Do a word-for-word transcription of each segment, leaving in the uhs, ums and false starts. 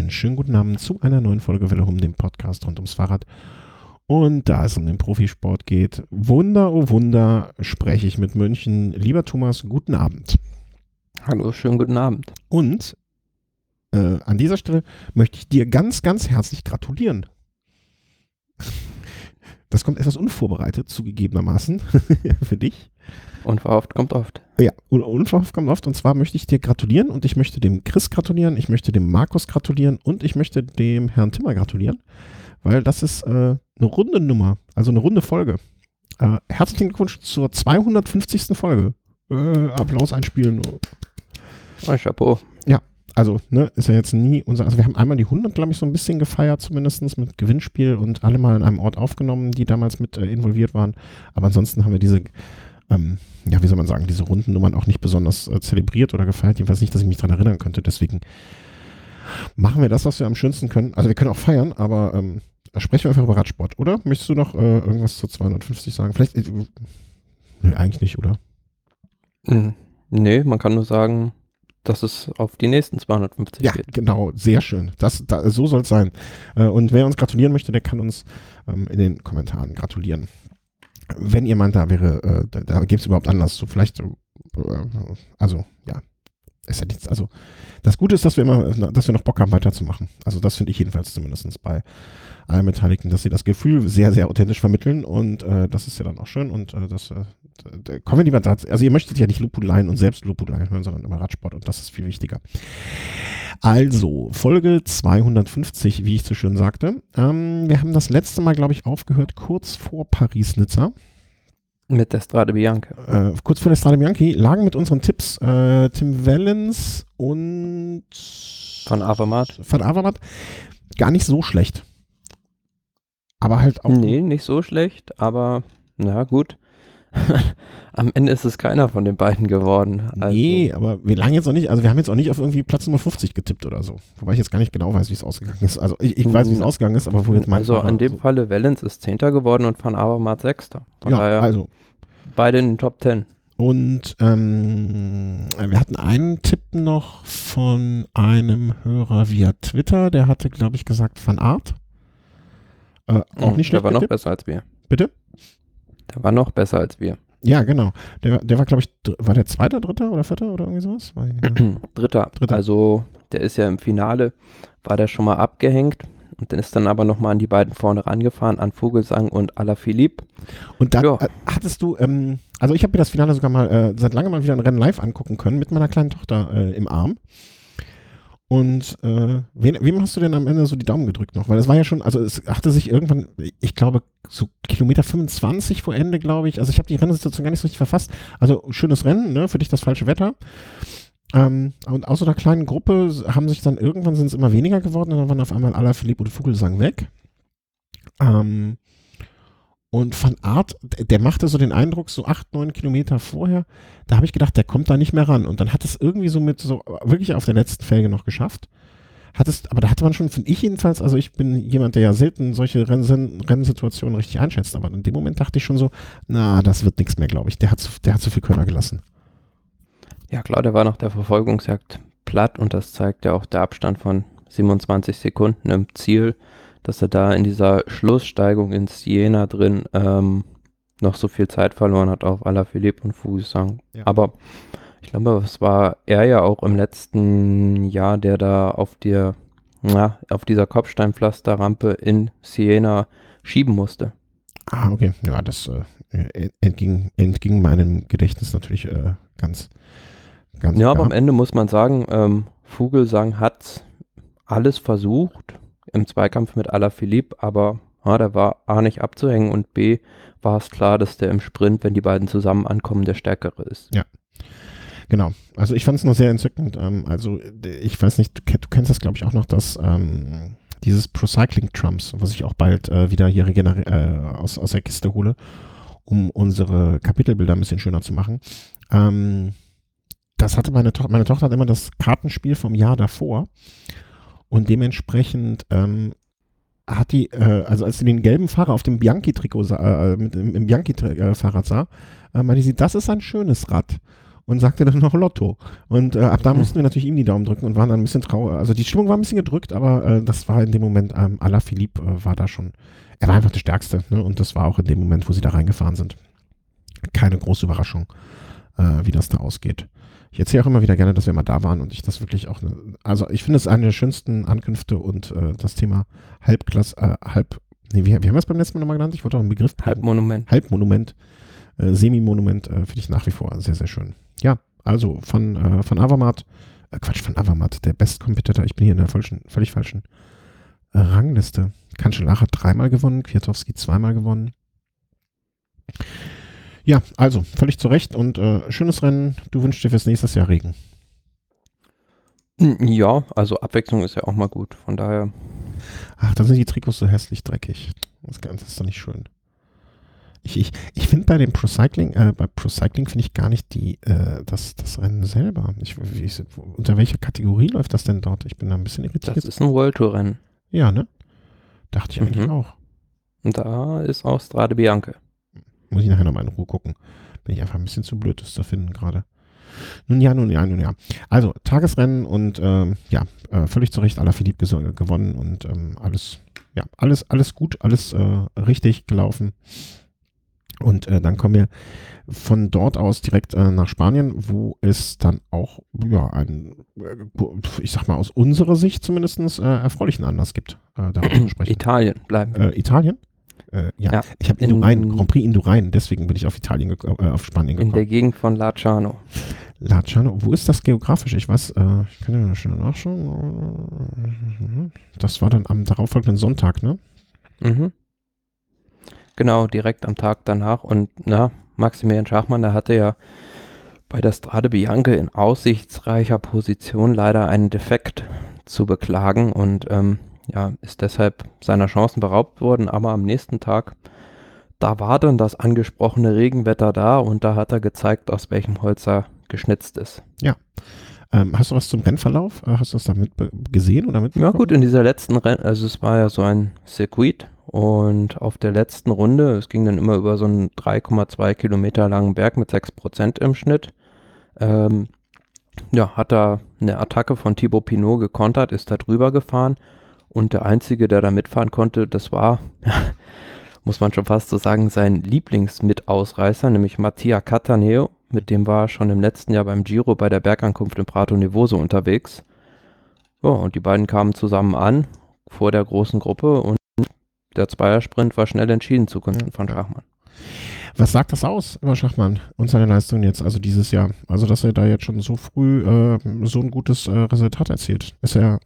Einen schönen guten Abend zu einer neuen Folge Welle um den Podcast rund ums Fahrrad. Und da es um den Profisport geht, Wunder, oh Wunder, spreche ich mit München. Lieber Thomas, guten Abend. Hallo, schönen guten Abend. Und äh, an dieser Stelle möchte ich dir ganz, ganz herzlich gratulieren. Das kommt etwas unvorbereitet, zugegebenermaßen, für dich. Unverhofft kommt oft. Ja, unverhofft kommt oft. Und zwar möchte ich dir gratulieren und ich möchte dem Chris gratulieren, ich möchte dem Markus gratulieren und ich möchte dem Herrn Timmer gratulieren, weil das ist äh, eine runde Nummer, also eine runde Folge. Äh, herzlichen Glückwunsch zur zweihundertfünfzigsten Folge. Äh, Applaus einspielen. Oh, Chapeau. Ja, also, ne, ist ja jetzt nie unser, also wir haben einmal die hundert, glaube ich, so ein bisschen gefeiert, zumindest mit Gewinnspiel und alle mal an einem Ort aufgenommen, die damals mit äh, involviert waren. Aber ansonsten haben wir diese Ähm, ja, wie soll man sagen, diese runden Nummern auch nicht besonders äh, zelebriert oder gefeiert. Jedenfalls nicht, dass ich mich daran erinnern könnte. Deswegen machen wir das, was wir am schönsten können. Also wir können auch feiern, aber ähm, sprechen wir einfach über Radsport, oder? Möchtest du noch äh, irgendwas zu zweihundertfünfzig sagen? Vielleicht, äh, nee, eigentlich nicht, oder? Mhm. Nee, man kann nur sagen, dass es auf die nächsten zweihundertfünfzig Ja, geht. genau, sehr schön. Das, da, so soll es sein. Äh, und wer uns gratulieren möchte, der kann uns ähm, in den Kommentaren gratulieren. Wenn ihr meint, da wäre, äh, da, da gibt es überhaupt Anlass zu, vielleicht, äh, also, ja, ist ja nichts, also, das Gute ist, dass wir immer, dass wir noch Bock haben, weiterzumachen. Also, das finde ich jedenfalls zumindest bei allen Beteiligten, dass sie das Gefühl sehr, sehr authentisch vermitteln und äh, das ist ja dann auch schön und äh, das, äh, da kommen wir lieber dazu, also ihr möchtet ja nicht Lobhudeleien und selbst Lobhudeleien hören, sondern immer Radsport und das ist viel wichtiger. Also, Folge zweihundertfünfzig, wie ich so schön sagte. Ähm, wir haben das letzte Mal, glaube ich, aufgehört, kurz vor Paris-Nizza. Mit der Strade Bianca. Äh, kurz vor der Strade Bianca lagen mit unseren Tipps äh, Tim Wellens und Van Avermaet. Van Avermaet gar nicht so schlecht. Aber halt auch... Nee, nicht so schlecht, aber na gut. Am Ende ist es keiner von den beiden geworden. Also. Nee, aber wir lagen jetzt auch nicht, also wir haben jetzt auch nicht auf irgendwie Platz Nummer fünfzig getippt oder so. Wobei ich jetzt gar nicht genau weiß, wie es ausgegangen ist. Also ich, ich weiß, wie es ausgegangen ist, aber wo jetzt mein Also Fahrer in dem so. Falle Wellens ist Zehnter geworden und Van Avermaet Sechster. Von Ja, daher also. beide in den Top Ten. Und ähm, wir hatten einen Tipp noch von einem Hörer via Twitter, der hatte, glaube ich, gesagt Van Aert. Äh, auch nicht schlecht. Der war noch getippt. besser als wir. Bitte? Der war noch besser als wir. Ja, genau. Der, der war, glaube ich, war der Zweiter, Dritter oder Vierter oder irgendwie sowas? Dritter. Dritter. Also der ist ja im Finale, war der schon mal abgehängt und dann ist dann aber nochmal an die beiden vorne rangefahren, an Vogelsang und Alaphilippe. Und dann ja. äh, hattest du, ähm, also ich habe mir das Finale sogar mal äh, seit langem mal wieder ein Rennen live angucken können mit meiner kleinen Tochter äh, im Arm. Und äh, wen, wem hast du denn am Ende so die Daumen gedrückt noch? Weil es war ja schon, also es hatte sich irgendwann, ich glaube, so Kilometer fünfundzwanzig vor Ende, glaube ich. Also ich habe die Rennsituation gar nicht so richtig verfasst. Also schönes Rennen, ne, für dich das falsche Wetter. Ähm, und aus so einer kleinen Gruppe haben sich dann irgendwann, sind es immer weniger geworden und dann waren auf einmal Alaphilippe und Vogelsang weg. Ähm, und Van Aert, der machte so den Eindruck, so acht, neun Kilometer vorher, da habe ich gedacht, der kommt da nicht mehr ran. Und dann hat es irgendwie so mit, so wirklich auf der letzten Felge noch geschafft. Hat es, aber da hatte man schon, finde ich jedenfalls, also ich bin jemand, der ja selten solche Renn, Rennsituationen richtig einschätzt, aber in dem Moment dachte ich schon so, na, das wird nichts mehr, glaube ich. Der hat, der hat zu viel Körner gelassen. Ja klar, der war nach der Verfolgungsjagd platt und das zeigt ja auch der Abstand von siebenundzwanzig Sekunden im Ziel, dass er da in dieser Schlusssteigung in Siena drin ähm, noch so viel Zeit verloren hat auf Alaphilippe und Vogelsang. Ja. Aber ich glaube, es war er ja auch im letzten Jahr, der da auf der, na, auf dieser Kopfsteinpflasterrampe in Siena schieben musste. Ah, okay. Ja, das äh, entging, entging meinem Gedächtnis natürlich äh, ganz, ganz Ja, klar. aber am Ende muss man sagen, ähm, Vogelsang hat alles versucht im Zweikampf mit Alaphilippe, aber ja, der war A nicht abzuhängen und B war es klar, dass der im Sprint, wenn die beiden zusammen ankommen, der Stärkere ist. Ja, genau. Also ich fand es nur sehr entzückend. Ähm, also ich weiß nicht, du, du kennst das glaube ich auch noch, dass ähm, dieses Procycling Trumps, was ich auch bald äh, wieder hier regeneri- äh, aus, aus der Kiste hole, um unsere Kapitelbilder ein bisschen schöner zu machen. Ähm, das hatte meine Tochter, meine Tochter hat immer das Kartenspiel vom Jahr davor. Und dementsprechend ähm, hat die, äh, also als sie den gelben Fahrer auf dem Bianchi-Trikot sah, äh, mit dem, im Bianchi-Fahrrad sah, äh, meinte sie, das ist ein schönes Rad. und sagte dann noch Lotto. Und äh, ab da mussten wir natürlich ihm die Daumen drücken und waren dann ein bisschen traurig. Also die Stimmung war ein bisschen gedrückt, aber äh, das war in dem Moment, ähm, Alaphilippe äh, war da schon, er war einfach der Stärkste. Ne? Und das war auch in dem Moment, wo sie da reingefahren sind. Keine große Überraschung, äh, wie das da ausgeht. Ich erzähle auch immer wieder gerne, dass wir mal da waren und ich das wirklich auch, ne, also ich finde es eine der schönsten Ankünfte und äh, das Thema Halbklasse, äh, Halb, nee, wie, wie haben wir es beim letzten Mal nochmal genannt? Ich wollte auch einen Begriff. Halbmonument. Halbmonument, äh, Semi-Monument, äh, finde ich nach wie vor sehr, sehr schön. Ja, also von, äh, von Avermaet, äh, Quatsch, von Avermaet, der Best-Competitor, ich bin hier in der falschen, völlig falschen äh, Rangliste. Cancellara hat dreimal gewonnen, Kwiatkowski zweimal gewonnen. Ja, also völlig zu Recht und äh, schönes Rennen. Du wünschst dir fürs nächste Jahr Regen. Ja, also Abwechslung ist ja auch mal gut, von daher. Ach, da sind die Trikots so hässlich dreckig. Das Ganze ist doch nicht schön. Ich, ich, ich finde bei dem Pro Cycling, äh, bei Pro Cycling finde ich gar nicht die, äh, das, das Rennen selber. Ich, wie ist, unter welcher Kategorie läuft das denn dort? Ich bin da ein bisschen irritiert. Das ist ein World Tour Rennen. Ja, ne? Dachte ich eigentlich Mhm. auch. Und da ist auch Strade Bianche. Muss ich nachher nochmal in Ruhe gucken. Bin ich einfach ein bisschen zu blöd, das zu finden gerade. Nun ja, nun ja, nun ja. Also, Tagesrennen und ähm, ja, äh, völlig zu Recht Alaphilippe ges- gewonnen und ähm, alles, ja, alles, alles gut, alles äh, richtig gelaufen. Und äh, dann kommen wir von dort aus direkt äh, nach Spanien, wo es dann auch, ja, einen, äh, ich sag mal aus unserer Sicht zumindest äh, erfreulichen Anlass gibt, äh, darüber zu sprechen. Italien bleiben. Äh, Italien? Äh, ja. Ja, ich habe in- Indurain, Grand Prix Indurain, deswegen bin ich auf Italien, geko- äh, auf Spanien In der gekommen. Gegend von Laciano. Laciano, wo ist das geografisch? Ich weiß, äh, ich kann ja schnell nachschauen. Das war dann am darauffolgenden Sonntag, ne? Mhm. Genau, direkt am Tag danach. Und na, Maximilian Schachmann, der hatte ja bei der Strade Bianche in aussichtsreicher Position leider einen Defekt zu beklagen und ähm, ja, ist deshalb seiner Chancen beraubt worden. Aber am nächsten Tag, da war dann das angesprochene Regenwetter da und da hat er gezeigt, aus welchem Holz er geschnitzt ist. Ähm, hast du was zum Rennverlauf? Äh, Hast du das da mit gesehen oder mitbekommen? Ja gut, in dieser letzten Rennen, also es war ja so ein Circuit und auf der letzten Runde, es ging dann immer über so einen drei Komma zwei Kilometer langen Berg mit sechs Prozent im Schnitt, ähm, ja, hat er eine Attacke von Thibaut Pinot gekontert, ist da drüber gefahren und der Einzige, der da mitfahren konnte, das war, muss man schon fast so sagen, sein Lieblingsmitausreißer, nämlich Mattia Cattaneo, mit dem war er schon im letzten Jahr beim Giro bei der Bergankunft in Prato Nevoso unterwegs. Ja, und die beiden kamen zusammen an vor der großen Gruppe und der Zweiersprint war schnell entschieden zugunsten von Schachmann. Was sagt das aus über Schachmann und seine Leistung jetzt, also dieses Jahr? Also, dass er da jetzt schon so früh äh, so ein gutes äh, Resultat erzielt. Ist er.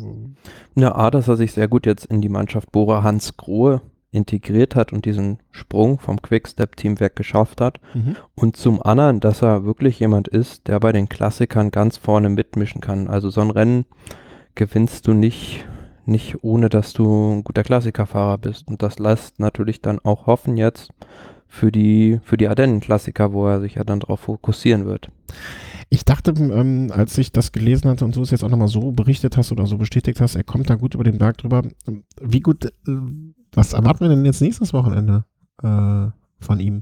Ja, A, dass er sich sehr gut jetzt in die Mannschaft Bora Hansgrohe integriert hat und diesen Sprung vom Quick-Step-Team weg geschafft hat. Mhm. Und zum anderen, dass er wirklich jemand ist, der bei den Klassikern ganz vorne mitmischen kann. Also so ein Rennen gewinnst du nicht, nicht ohne, dass du ein guter Klassikerfahrer bist. Und das lässt natürlich dann auch hoffen jetzt für die, für die Ardennen-Klassiker, wo er sich ja dann darauf fokussieren wird. Ich dachte, ähm, als ich das gelesen hatte und du es jetzt auch nochmal so berichtet hast oder so bestätigt hast, er kommt da gut über den Berg drüber. Wie gut, äh, was erwarten wir denn jetzt nächstes Wochenende äh, von ihm?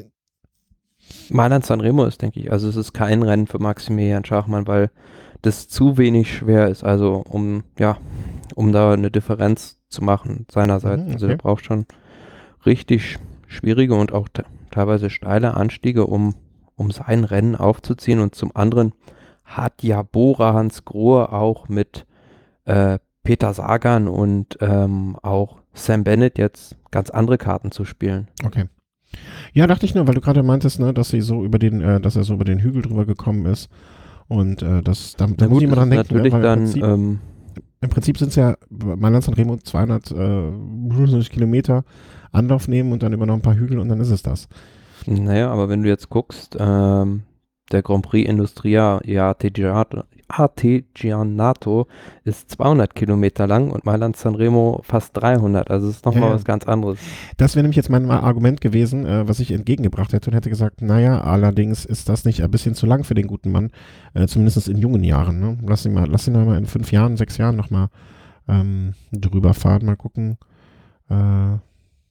Mailand Sanremo ist, denke ich, also es ist kein Rennen für Maximilian Schachmann, weil das zu wenig schwer ist, also um, ja, um da eine Differenz zu machen seinerseits. Mhm, Also okay. der braucht schon richtig schwierige und auch te- teilweise steile Anstiege, um, um sein Rennen aufzuziehen. Und zum anderen hat ja Bora Hansgrohe auch mit äh, Peter Sagan und ähm, auch Sam Bennett jetzt ganz andere Karten zu spielen. Okay. Ja, dachte ich nur, weil du gerade meintest, ne, dass sie so über den, äh, dass er so über den Hügel drüber gekommen ist. Und äh, das, da, da Na muss gut, ich immer das dran ist denken, ne, natürlich weil im dann Prinzip, ähm, im Prinzip sind es ja Mailand Sanremo zweihundert äh, Kilometer Anlauf nehmen und dann über noch ein paar Hügel und dann ist es das. Naja, aber wenn du jetzt guckst, ähm, der Grand Prix Industria Artigianato, Artigianato ist zweihundert Kilometer lang und Mailand Sanremo fast dreihundert, also es ist nochmal Ja, ja. was ganz anderes. Das wäre nämlich jetzt mein Argument gewesen, äh, was ich entgegengebracht hätte und hätte gesagt, naja, allerdings ist das nicht ein bisschen zu lang für den guten Mann, äh, zumindest in jungen Jahren. Ne? Lass ihn mal, lass ihn mal in fünf Jahren, sechs Jahren nochmal ähm, drüber fahren, mal gucken, äh,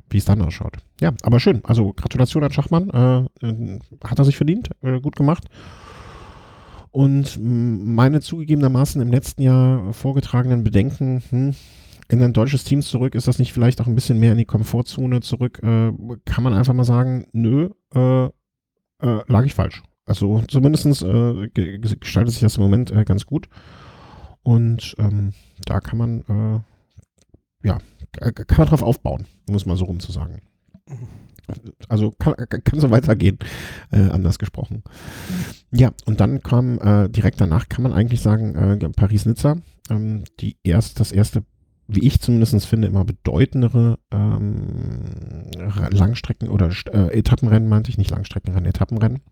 wie es dann ausschaut. Ja, aber schön. Also Gratulation an Schachmann. Äh, äh, hat er sich verdient. Äh, gut gemacht. Und mh, meine zugegebenermaßen im letzten Jahr vorgetragenen Bedenken, hm, in ein deutsches Team zurück, ist das nicht vielleicht auch ein bisschen mehr in die Komfortzone zurück? Äh, kann man einfach mal sagen, nö, äh, äh, lag ich falsch. Also zumindest äh, ge- gestaltet sich das im Moment äh, ganz gut. Und ähm, da kann man, äh, ja, kann man drauf aufbauen, um es mal so rum zu sagen. Also kann, kann so weitergehen, äh, anders gesprochen. Ja, und dann kam äh, direkt danach, kann man eigentlich sagen, äh, Paris-Nizza, ähm, die erst, das erste, wie ich zumindest finde, immer bedeutendere ähm, Langstrecken- oder äh, Etappenrennen, meinte ich, nicht Langstreckenrennen, Etappenrennen.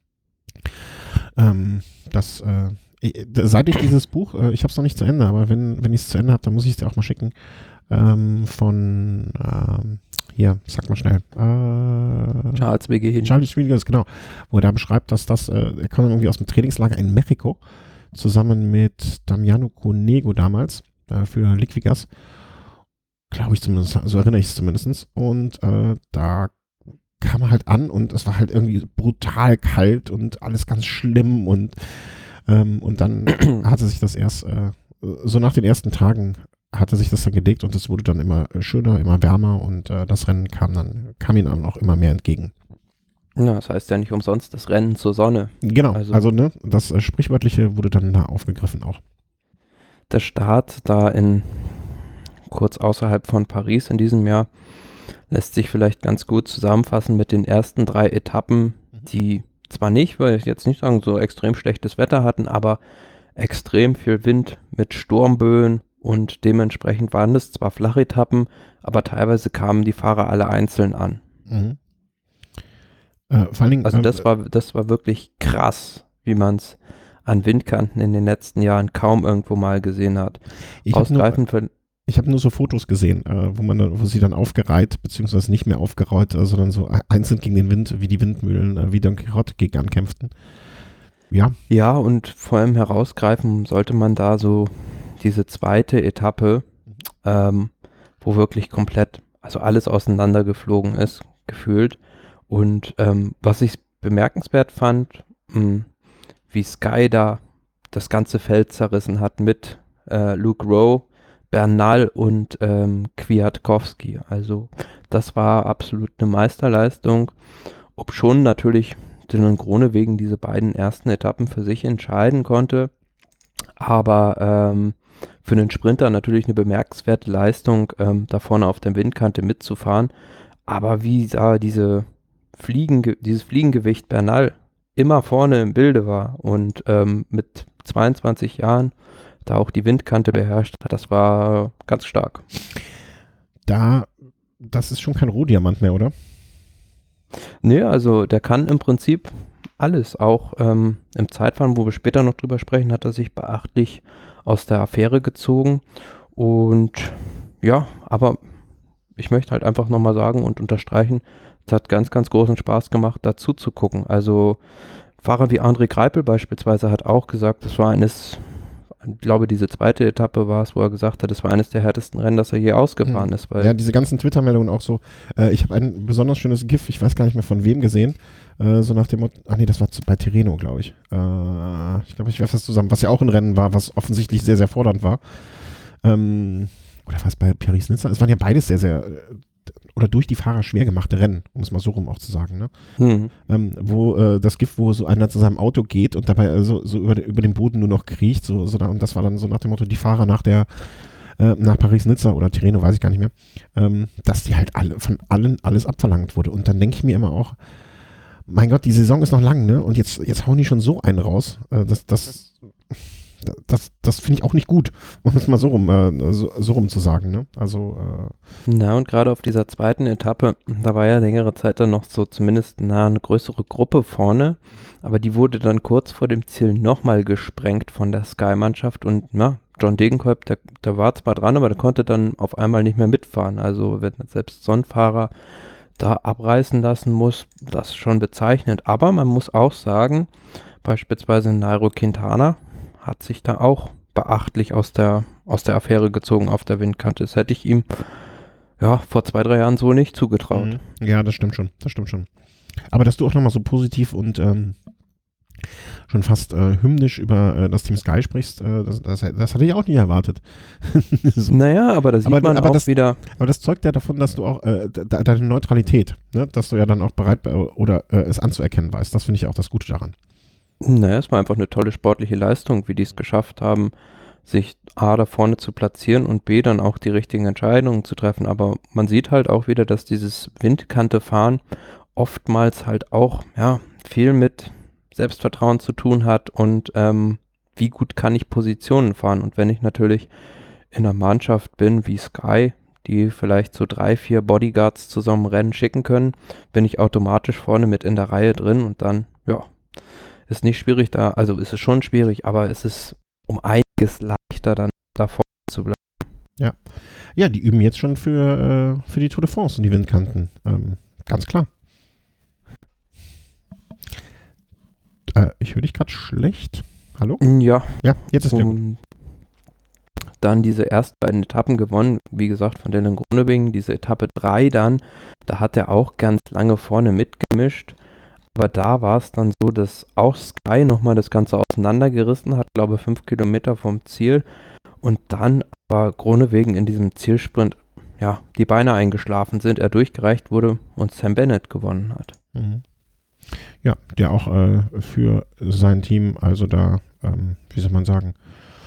Ähm, das, äh, seit ich dieses Buch, äh, ich habe es noch nicht zu Ende, aber wenn, wenn ich es zu Ende habe, dann muss ich es dir auch mal schicken, ähm, von, ähm, hier, sag mal schnell, äh, Charles W G Hin. Charles Williams, genau, wo er da beschreibt, dass das, äh, er kam irgendwie aus dem Trainingslager in Mexiko, zusammen mit Damiano Cunego damals, äh, für Liquigas, glaube ich zumindest, so erinnere ich es zumindest, und äh, da kam er halt an und es war halt irgendwie brutal kalt und alles ganz schlimm und ähm, und dann hatte sich das erst, äh, so nach den ersten Tagen hatte sich das dann gelegt und es wurde dann immer schöner, immer wärmer und äh, das Rennen kam dann, kam ihm dann auch immer mehr entgegen. Ja, das heißt ja nicht umsonst das Rennen zur Sonne. Genau, Also, also ne, das äh, Sprichwörtliche wurde dann da aufgegriffen auch. der Start da in kurz außerhalb von Paris in diesem Jahr lässt sich vielleicht ganz gut zusammenfassen mit den ersten drei Etappen, die zwar nicht, weil ich jetzt nicht sagen, so extrem schlechtes Wetter hatten, aber extrem viel Wind mit Sturmböen und dementsprechend waren es zwar Flachetappen, aber teilweise kamen die Fahrer alle einzeln an. Mhm. Äh, vor allen Dingen, Also äh, das war, das war wirklich krass, wie man es an Windkanten in den letzten Jahren kaum irgendwo mal gesehen hat. ich habe nur, Ausgreifend für, ich hab nur so Fotos gesehen, äh, wo man dann, wo sie dann aufgereiht, beziehungsweise nicht mehr aufgereiht, äh, sondern so einzeln gegen den Wind, wie die Windmühlen, äh, wie Don Quixote gegen ankämpften. Ja. ja, und vor allem herausgreifen sollte man da so diese zweite Etappe, ähm, wo wirklich komplett, also alles auseinandergeflogen ist, gefühlt. Und ähm, was ich bemerkenswert fand, mh, wie Sky da das ganze Feld zerrissen hat mit äh, Luke Rowe, Bernal und ähm, Kwiatkowski. Also das war absolut eine Meisterleistung, ob schon natürlich Dylan Groene wegen diese beiden ersten Etappen für sich entscheiden konnte, aber ähm, für einen Sprinter natürlich eine bemerkenswerte Leistung, ähm, da vorne auf der Windkante mitzufahren. Aber wie da diese Fliegen, dieses Fliegengewicht Bernal immer vorne im Bilde war und ähm, mit zweiundzwanzig Jahren da auch die Windkante beherrscht hat, das war ganz stark. Da, das ist schon kein Rohdiamant mehr, oder? Nee, also der kann im Prinzip alles. Auch ähm, im Zeitfahren, wo wir später noch drüber sprechen, hat er sich beachtlich aus der Affäre gezogen. Und ja, aber ich möchte halt einfach nochmal sagen und unterstreichen, es hat ganz, ganz großen Spaß gemacht, dazu zu gucken. Also Fahrer wie André Greipel beispielsweise hat auch gesagt, das war eines, ich glaube, diese zweite Etappe war es, wo er gesagt hat, es war eines der härtesten Rennen, das er je ausgefahren Hm. ist. Weil Ja, diese ganzen Twitter-Meldungen auch so. Äh, ich habe ein besonders schönes GIF, ich weiß gar nicht mehr von wem gesehen, äh, so nach dem Motto, ach nee, das war zu, bei Tirreno, glaube ich. Äh, ich glaube, ich werfe das zusammen, was ja auch ein Rennen war, was offensichtlich sehr, sehr fordernd war. Ähm, oder was bei Paris-Nizza? Es waren ja beides sehr, sehr, oder durch die Fahrer schwer gemachte Rennen, um es mal so rum auch zu sagen, ne? hm. Ähm, wo äh, das Gift, wo so einer zu seinem Auto geht und dabei äh, so, so über, über den Boden nur noch kriecht, so, so da, und das war dann so nach dem Motto, die Fahrer nach der äh, nach Paris-Nizza oder Tirreno, weiß ich gar nicht mehr, ähm, dass die halt alle von allen alles abverlangt wurde. Und dann denke ich mir immer auch, mein Gott, die Saison ist noch lang, ne? Und jetzt, jetzt hauen die schon so einen raus. Äh, das, das, das, das finde ich auch nicht gut, um es mal so rum, äh, so, so rum zu sagen, ne? Also, äh, Na, und gerade auf dieser zweiten Etappe, da war ja längere Zeit dann noch so zumindest na, eine größere Gruppe vorne, aber die wurde dann kurz vor dem Ziel nochmal gesprengt von der Sky-Mannschaft und na, John Degenkolb, der, der war zwar dran, aber der konnte dann auf einmal nicht mehr mitfahren. Also wenn selbst so ein Fahrer da abreißen lassen muss, das ist schon bezeichnend. Aber man muss auch sagen, beispielsweise Nairo Quintana hat sich da auch beachtlich aus der, aus der Affäre gezogen auf der Windkante. Das hätte ich ihm ja, vor zwei, drei Jahren so nicht zugetraut. Mhm. Ja, das stimmt schon, das stimmt schon. Aber dass du auch nochmal so positiv und ähm, schon fast äh, hymnisch über äh, das Team Sky sprichst, äh, das, das, das hatte ich auch nie erwartet. So. Naja, aber da sieht Aber, man aber auch das, wieder. aber das zeugt ja davon, dass du auch äh, de, deine Neutralität, ne? Dass du ja dann auch bereit äh, oder äh, es anzuerkennen weißt. Das finde ich auch das Gute daran. Naja, es war einfach eine tolle sportliche Leistung, wie die es geschafft haben, sich A da vorne zu platzieren und B dann auch die richtigen Entscheidungen zu treffen. Aber man sieht halt auch wieder, dass dieses Windkante fahren oftmals halt auch, ja, viel mit Selbstvertrauen zu tun hat und ähm, wie gut kann ich Positionen fahren. Und wenn ich natürlich in einer Mannschaft bin wie Sky, die vielleicht so drei, vier Bodyguards zusammen Rennen schicken können, bin ich automatisch vorne mit in der Reihe drin und dann, ja, ist nicht schwierig da, also ist es schon schwierig, aber es ist um einiges leichter dann da vorne zu bleiben. Ja. Ja, die üben jetzt schon für, äh, für die Tour de France und die Windkanten. Ähm, ganz klar. Äh, ich höre dich gerade schlecht. Hallo? Ja, Ja, jetzt ist wieder gut. und dann diese ersten beiden Etappen gewonnen, wie gesagt, von Dylan Groenewegen, diese Etappe drei dann, da hat er auch ganz lange vorne mitgemischt, aber da war es dann so, dass auch Sky nochmal das Ganze auseinandergerissen hat, glaube fünf Kilometer vom Ziel und dann aber Groenewegen in diesem Zielsprint, ja, die Beine eingeschlafen sind, er durchgereicht wurde und Sam Bennett gewonnen hat. Mhm. Ja, der auch äh, für sein Team, also da, ähm, wie soll man sagen,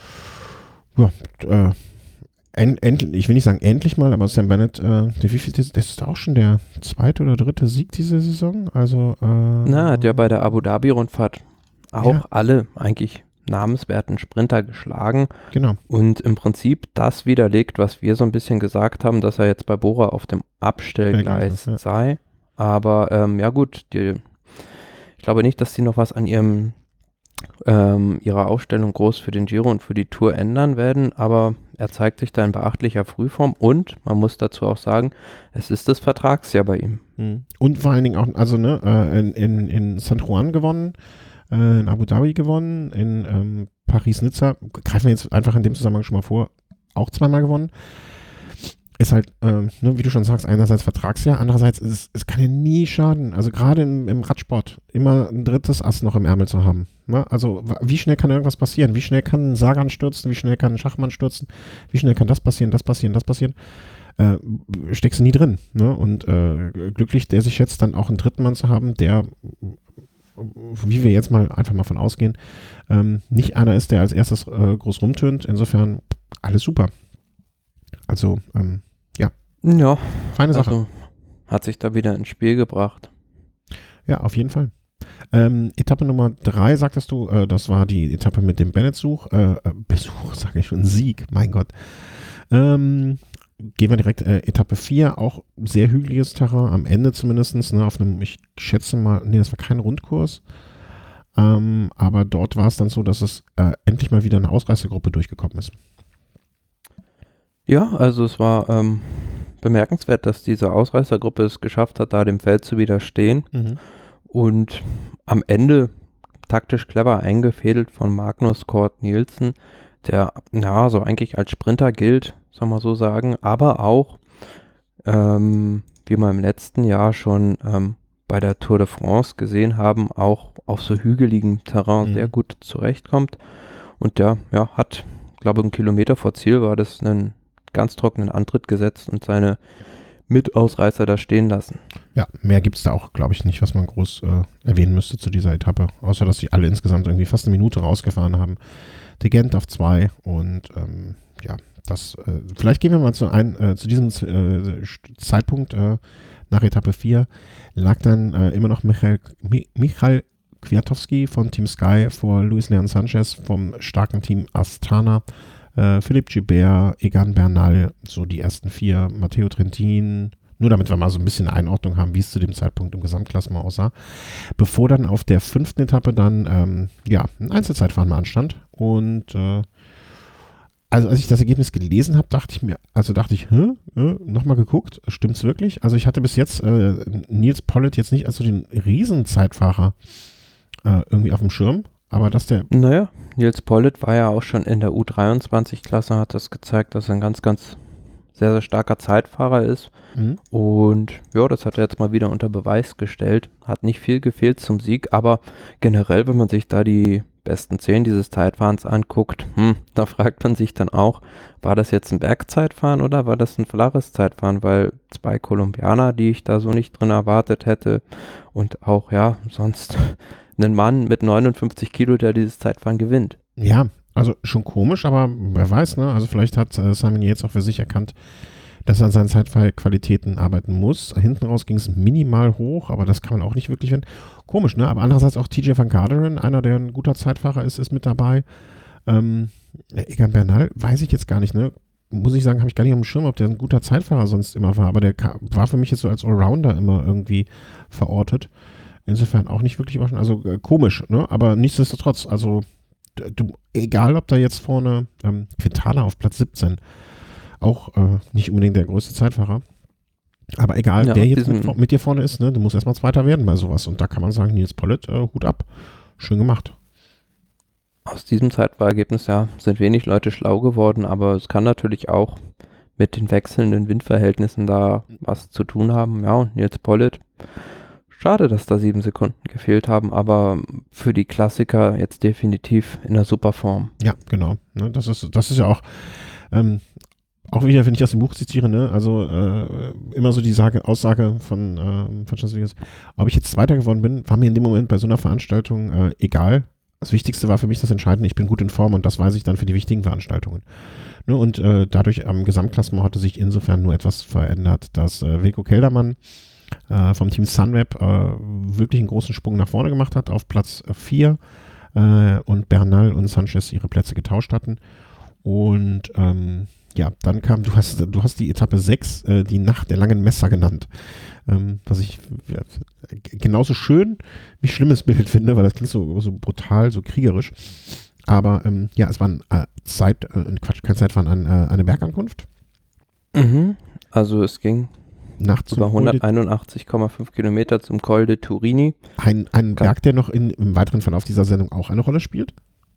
ja, äh, end, end, ich will nicht sagen endlich mal, aber Sam Bennett, äh, der, wie viel, das, das ist auch schon der zweite oder dritte Sieg diese Saison. Also, äh, Na, hat ja bei der Abu Dhabi-Rundfahrt auch ja. alle eigentlich namenswerten Sprinter geschlagen Genau. und im Prinzip das widerlegt, was wir so ein bisschen gesagt haben, dass er jetzt bei Bora auf dem Abstellgleis Ja. sei. Aber ähm, ja gut, die, ich glaube nicht, dass sie noch was an ihrem ähm, ihrer Aufstellung groß für den Giro und für die Tour ändern werden, aber er zeigt sich da in beachtlicher Frühform und man muss dazu auch sagen, es ist das Vertragsjahr bei ihm. Mhm. Und vor allen Dingen auch, also ne, äh, in, in, in San Juan gewonnen, äh, in Abu Dhabi gewonnen, in ähm, Paris-Nizza, greifen wir jetzt einfach in dem Zusammenhang schon mal vor, auch zweimal gewonnen. Ist halt, ähm, ne, wie du schon sagst, einerseits Vertragsjahr, andererseits ist es, es kann ja nie schaden, also gerade im, im Radsport, immer ein drittes Ass noch im Ärmel zu haben. Ne? Also wie schnell kann irgendwas passieren? Wie schnell kann ein Sagan stürzen? Wie schnell kann ein Schachmann stürzen? Wie schnell kann das passieren, das passieren, das passieren? Äh, steckst du nie drin. Ne? Und äh, glücklich, der sich jetzt dann auch einen dritten Mann zu haben, der, wie wir jetzt mal einfach mal von ausgehen, ähm, nicht einer ist, der als erstes äh, groß rumtönt. Insofern alles super. Also, ähm, ja. Ja, feine Sache. also hat sich da wieder ins Spiel gebracht. Ja, auf jeden Fall. Ähm, Etappe Nummer drei, sagtest du, äh, das war die Etappe mit dem Bennett-Such, äh, Besuch, sage ich schon, Sieg, mein Gott. Ähm, gehen wir direkt, äh, Etappe vier, auch sehr hügeliges Terrain, am Ende zumindest, ne, auf einem, ich schätze mal, nee, das war kein Rundkurs, ähm, aber dort war es dann so, dass es äh, endlich mal wieder eine Ausreißergruppe durchgekommen ist. Ja, also es war ähm, bemerkenswert, dass diese Ausreißergruppe es geschafft hat, da dem Feld zu widerstehen. Mhm. Und am Ende taktisch clever eingefädelt von Magnus Cort Nielsen, der ja so eigentlich als Sprinter gilt, soll man so sagen, aber auch, ähm, wie wir im letzten Jahr schon ähm, bei der Tour de France gesehen haben, auch auf so hügeligem Terrain Mhm. sehr gut zurechtkommt. Und der ja, hat, glaube ich, einen Kilometer vor Ziel war das einen ganz trockenen Antritt gesetzt und seine Mitausreißer da stehen lassen. Ja, mehr gibt es da auch, glaube ich, nicht, was man groß äh, erwähnen müsste zu dieser Etappe. Außer, dass sie alle insgesamt irgendwie fast eine Minute rausgefahren haben. De Gent auf zwei und ähm, ja, das, äh, vielleicht gehen wir mal zu, ein, äh, zu diesem äh, Zeitpunkt äh, nach Etappe vier, lag dann äh, immer noch Michael, Mi, Michael Kwiatkowski von Team Sky vor Luis Leon Sanchez vom starken Team Astana. Äh, Philippe Gilbert, Egan Bernal, so die ersten vier, Matteo Trentin, nur damit wir mal so ein bisschen eine Einordnung haben, wie es zu dem Zeitpunkt im Gesamtklassement aussah. Bevor dann auf der fünften Etappe dann, ähm, ja, ein Einzelzeitfahren mal anstand. Und äh, also als ich das Ergebnis gelesen habe, dachte ich mir, also dachte ich, hä, äh, nochmal geguckt, stimmt's wirklich? Also ich hatte bis jetzt äh, Nils Pollitt jetzt nicht als so den Riesenzeitfahrer äh, irgendwie auf dem Schirm. Aber dass der. Naja, Nils Pollitt war ja auch schon in der U dreiundzwanzig-Klasse, hat das gezeigt, dass er ein ganz, ganz sehr, sehr starker Zeitfahrer ist. Mhm. Und ja, das hat er jetzt mal wieder unter Beweis gestellt. Hat nicht viel gefehlt zum Sieg, aber generell, wenn man sich da die besten zehn dieses Zeitfahrens anguckt, hm, da fragt man sich dann auch, war das jetzt ein Bergzeitfahren oder war das ein flaches Zeitfahren? Weil zwei Kolumbianer, die ich da so nicht drin erwartet hätte und auch, ja, sonst einen Mann mit neunundfünfzig Kilo, der dieses Zeitfahren gewinnt. Ja, also schon komisch, aber wer weiß, ne? Also vielleicht hat äh, Simon Yates auch für sich erkannt, dass er an seinen Zeitqualitäten arbeiten muss. Hinten raus ging es minimal hoch, aber das kann man auch nicht wirklich finden. Komisch, ne? Aber andererseits auch T J Van Garderen, einer, der ein guter Zeitfahrer ist, ist mit dabei. Ähm, Egan Bernal, weiß ich jetzt gar nicht, ne? Muss ich sagen, habe ich gar nicht auf dem Schirm, ob der ein guter Zeitfahrer sonst immer war, aber der ka- war für mich jetzt so als Allrounder immer irgendwie verortet. Insofern auch nicht wirklich überraschend. Also äh, komisch, ne? Aber nichtsdestotrotz, also d- du, egal ob da jetzt vorne ähm, Quintana auf Platz siebzehn, auch äh, nicht unbedingt der größte Zeitfahrer. Aber egal, Ja, wer auf jetzt mit, diesem, mit dir vorne ist, ne, du musst erstmal Zweiter werden bei sowas. Und da kann man sagen, Nils Pollitt, äh, Hut ab. Schön gemacht. aus diesem Zeitfahrergebnis, ja, sind wenig Leute schlau geworden, aber es kann natürlich auch mit den wechselnden Windverhältnissen da was zu tun haben. Ja, und Nils Pollitt, schade, dass da sieben Sekunden gefehlt haben, aber für die Klassiker jetzt definitiv in der super Form. Ja, genau. Ne, das ist, das ist ja auch, ähm, auch wieder, wenn ich aus dem Buch zitiere, ne, also äh, immer so die Sage, Aussage von, äh, von Chanceliers, ob ich jetzt Zweiter geworden bin, war mir in dem Moment bei so einer Veranstaltung äh, egal. Das Wichtigste war für mich das Entscheidende, ich bin gut in Form und das weiß ich dann für die wichtigen Veranstaltungen. Ne, und äh, dadurch am Gesamtklassement hatte sich insofern nur etwas verändert, dass äh, Wilco Keldermann äh, vom Team Sunweb äh, wirklich einen großen Sprung nach vorne gemacht hat auf Platz vier äh, und Bernal und Sanchez ihre Plätze getauscht hatten. Und ähm, ja, dann kam, du hast, du hast die Etappe sechs, äh, die Nacht der langen Messer genannt. Ähm, was ich ja, genauso schön wie schlimmes Bild finde, weil das klingt so, so brutal, so kriegerisch. Aber ähm, ja, es war ein äh, Zeit, äh, Quatsch, kein Zeitfahren, ein, äh, eine Bergankunft. Mhm. Also es ging Nachts über hunderteinundachtzig Komma fünf Kilometer zum Col de Turini. Ein, ein Kann- Berg, der noch in, im weiteren Verlauf dieser Sendung auch eine Rolle spielt.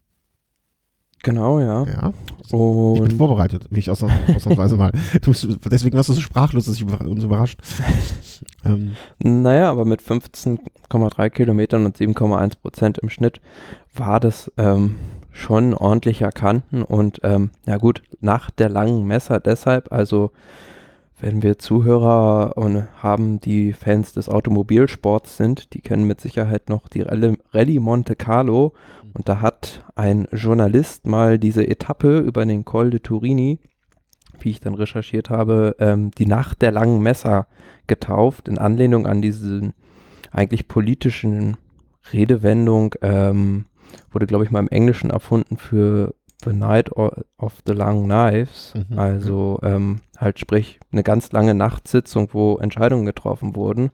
Genau, ja. Ja. Ich bin Und vorbereitet, wie ich ausnahms- ausnahmsweise mal. Du bist, deswegen warst du so sprachlos, dass ich über- uns überrascht. ähm, naja, aber mit fünfzehn Komma drei Kilometern und sieben Komma eins Prozent im Schnitt war das ähm, schon ein ordentlicher Kanten und ähm, ja gut, nach der langen Messer deshalb, also wenn wir Zuhörer und haben, die Fans des Automobilsports sind, die kennen mit Sicherheit noch die Rallye, Rallye Monte Carlo und da hat ein Journalist mal diese Etappe über den Col de Turini, wie ich dann recherchiert habe, ähm, die Nacht der langen Messer getauft, in Anlehnung an diese eigentlich politischen Redewendung, ähm, wurde glaube ich mal im Englischen erfunden für The Night o- of the Long Knives, Mhm, also ähm, halt sprich eine ganz lange Nachtsitzung, wo Entscheidungen getroffen wurden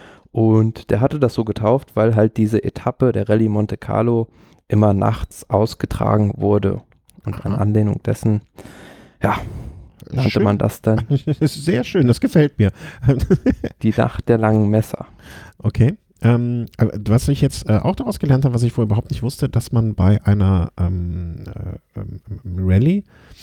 und der hatte das so getauft, weil halt diese Etappe der Rallye Monte Carlo immer nachts ausgetragen wurde und in Aha. Anlehnung dessen, ja, nannte schön. man das dann Das ist sehr schön, das gefällt mir. die Nacht der langen Messer. Okay. Ähm, aber was ich jetzt äh, auch daraus gelernt habe, was ich vorher überhaupt nicht wusste, dass man bei einer ähm, äh, ähm, Rallye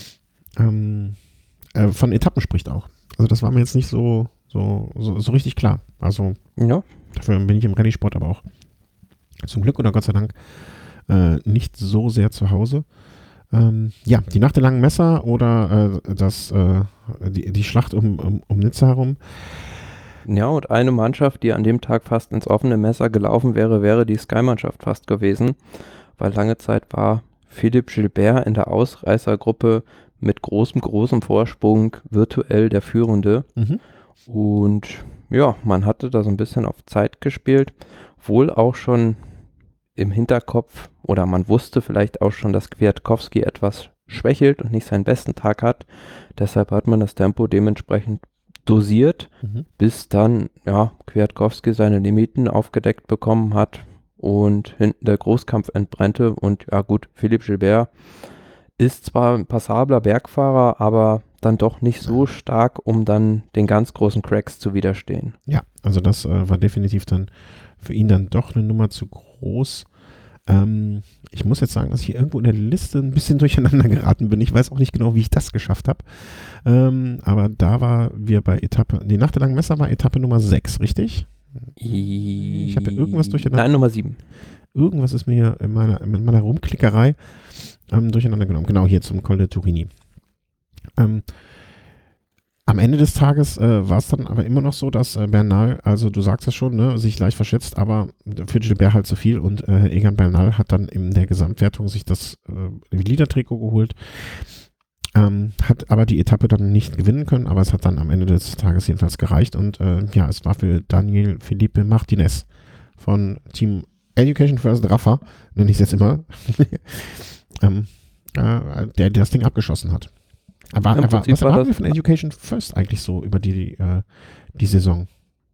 ähm, äh, von Etappen spricht auch. Also das war mir jetzt nicht so, so, so, so richtig klar. Also Ja, dafür bin ich im Rallye-Sport aber auch zum Glück oder Gott sei Dank äh, nicht so sehr zu Hause. Ähm, ja, die Nacht der langen Messer oder äh, das, äh, die, die Schlacht um, um, um Nizza herum. ja, und eine Mannschaft, die an dem Tag fast ins offene Messer gelaufen wäre, wäre die Sky-Mannschaft fast gewesen, weil lange Zeit war Philippe Gilbert in der Ausreißergruppe mit großem, großem Vorsprung virtuell der Führende. Mhm. Und ja, man hatte da so ein bisschen auf Zeit gespielt, wohl auch schon im Hinterkopf oder man wusste vielleicht auch schon, dass Kwiatkowski etwas schwächelt und nicht seinen besten Tag hat. Deshalb hat man das Tempo dementsprechend dosiert, Mhm. bis dann ja Kwiatkowski seine Limiten aufgedeckt bekommen hat und hinten der Großkampf entbrannte. Und ja gut, Philippe Gilbert ist zwar ein passabler Bergfahrer, aber dann doch nicht so stark, um dann den ganz großen Cracks zu widerstehen. Ja, also das äh, war definitiv dann für ihn dann doch eine Nummer zu groß. Ähm, ich muss jetzt sagen, dass ich hier irgendwo in der Liste ein bisschen durcheinander geraten bin. Ich weiß auch nicht genau, wie ich das geschafft habe. Ähm, aber da war wir bei Etappe, die Nacht der langen Messer war Etappe Nummer sechs, richtig? Ich habe ja irgendwas durcheinander. Nein, Nummer sieben. Irgendwas ist mir hier in meiner, in meiner Rumklickerei ähm, durcheinander genommen. Genau, hier zum Col de Turini. Ähm, am Ende des Tages äh, war es dann aber immer noch so, dass äh, Bernal, also du sagst es schon, ne, sich leicht verschätzt, aber für Gilbert halt zu viel und äh, Egan Bernal hat dann in der Gesamtwertung sich das äh, Leader-Trikot geholt, ähm, hat aber die Etappe dann nicht gewinnen können, aber es hat dann am Ende des Tages jedenfalls gereicht und äh, ja, es war für Daniel Felipe Martinez von Team Education First Rafa, nenne ich es jetzt immer, ähm, äh, der, der das Ding abgeschossen hat. Aber, Im aber Prinzip was war erwarten das- wir von Education First eigentlich so über die, äh, die Saison?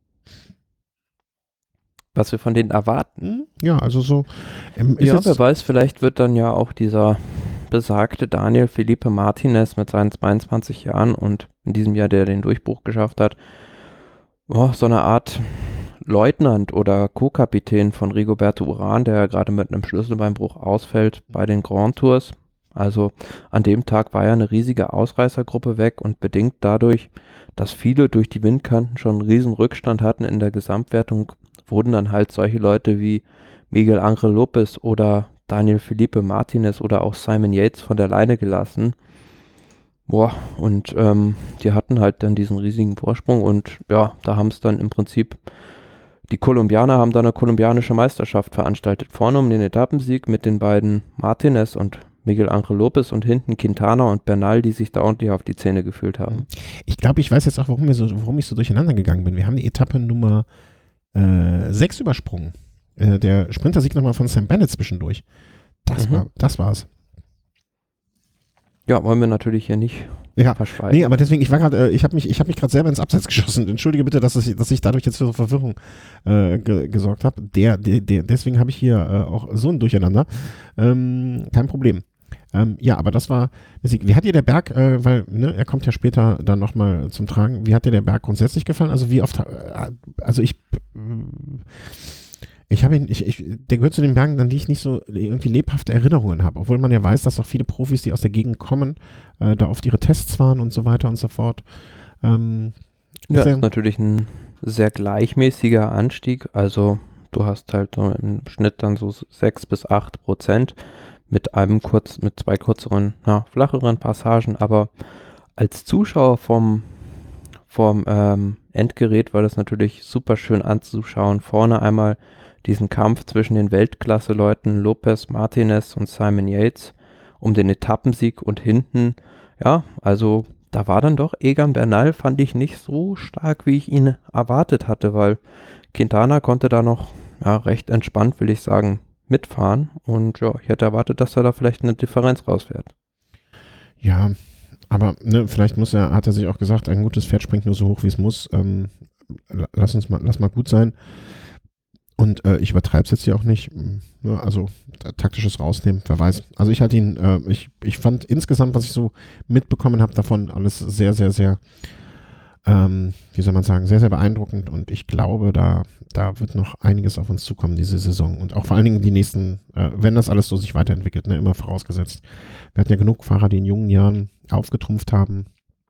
Was wir von denen erwarten. Hm? Ja, also so. Ähm, ist Ja, jetzt, wer weiß, vielleicht wird dann ja auch dieser besagte Daniel Felipe Martinez mit seinen zweiundzwanzig Jahren und in diesem Jahr, der den Durchbruch geschafft hat, oh, so eine Art Leutnant oder Co-Kapitän von Rigoberto Urán, der ja gerade mit einem Schlüsselbeinbruch ausfällt bei den Grand Tours. Also an dem Tag war ja eine riesige Ausreißergruppe weg und bedingt dadurch, dass viele durch die Windkanten schon einen riesen Rückstand hatten in der Gesamtwertung, wurden dann halt solche Leute wie Miguel Ángel López oder Daniel Felipe Martinez oder auch Simon Yates von der Leine gelassen. Boah, und ähm, die hatten halt dann diesen riesigen Vorsprung und ja, da haben es dann im Prinzip, die Kolumbianer haben dann eine kolumbianische Meisterschaft veranstaltet. Vorne um den Etappensieg mit den beiden Martinez und Miguel Ángel López und hinten Quintana und Bernal, die sich da ordentlich auf die Zähne gefühlt haben. ich glaube, ich weiß jetzt auch, warum, wir so, warum ich so durcheinander gegangen bin. Wir haben die Etappe Nummer äh, sechs übersprungen. Äh, der Sprintersieg nochmal von Sam Bennett zwischendurch. Das Mhm. war, das war's. Ja, wollen wir natürlich hier nicht Ja, verschweigen. nee, aber deswegen, ich war gerade, äh, ich habe mich, ich habe mich gerade selber ins Abseits geschossen. Entschuldige bitte, dass ich, dass ich dadurch jetzt für Verwirrung äh, ge gesorgt habe. Der, der, der, deswegen habe ich hier äh, auch so ein Durcheinander. Ähm, kein Problem. Ähm, ja, aber das war, wie hat dir der Berg, äh, weil, ne, er kommt ja später dann nochmal zum Tragen, wie hat dir der Berg grundsätzlich gefallen? Also wie oft, äh, also ich, ich habe ihn, ich, ich, der gehört zu den Bergen, an die ich nicht so irgendwie lebhafte Erinnerungen habe, obwohl man ja weiß, dass auch viele Profis, die aus der Gegend kommen, äh, da oft ihre Tests waren und so weiter und so fort. Ähm, Ja, ist ist er- natürlich ein sehr gleichmäßiger Anstieg. Also du hast halt so im Schnitt dann so sechs bis acht Prozent mit einem kurz, mit zwei kürzeren, ja, flacheren Passagen. Aber als Zuschauer vom, vom ähm, Endgerät war das natürlich super schön anzuschauen. Vorne einmal diesen Kampf zwischen den Weltklasse-Leuten Lopez, Martinez und Simon Yates um den Etappensieg und hinten, ja, also da war dann doch Egan Bernal, fand ich nicht so stark, wie ich ihn erwartet hatte, weil Quintana konnte da noch, ja, recht entspannt, will ich sagen, mitfahren und ja, ich hätte erwartet, dass er da vielleicht eine Differenz rausfährt. ja, aber ne, vielleicht muss er, hat er sich auch gesagt, ein gutes Pferd springt nur so hoch, wie es muss. Ähm, lass uns mal, lass mal gut sein. Und äh, ich übertreibe es jetzt hier auch nicht. Ja, also t- taktisches Rausnehmen, wer weiß. Also ich hatte ihn, äh, ich, ich fand insgesamt, was ich so mitbekommen habe davon, alles sehr, sehr, sehr, ähm, wie soll man sagen, sehr, sehr beeindruckend. Und ich glaube, da, da wird noch einiges auf uns zukommen diese Saison. Und auch vor allen Dingen die nächsten, äh, wenn das alles so sich weiterentwickelt, ne, immer vorausgesetzt. Wir hatten ja genug Fahrer, die in jungen Jahren aufgetrumpft haben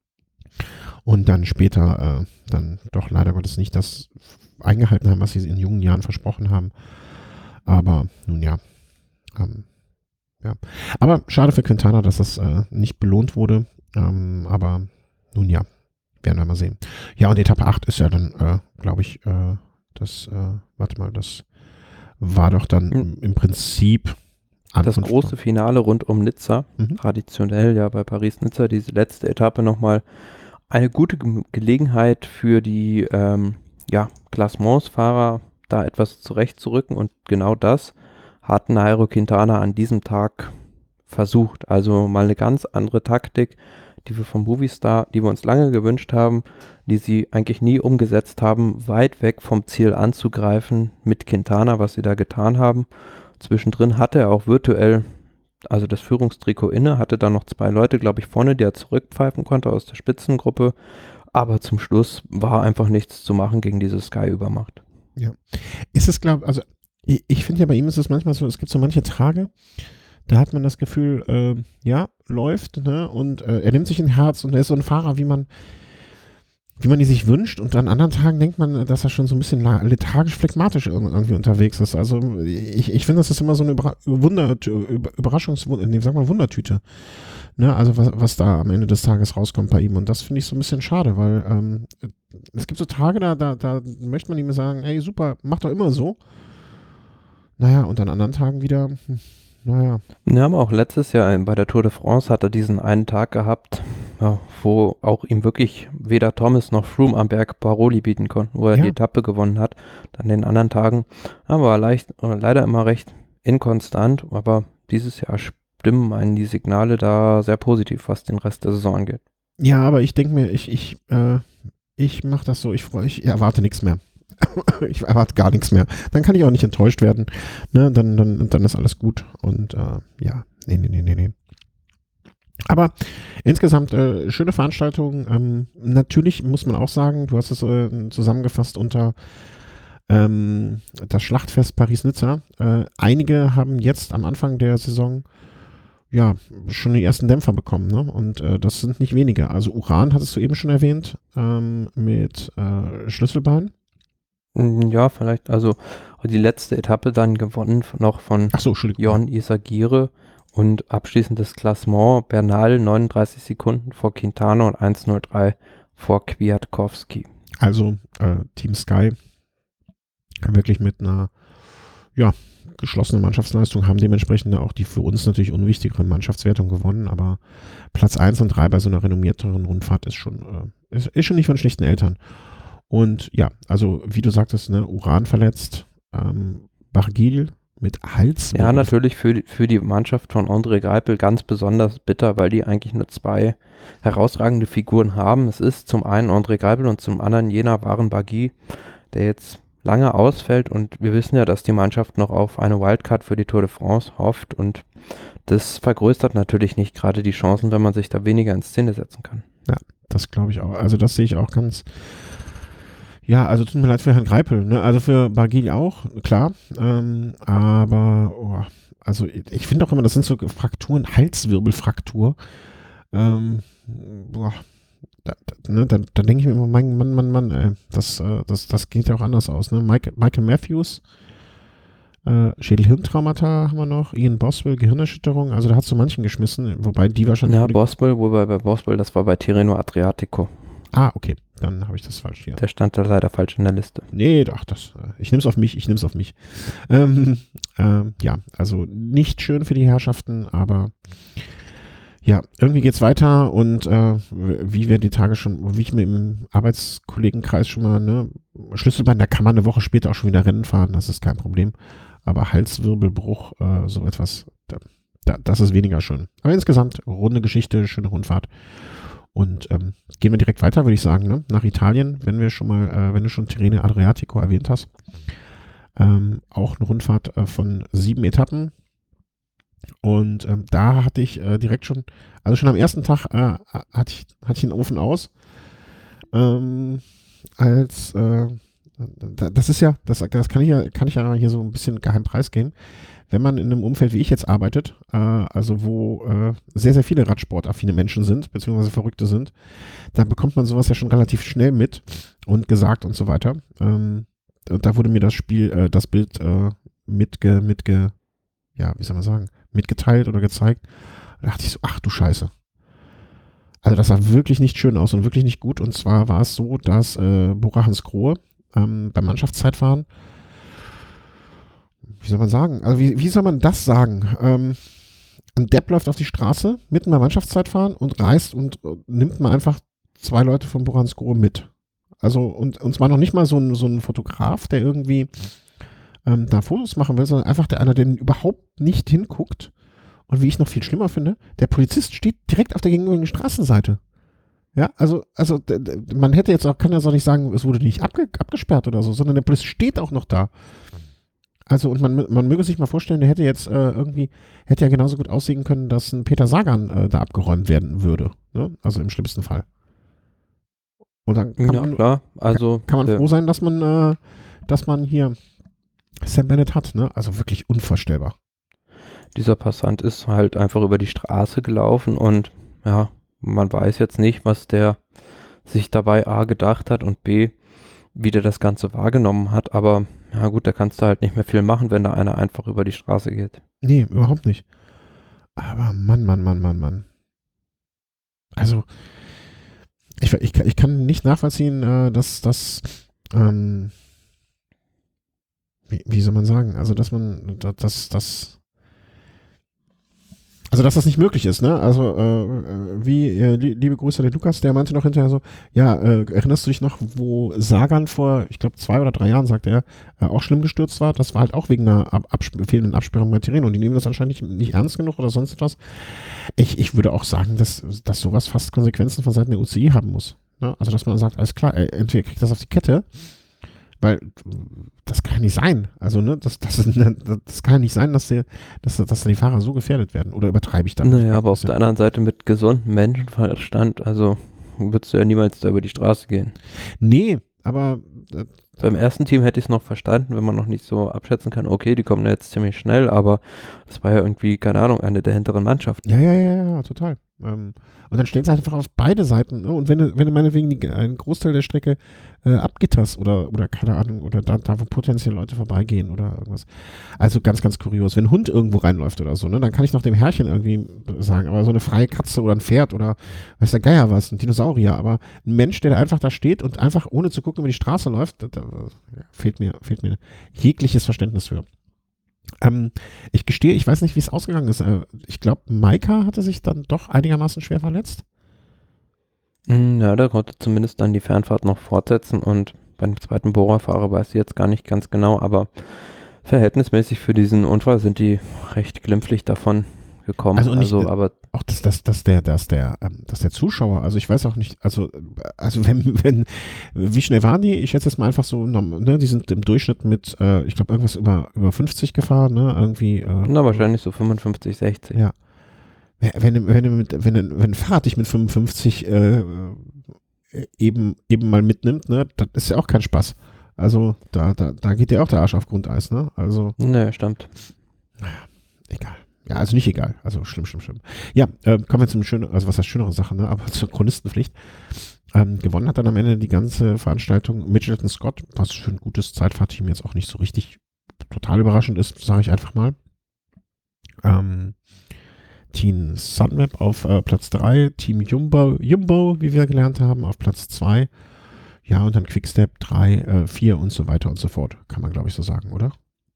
und dann später äh, dann doch leider Gottes nicht das eingehalten haben, was sie in jungen Jahren versprochen haben. Aber nun ja. Ähm, ja. Aber schade für Quintana, dass das äh, nicht belohnt wurde. Ähm, aber nun ja, werden wir mal sehen. Ja, und Etappe acht ist ja dann, äh, glaube ich, äh, das, äh, warte mal, das war doch dann Hm. im Prinzip Das Ankunft große von- Finale rund um Nizza, Mhm. traditionell ja bei Paris-Nizza, diese letzte Etappe nochmal eine gute Ge Gelegenheit für die ähm, ja, Klassementsfahrer, da etwas zurechtzurücken und genau das hat Nairo Quintana an diesem Tag versucht. Also mal eine ganz andere Taktik, die wir vom Movistar, die wir uns lange gewünscht haben, die sie eigentlich nie umgesetzt haben, weit weg vom Ziel anzugreifen mit Quintana, was sie da getan haben. Zwischendrin hatte er auch virtuell, also das Führungstrikot inne, hatte dann noch zwei Leute, glaube ich, vorne, die er zurückpfeifen konnte aus der Spitzengruppe. Aber zum Schluss war einfach nichts zu machen gegen diese Sky-Übermacht. Ist es, glaube also Ich, ich finde ja, bei ihm ist es manchmal so, es gibt so manche Tage, da hat man das Gefühl, äh, ja, läuft, ne? Und äh, er nimmt sich ein Herz und er ist so ein Fahrer, wie man, wie man die sich wünscht. Und an anderen Tagen denkt man, dass er schon so ein bisschen la- lethargisch, phlegmatisch irg- irgendwie unterwegs ist. Also ich, ich finde, das ist immer so eine Überra Wunder Über Überraschungs nee, sag mal Wundertüte. Ne? Also was, was da am Ende des Tages rauskommt bei ihm. Und das finde ich so ein bisschen schade, weil ähm, es gibt so Tage, da, da, da möchte man ihm sagen, ey, super, mach doch immer so. Naja, und an anderen Tagen wieder, hm, naja. Wir haben auch letztes Jahr bei der Tour de France hat er diesen einen Tag gehabt, ja, wo auch ihm wirklich weder Thomas noch Froome am Berg Paroli bieten konnten, wo er Ja. die Etappe gewonnen hat. Dann den anderen Tagen, aber leicht, äh, leider immer recht inkonstant, aber dieses Jahr stimmen einen die Signale da sehr positiv, was den Rest der Saison angeht. Ja, aber ich denke mir, ich, ich, äh, ich mache das so, ich, freu- ich erwarte nichts mehr. Ich erwarte gar nichts mehr. Dann kann ich auch nicht enttäuscht werden. Ne? Dann, dann, dann ist alles gut. Und äh, ja, nee, nee, nee, nee, nee. Aber insgesamt äh, schöne Veranstaltung. Ähm, natürlich muss man auch sagen, du hast es äh, zusammengefasst unter ähm, das Schlachtfest Paris-Nizza. Äh, einige haben jetzt am Anfang der Saison ja schon die ersten Dämpfer bekommen. Ne? Und äh, das sind nicht wenige. Also Uran hattest du eben schon erwähnt ähm, mit äh, Schlüsselbein. Mm, Ja, vielleicht, also die letzte Etappe dann gewonnen von- noch von Ach so, Entschuldigung. Jon Izagirre und abschließendes Klassement Bernal neununddreißig Sekunden vor Quintana und eins null drei vor Kwiatkowski. Also äh, Team Sky wirklich mit einer ja, geschlossenen Mannschaftsleistung haben dementsprechend auch die für uns natürlich unwichtigere Mannschaftswertung gewonnen, aber Platz eins und drei bei so einer renommierteren Rundfahrt ist schon, äh, ist, ist schon nicht von schlechten Eltern. Und ja, also wie du sagtest, ne, Uran verletzt, ähm, Barguil mit Hals. Ja, natürlich für, die- für die Mannschaft von André Greipel ganz besonders bitter, weil die eigentlich nur zwei herausragende Figuren haben. Es ist zum einen André Greipel und zum anderen jener Waren Barguil, der jetzt lange ausfällt, und wir wissen ja, dass die Mannschaft noch auf eine Wildcard für die Tour de France hofft, und das vergrößert natürlich nicht gerade die Chancen, wenn man sich da weniger in Szene setzen kann. Das glaube ich auch. Also das sehe ich auch ganz. Ja, also tut mir leid für Herrn Greipel, ne? Also für Barguil auch, klar. Ähm, aber oh, also ich finde auch immer, das sind so Frakturen, Halswirbelfraktur. Ähm, boah, da, da, ne, da, da denke ich mir immer, Mann, Mann, Mann, Mann, ey, das, äh, das, das geht ja auch anders aus. Ne? Mike, Michael Matthews, äh, Schädel-Hirntraumata haben wir noch, Ian Boswell, Gehirnerschütterung, also da hat so manchen geschmissen, wobei die wahrscheinlich. Ja, Boswell, wobei bei Boswell, das war bei Tirreno Adriatico. Ah, okay, dann habe ich das falsch hier. Der stand da leider falsch in der Liste. Nee, ach, das, äh, ich nehme es auf mich, ich nehme es auf mich. Ähm, ähm, ja, also nicht schön für die Herrschaften, aber ja, irgendwie geht's weiter und äh, wie wir die Tage schon, wie ich mir im Arbeitskollegenkreis schon mal, ne, Schlüsselbein, da kann man eine Woche später auch schon wieder Rennen fahren, das ist kein Problem. Aber Halswirbelbruch, äh, so etwas, da, da, das ist weniger schön. Aber insgesamt, runde Geschichte, schöne Rundfahrt. Und ähm, gehen wir direkt weiter, würde ich sagen, ne? Nach Italien, wenn wir schon mal, äh, wenn du schon Tirreno Adriatico erwähnt hast. Ähm, auch eine Rundfahrt äh, von sieben Etappen. Und ähm, da hatte ich äh, direkt schon, also schon am ersten Tag äh, hatte, ich, hatte ich den Ofen aus. Ähm, als, äh, das ist ja, das, das kann ich ja, kann ich ja hier so ein bisschen geheim preisgeben. Wenn man in einem Umfeld wie ich jetzt arbeitet, äh, also wo äh, sehr, sehr viele radsportaffine Menschen sind, beziehungsweise Verrückte sind, dann bekommt man sowas ja schon relativ schnell mit und gesagt und so weiter. Ähm, da wurde mir das Spiel, äh, das Bild äh, mitge, mitge, ja, wie soll man sagen, mitgeteilt oder gezeigt. Da dachte ich so, ach du Scheiße. Also das sah wirklich nicht schön aus und wirklich nicht gut. Und zwar war es so, dass äh, Bora Hansgrohe ähm, beim Mannschaftszeitfahren, wie soll man sagen, also wie, wie soll man das sagen? Ähm, ein Depp läuft auf die Straße mitten beim Mannschaftszeitfahren und reist und äh, nimmt mal einfach zwei Leute von Bora Hansgrohe mit. Also und, und zwar noch nicht mal so ein, so ein Fotograf, der irgendwie ähm, da Fotos machen will, sondern einfach der einer, der überhaupt nicht hinguckt. Und wie ich noch viel schlimmer finde, der Polizist steht direkt auf der gegenüberliegenden Straßenseite. Ja, also, also d- d- man hätte jetzt auch, kann ja so nicht sagen, es wurde nicht abge, abgesperrt oder so, sondern der Polizist steht auch noch da. Also, und man, man möge sich mal vorstellen, der hätte jetzt äh, irgendwie, hätte ja genauso gut aussehen können, dass ein Peter Sagan äh, da abgeräumt werden würde. Ne? Also im schlimmsten Fall. Und dann kann Ja, man, klar. Also, kann man der- froh sein, dass man, äh, dass man hier Sam Bennett hat, ne? Also wirklich unvorstellbar. Dieser Passant ist halt einfach über die Straße gelaufen und ja, man weiß jetzt nicht, was der sich dabei A gedacht hat und B, wie der das Ganze wahrgenommen hat, aber ja gut, da kannst du halt nicht mehr viel machen, wenn da einer einfach über die Straße geht. Nee, überhaupt nicht. Aber Mann, Mann, Mann, Mann, Mann. Also, ich, ich, ich kann nicht nachvollziehen, äh, dass das, ähm, wie, wie soll man sagen, also dass man, dass das, also dass das nicht möglich ist, ne? Also äh, wie, äh, liebe Grüße an den Lukas, der meinte noch hinterher so, ja, äh, erinnerst du dich noch, wo Sagan vor, ich glaube zwei oder drei Jahren, sagte er, äh, auch schlimm gestürzt war? Das war halt auch wegen einer ab Absp fehlenden Absperrung bei Tirreno und die nehmen das anscheinend nicht, nicht ernst genug oder sonst etwas. Ich, ich würde auch sagen, dass, dass sowas fast Konsequenzen von Seiten der U C I haben muss. Ne? Also dass man sagt, alles klar, ey, entweder kriegt das auf die Kette, weil das kann nicht sein. Also, ne, das, das, ist, das kann nicht sein, dass, die, dass, dass die Fahrer so gefährdet werden. Oder übertreibe ich da? Naja, aber auf der anderen Seite mit gesundem Menschenverstand, also würdest du ja niemals da über die Straße gehen. Nee, aber äh, beim ersten Team hätte ich es noch verstanden, wenn man noch nicht so abschätzen kann, okay, die kommen jetzt ziemlich schnell, aber das war ja irgendwie, keine Ahnung, eine der hinteren Mannschaften. Ja, ja, ja, ja, total. Ähm, und dann stehen sie einfach auf beide Seiten. Ne? Und wenn du, wenn du meinetwegen die, einen Großteil der Strecke äh, abgitterst oder, oder keine Ahnung, oder da, da wo potenziell Leute vorbeigehen oder irgendwas. Also ganz, ganz kurios. Wenn ein Hund irgendwo reinläuft oder so, ne, dann kann ich noch dem Herrchen irgendwie sagen, aber so eine freie Katze oder ein Pferd oder weiß der Geier was, ein Dinosaurier, aber ein Mensch, der einfach da steht und einfach ohne zu gucken über die Straße läuft, da, da fehlt mir, fehlt mir jegliches Verständnis für. Ähm, ich gestehe, ich weiß nicht, wie es ausgegangen ist. Äh, ich glaube, Maika hatte sich dann doch einigermaßen schwer verletzt. Ja, der konnte zumindest dann die Fernfahrt noch fortsetzen und beim zweiten Bohrerfahrer weiß ich jetzt gar nicht ganz genau, aber verhältnismäßig für diesen Unfall sind die recht glimpflich davon gekommen. Also, nicht, also aber auch dass, dass, dass, der, dass, der, ähm, dass der Zuschauer, also ich weiß auch nicht, also, also wenn, wenn, wie schnell waren die? Ich schätze jetzt mal einfach so, ne, die sind im Durchschnitt mit, äh, ich glaube, irgendwas über, über fünfzig gefahren, ne, irgendwie. Äh, na, wahrscheinlich so fünfundfünfzig, sechzig. Ja. Wenn, wenn, wenn, mit, wenn, wenn ein Fahrrad dich mit fünfundfünfzig äh, eben, eben mal mitnimmt, ne, das ist ja auch kein Spaß. Also da, da, da geht dir auch der Arsch auf Grundeis, ne? Also. Naja, stimmt. Naja, egal. Ja, also nicht egal. Also schlimm, schlimm, schlimm. Ja, äh, kommen wir zum schönen, also was heißt schönere Sache, ne? Aber zur Chronistenpflicht. Ähm, gewonnen hat dann am Ende die ganze Veranstaltung Mitchelton Scott, was für ein gutes Zeitfahrteam jetzt auch nicht so richtig total überraschend ist, sage ich einfach mal. Ähm, Team Sunweb auf äh, Platz drei, Team Jumbo, Jumbo, wie wir gelernt haben, auf Platz zwei. Ja, und dann Quickstep drei, vier und so weiter und so fort. Kann man, glaube ich, so sagen, oder?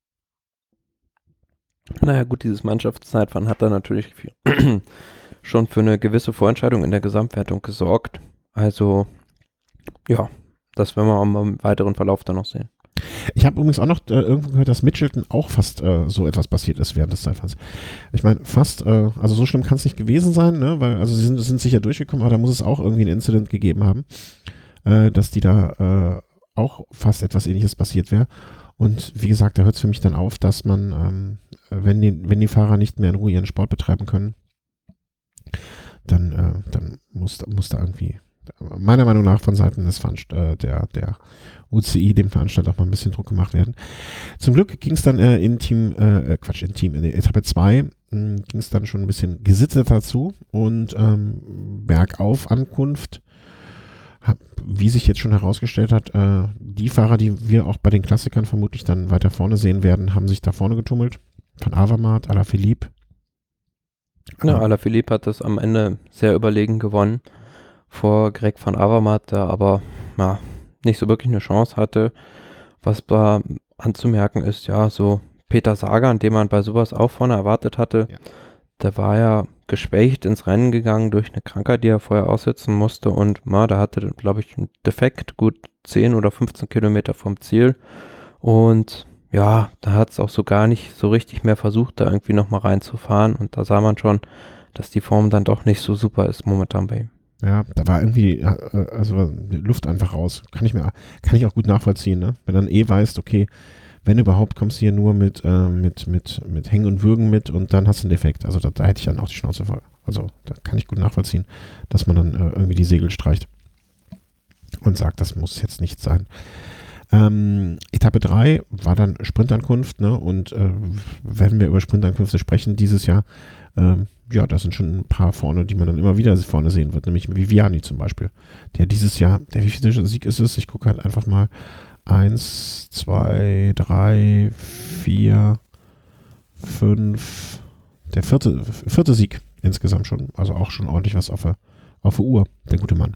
Naja, gut, dieses Mannschaftszeitfahren hat da natürlich viel schon für eine gewisse Vorentscheidung in der Gesamtwertung gesorgt. Also, ja, das werden wir auch mal im weiteren Verlauf dann noch sehen. Ich habe übrigens auch noch äh, irgendwo gehört, dass Mitchelton auch fast äh, so etwas passiert ist während des Zeitfahrens. Ich meine, fast, äh, also so schlimm kann es nicht gewesen sein, ne? Weil, also sie sind, sind sicher durchgekommen, aber da muss es auch irgendwie ein Incident gegeben haben, äh, dass die da äh, auch fast etwas Ähnliches passiert wäre. Und wie gesagt, da hört es für mich dann auf, dass man, ähm, wenn, die, wenn die Fahrer nicht mehr in Ruhe ihren Sport betreiben können, dann, äh, dann muss, muss da irgendwie, meiner Meinung nach von Seiten des Veranst äh, der, der U C I, dem Veranstalter, auch mal ein bisschen Druck gemacht werden. Zum Glück ging es dann äh, in Team, äh, Quatsch, in Team, in der Etappe zwei ging es dann schon ein bisschen gesitteter zu und ähm, bergauf Ankunft, hab, wie sich jetzt schon herausgestellt hat, äh, die Fahrer, die wir auch bei den Klassikern vermutlich dann weiter vorne sehen werden, haben sich da vorne getummelt. Van Avermaet, Alaphilippe. Ja, Alaphilippe hat das am Ende sehr überlegen gewonnen vor Greg van Avermaet, der aber ja, nicht so wirklich eine Chance hatte. Was da anzumerken ist, ja, so Peter Sagan, den man bei sowas auch vorne erwartet hatte, ja. Der war ja geschwächt ins Rennen gegangen durch eine Krankheit, die er vorher aussitzen musste und ja, da hatte, glaube ich, einen Defekt, gut zehn oder fünfzehn Kilometer vom Ziel und ja, da hat es auch so gar nicht so richtig mehr versucht, da irgendwie nochmal reinzufahren und da sah man schon, dass die Form dann doch nicht so super ist momentan bei ihm. Ja, da war irgendwie, also die Luft einfach raus. Kann ich mir, kann ich auch gut nachvollziehen, ne? Wenn dann eh weißt, okay, wenn überhaupt, kommst du hier nur mit, äh, mit, mit, mit Hängen und Würgen mit und dann hast du einen Defekt. Also da, da hätte ich dann auch die Schnauze voll. Also da kann ich gut nachvollziehen, dass man dann äh, irgendwie die Segel streicht und sagt, das muss jetzt nicht sein. Ähm, Etappe drei war dann Sprintankunft, ne? Und äh, wenn wir über Sprintankünfte sprechen dieses Jahr, ähm, ja, da sind schon ein paar vorne, die man dann immer wieder vorne sehen wird, nämlich Viviani zum Beispiel, der dieses Jahr, der wievielte Sieg ist es? Ich gucke halt einfach mal. Eins, zwei, drei, vier, fünf, der vierte, vierte Sieg insgesamt schon, also auch schon ordentlich was auf der, auf der Uhr, der gute Mann.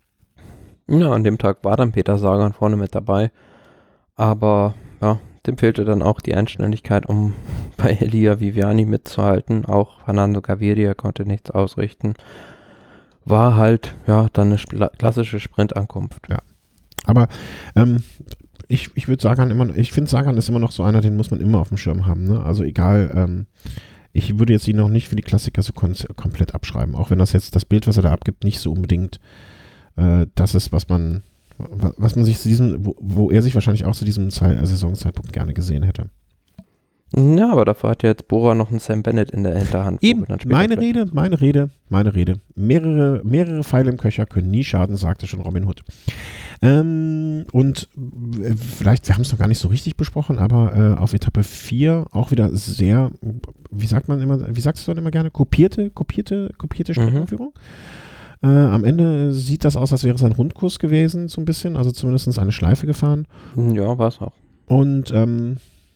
Ja, an dem Tag war dann Peter Sagan vorne mit dabei, aber ja, dem fehlte dann auch die Einständigkeit, um bei Elia Viviani mitzuhalten. Auch Fernando Gaviria konnte nichts ausrichten. War halt, ja, dann eine spla- klassische Sprintankunft. Ja, aber ähm, ich, ich würde Sagan immer, ich finde Sagan ist immer noch so einer, den muss man immer auf dem Schirm haben, ne? Also egal, ähm, ich würde jetzt ihn noch nicht für die Klassiker so kon- komplett abschreiben, auch wenn das jetzt das Bild, was er da abgibt, nicht so unbedingt äh, das ist, was man, was man sich zu diesem, wo, wo er sich wahrscheinlich auch zu diesem Zeit, Saisonzeitpunkt gerne gesehen hätte. Ja, aber dafür hat ja jetzt Bora noch einen Sam Bennett in der Hinterhand. Eben, meine Rede, meine Rede, meine Rede. Mehrere, mehrere Pfeile im Köcher können nie schaden, sagte schon Robin Hood. Ähm, und äh, vielleicht, wir haben es noch gar nicht so richtig besprochen, aber äh, auf Etappe vier auch wieder sehr, wie sagt man immer, wie sagst du dann immer gerne, kopierte, kopierte, kopierte Streckenführung. Mhm. Äh, am Ende sieht das aus, als wäre es ein Rundkurs gewesen, so ein bisschen, also zumindest eine Schleife gefahren. Ja, war es auch. Und ähm,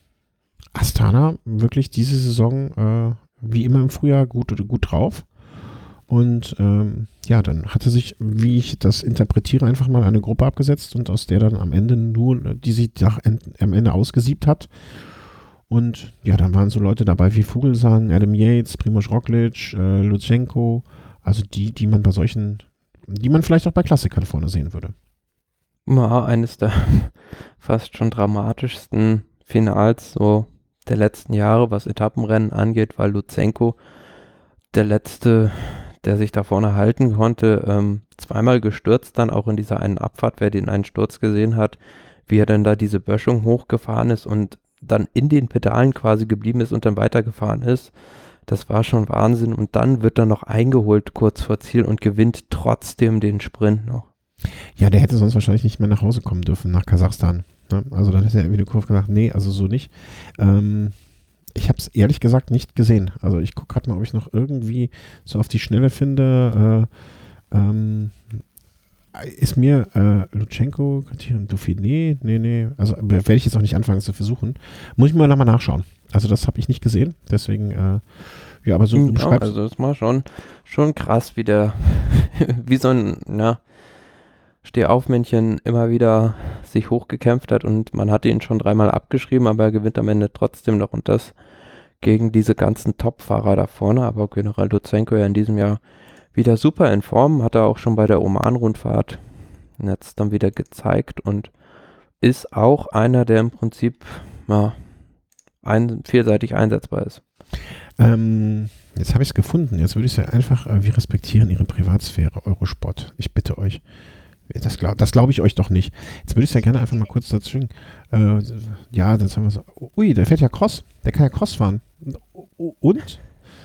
Astana wirklich diese Saison äh, wie immer im Frühjahr gut, gut drauf. Und ähm, ja, dann hatte sich, wie ich das interpretiere, einfach mal eine Gruppe abgesetzt und aus der dann am Ende nur, die sich nach, am Ende ausgesiebt hat. Und ja, dann waren so Leute dabei wie Vogelsang, Adam Yates, Primož Roglič, äh, Lutsenko, also die, die man bei solchen, die man vielleicht auch bei Klassikern vorne sehen würde. Ja, eines der fast schon dramatischsten Finals so der letzten Jahre, was Etappenrennen angeht, weil Lutsenko der letzte, der sich da vorne halten konnte, ähm, zweimal gestürzt dann auch in dieser einen Abfahrt, wer den einen Sturz gesehen hat, wie er dann da diese Böschung hochgefahren ist und dann in den Pedalen quasi geblieben ist und dann weitergefahren ist. Das war schon Wahnsinn und dann wird er noch eingeholt kurz vor Ziel und gewinnt trotzdem den Sprint noch. Ja, der hätte sonst wahrscheinlich nicht mehr nach Hause kommen dürfen, nach Kasachstan. Ne? Also dann hätte er irgendwie die Kurve gesagt, nee, also so nicht. Ähm, ich habe es ehrlich gesagt nicht gesehen. Also ich gucke gerade mal, ob ich noch irgendwie so auf die Schnelle finde. Äh, ähm, ist mir äh, Lutsenko, Dauphiné, nee, nee, also werde ich jetzt auch nicht anfangen zu versuchen. Muss ich mal nochmal nachschauen. Also das habe ich nicht gesehen, deswegen, äh, ja, aber so du ja, beschreibst. Also das war schon, schon krass, wie der, wie so ein, ja, Stehaufmännchen immer wieder sich hochgekämpft hat und man hatte ihn schon dreimal abgeschrieben, aber er gewinnt am Ende trotzdem noch und das gegen diese ganzen Top-Fahrer da vorne, aber General Lutsenko ja in diesem Jahr wieder super in Form, hat er auch schon bei der Oman-Rundfahrt jetzt dann wieder gezeigt und ist auch einer, der im Prinzip ja, ein, vielseitig einsetzbar ist. Ähm, jetzt habe ich es gefunden, jetzt würde ich es ja einfach, äh, wir respektieren Ihre Privatsphäre, Eurosport, ich bitte euch. Das glaube das glaub ich euch doch nicht. Jetzt würde ich es ja gerne einfach mal kurz dazu. Äh, ja, das haben wir so. Ui, der fährt ja Cross. Der kann ja Cross fahren. Und?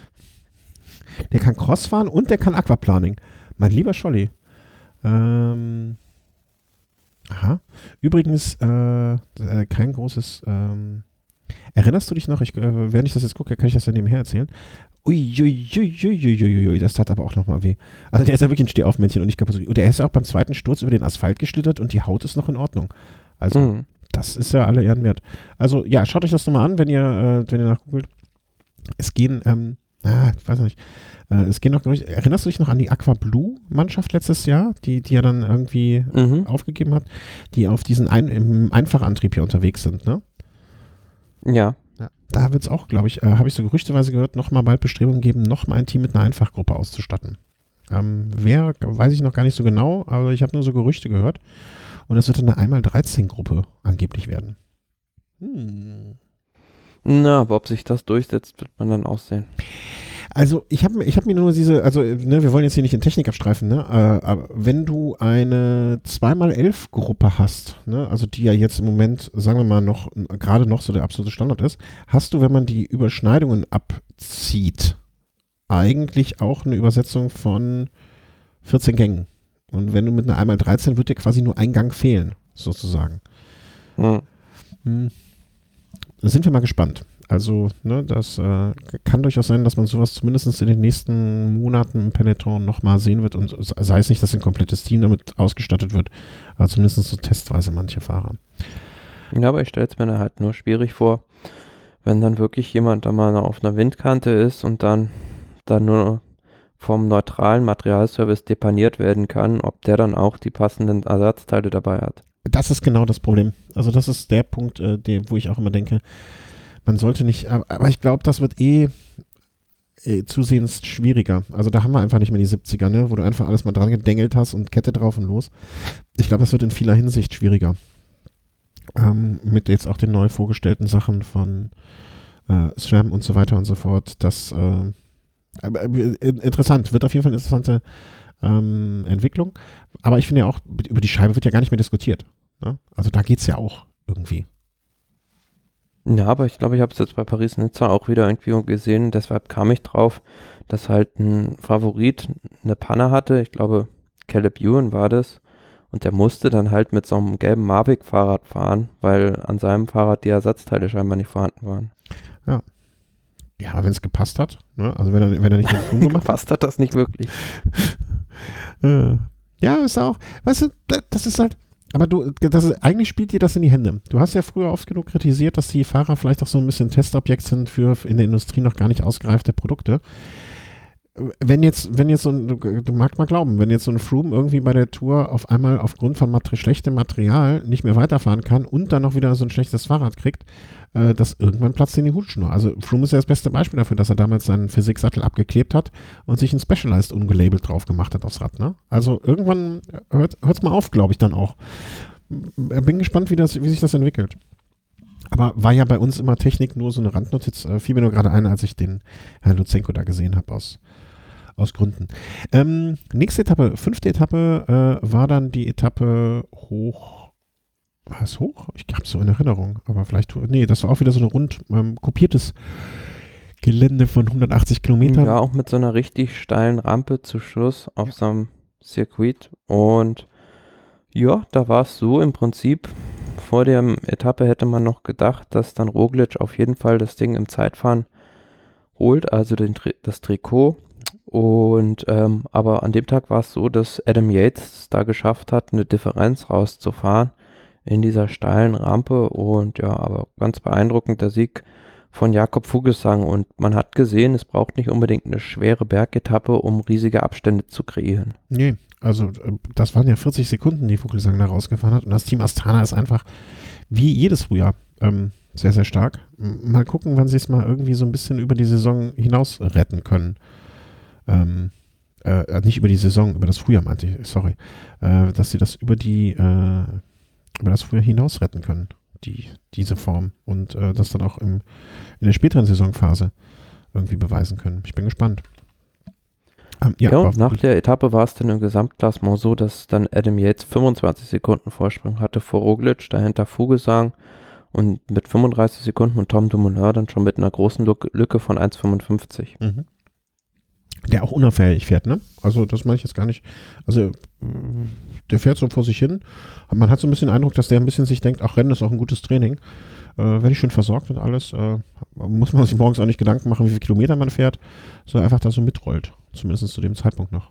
Der kann Cross fahren und der kann Aquaplaning. Mein lieber Scholli. Ähm, aha. Übrigens, äh, äh, kein großes. Ähm, erinnerst du dich noch? Ich, äh, während ich das jetzt gucke, kann ich das ja nebenher erzählen. Uiuiuiuiuiui, das tat aber auch nochmal weh. Also der ist ja wirklich ein Stehaufmännchen und ich glaube, und der ist ja auch beim zweiten Sturz über den Asphalt geschlittert und die Haut ist noch in Ordnung. Also mhm. Das ist ja alle Ehren wert. Also ja, schaut euch das nochmal an, wenn ihr, äh, wenn ihr nachgoogelt. Es gehen, ähm, ah, ich weiß nicht, äh, es gehen noch, erinnerst du dich noch an die Aqua Blue Mannschaft letztes Jahr, die, die ja dann irgendwie mhm. aufgegeben hat, die auf diesen Ein- im Einfachantrieb hier unterwegs sind, ne? Ja. Ja, da wird es auch, glaube ich, äh, habe ich so gerüchteweise gehört, nochmal bald Bestrebungen geben, nochmal ein Team mit einer Einfachgruppe auszustatten. Ähm, wer, weiß ich noch gar nicht so genau, aber ich habe nur so Gerüchte gehört. Und es wird eine einmal dreizehn Gruppe angeblich werden. Hm. Na, aber ob sich das durchsetzt, wird man dann auch sehen. Also ich habe ich hab mir nur diese, also ne, wir wollen jetzt hier nicht in Technik abstreifen, ne, äh, aber wenn du eine zwei mal elf Gruppe hast, ne, also die ja jetzt im Moment, sagen wir mal, noch gerade noch so der absolute Standard ist, hast du, wenn man die Überschneidungen abzieht, eigentlich auch eine Übersetzung von vierzehn Gängen. Und wenn du mit einer einmal dreizehn, wird dir quasi nur ein Gang fehlen, sozusagen. Hm. Hm. Da sind wir mal gespannt. Also, ne, das äh, kann durchaus sein, dass man sowas zumindest in den nächsten Monaten im Peloton nochmal sehen wird und sei es nicht, dass ein komplettes Team damit ausgestattet wird, aber zumindest so testweise manche Fahrer. Ja, aber ich stelle es mir halt nur schwierig vor, wenn dann wirklich jemand da mal auf einer Windkante ist und dann, dann nur vom neutralen Materialservice depanniert werden kann, ob der dann auch die passenden Ersatzteile dabei hat. Das ist genau das Problem. Also das ist der Punkt, äh, der, wo ich auch immer denke, man sollte nicht, aber, aber ich glaube, das wird eh, eh zusehends schwieriger. Also da haben wir einfach nicht mehr die siebziger, ne, wo du einfach alles mal dran gedengelt hast und Kette drauf und los. Ich glaube, das wird in vieler Hinsicht schwieriger. Ähm, mit jetzt auch den neu vorgestellten Sachen von äh, SRAM und so weiter und so fort. Das äh, äh, interessant, wird auf jeden Fall eine interessante ähm, Entwicklung. Aber ich finde ja auch, über die Scheibe wird ja gar nicht mehr diskutiert. Ne? Also da geht es ja auch irgendwie. Ja, aber ich glaube, ich habe es jetzt bei Paris-Nizza auch wieder irgendwie gesehen, deshalb kam ich drauf, dass halt ein Favorit eine Panne hatte. Ich glaube, Caleb Ewan war das. Und der musste dann halt mit so einem gelben Mavic-Fahrrad fahren, weil an seinem Fahrrad die Ersatzteile scheinbar nicht vorhanden waren. Ja. Ja, aber wenn es gepasst hat, ne? Also wenn er, wenn er nicht den Flug gemacht hat. Gepasst hat das nicht wirklich. äh, ja, ist auch, weißt du, das ist halt, aber du, das ist, eigentlich spielt dir das in die Hände. Du hast ja früher oft genug kritisiert, dass die Fahrer vielleicht auch so ein bisschen Testobjekt sind für in der Industrie noch gar nicht ausgereifte Produkte. Wenn jetzt, wenn jetzt so ein, du, du magst mal glauben, wenn jetzt so ein Froome irgendwie bei der Tour auf einmal aufgrund von Mater- schlechtem Material nicht mehr weiterfahren kann und dann noch wieder so ein schlechtes Fahrrad kriegt, äh, das irgendwann platzt in die Hutschnur. Also Froome ist ja das beste Beispiel dafür, dass er damals seinen Physiksattel abgeklebt hat und sich ein Specialized ungelabelt drauf gemacht hat aufs Rad. Ne? Also irgendwann hört es mal auf, glaube ich dann auch. Bin gespannt, wie, das, wie sich das entwickelt. Aber war ja bei uns immer Technik nur so eine Randnotiz. Äh, fiel mir nur gerade ein, als ich den Herrn Lutsenko da gesehen habe aus Aus Gründen. Ähm, nächste Etappe, fünfte Etappe, äh, war dann die Etappe hoch. War es hoch? Ich habe es so in Erinnerung, aber vielleicht. Nee, das war auch wieder so ein rund ähm, kopiertes Gelände von hundertachtzig Kilometern. Ja, auch mit so einer richtig steilen Rampe zu Schluss auf so einem Circuit. Und ja, da war es so im Prinzip. Vor der Etappe hätte man noch gedacht, dass dann Roglic auf jeden Fall das Ding im Zeitfahren holt, also den, das Trikot. Und ähm, aber an dem Tag war es so, dass Adam Yates da geschafft hat, eine Differenz rauszufahren in dieser steilen Rampe. Und ja, aber ganz beeindruckend der Sieg von Jakob Fuglsang. Und man hat gesehen, es braucht nicht unbedingt eine schwere Bergetappe, um riesige Abstände zu kreieren. Nee, also das waren ja vierzig Sekunden, die Fuglsang da rausgefahren hat. Und das Team Astana ist einfach wie jedes Frühjahr ähm, sehr, sehr stark. Mal gucken, wann sie es mal irgendwie so ein bisschen über die Saison hinaus retten können. Ähm, äh, nicht über die Saison, über das Frühjahr meinte ich, sorry, äh, dass sie das über die, äh, über das Frühjahr hinaus retten können, die, diese Form und äh, das dann auch im, in der späteren Saisonphase irgendwie beweisen können. Ich bin gespannt. Ähm, ja, ja, und nach der Etappe war es dann im Gesamtklassement so, dass dann Adam Yates fünfundzwanzig Sekunden Vorsprung hatte vor Roglic, dahinter Fuglsang und mit fünfunddreißig Sekunden und Tom Dumoulin dann schon mit einer großen Lücke von eins Komma fünfundfünfzig. Mhm. Der auch unauffällig fährt, ne? Also das meine ich jetzt gar nicht. Also der fährt so vor sich hin. Man hat so ein bisschen den Eindruck, dass der ein bisschen sich denkt, ach, Rennen ist auch ein gutes Training. Äh, werde ich schön versorgt und alles. Äh, muss man sich morgens auch nicht Gedanken machen, wie viele Kilometer man fährt, sondern einfach da so mitrollt. Zumindest zu dem Zeitpunkt noch.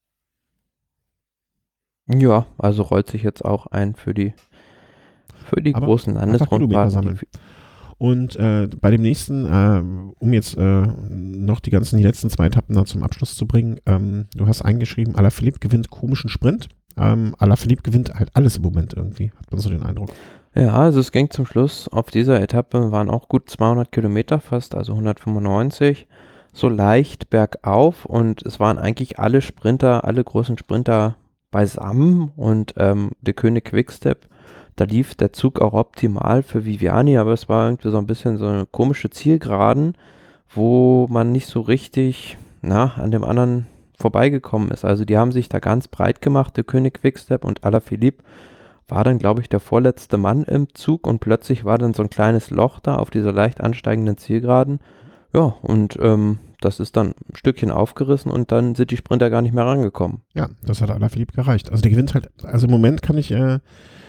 Ja, also rollt sich jetzt auch ein für die, für die Aber großen Landesrundfahrten. Und äh, bei dem nächsten, äh, um jetzt äh, noch die ganzen die letzten zwei Etappen da zum Abschluss zu bringen, ähm, du hast eingeschrieben, Alaphilippe gewinnt komischen Sprint. Ähm, Alaphilippe gewinnt halt alles im Moment irgendwie, hat man so den Eindruck. Ja, also es ging zum Schluss, auf dieser Etappe waren auch gut zweihundert Kilometer fast, also hundertfünfundneunzig, so leicht bergauf und es waren eigentlich alle Sprinter, alle großen Sprinter beisammen und ähm, der König Quickstep, da lief der Zug auch optimal für Viviani, aber es war irgendwie so ein bisschen so eine komische Zielgeraden, wo man nicht so richtig, na, an dem anderen vorbeigekommen ist. Also die haben sich da ganz breit gemacht, der König Quickstep und Alaphilippe war dann, glaube ich, der vorletzte Mann im Zug und plötzlich war dann so ein kleines Loch da auf dieser leicht ansteigenden Zielgeraden. Ja, und ähm, das ist dann ein Stückchen aufgerissen und dann sind die Sprinter gar nicht mehr rangekommen. Ja, das hat Alaphilippe gereicht. Also der gewinnt halt, also im Moment kann ich, äh,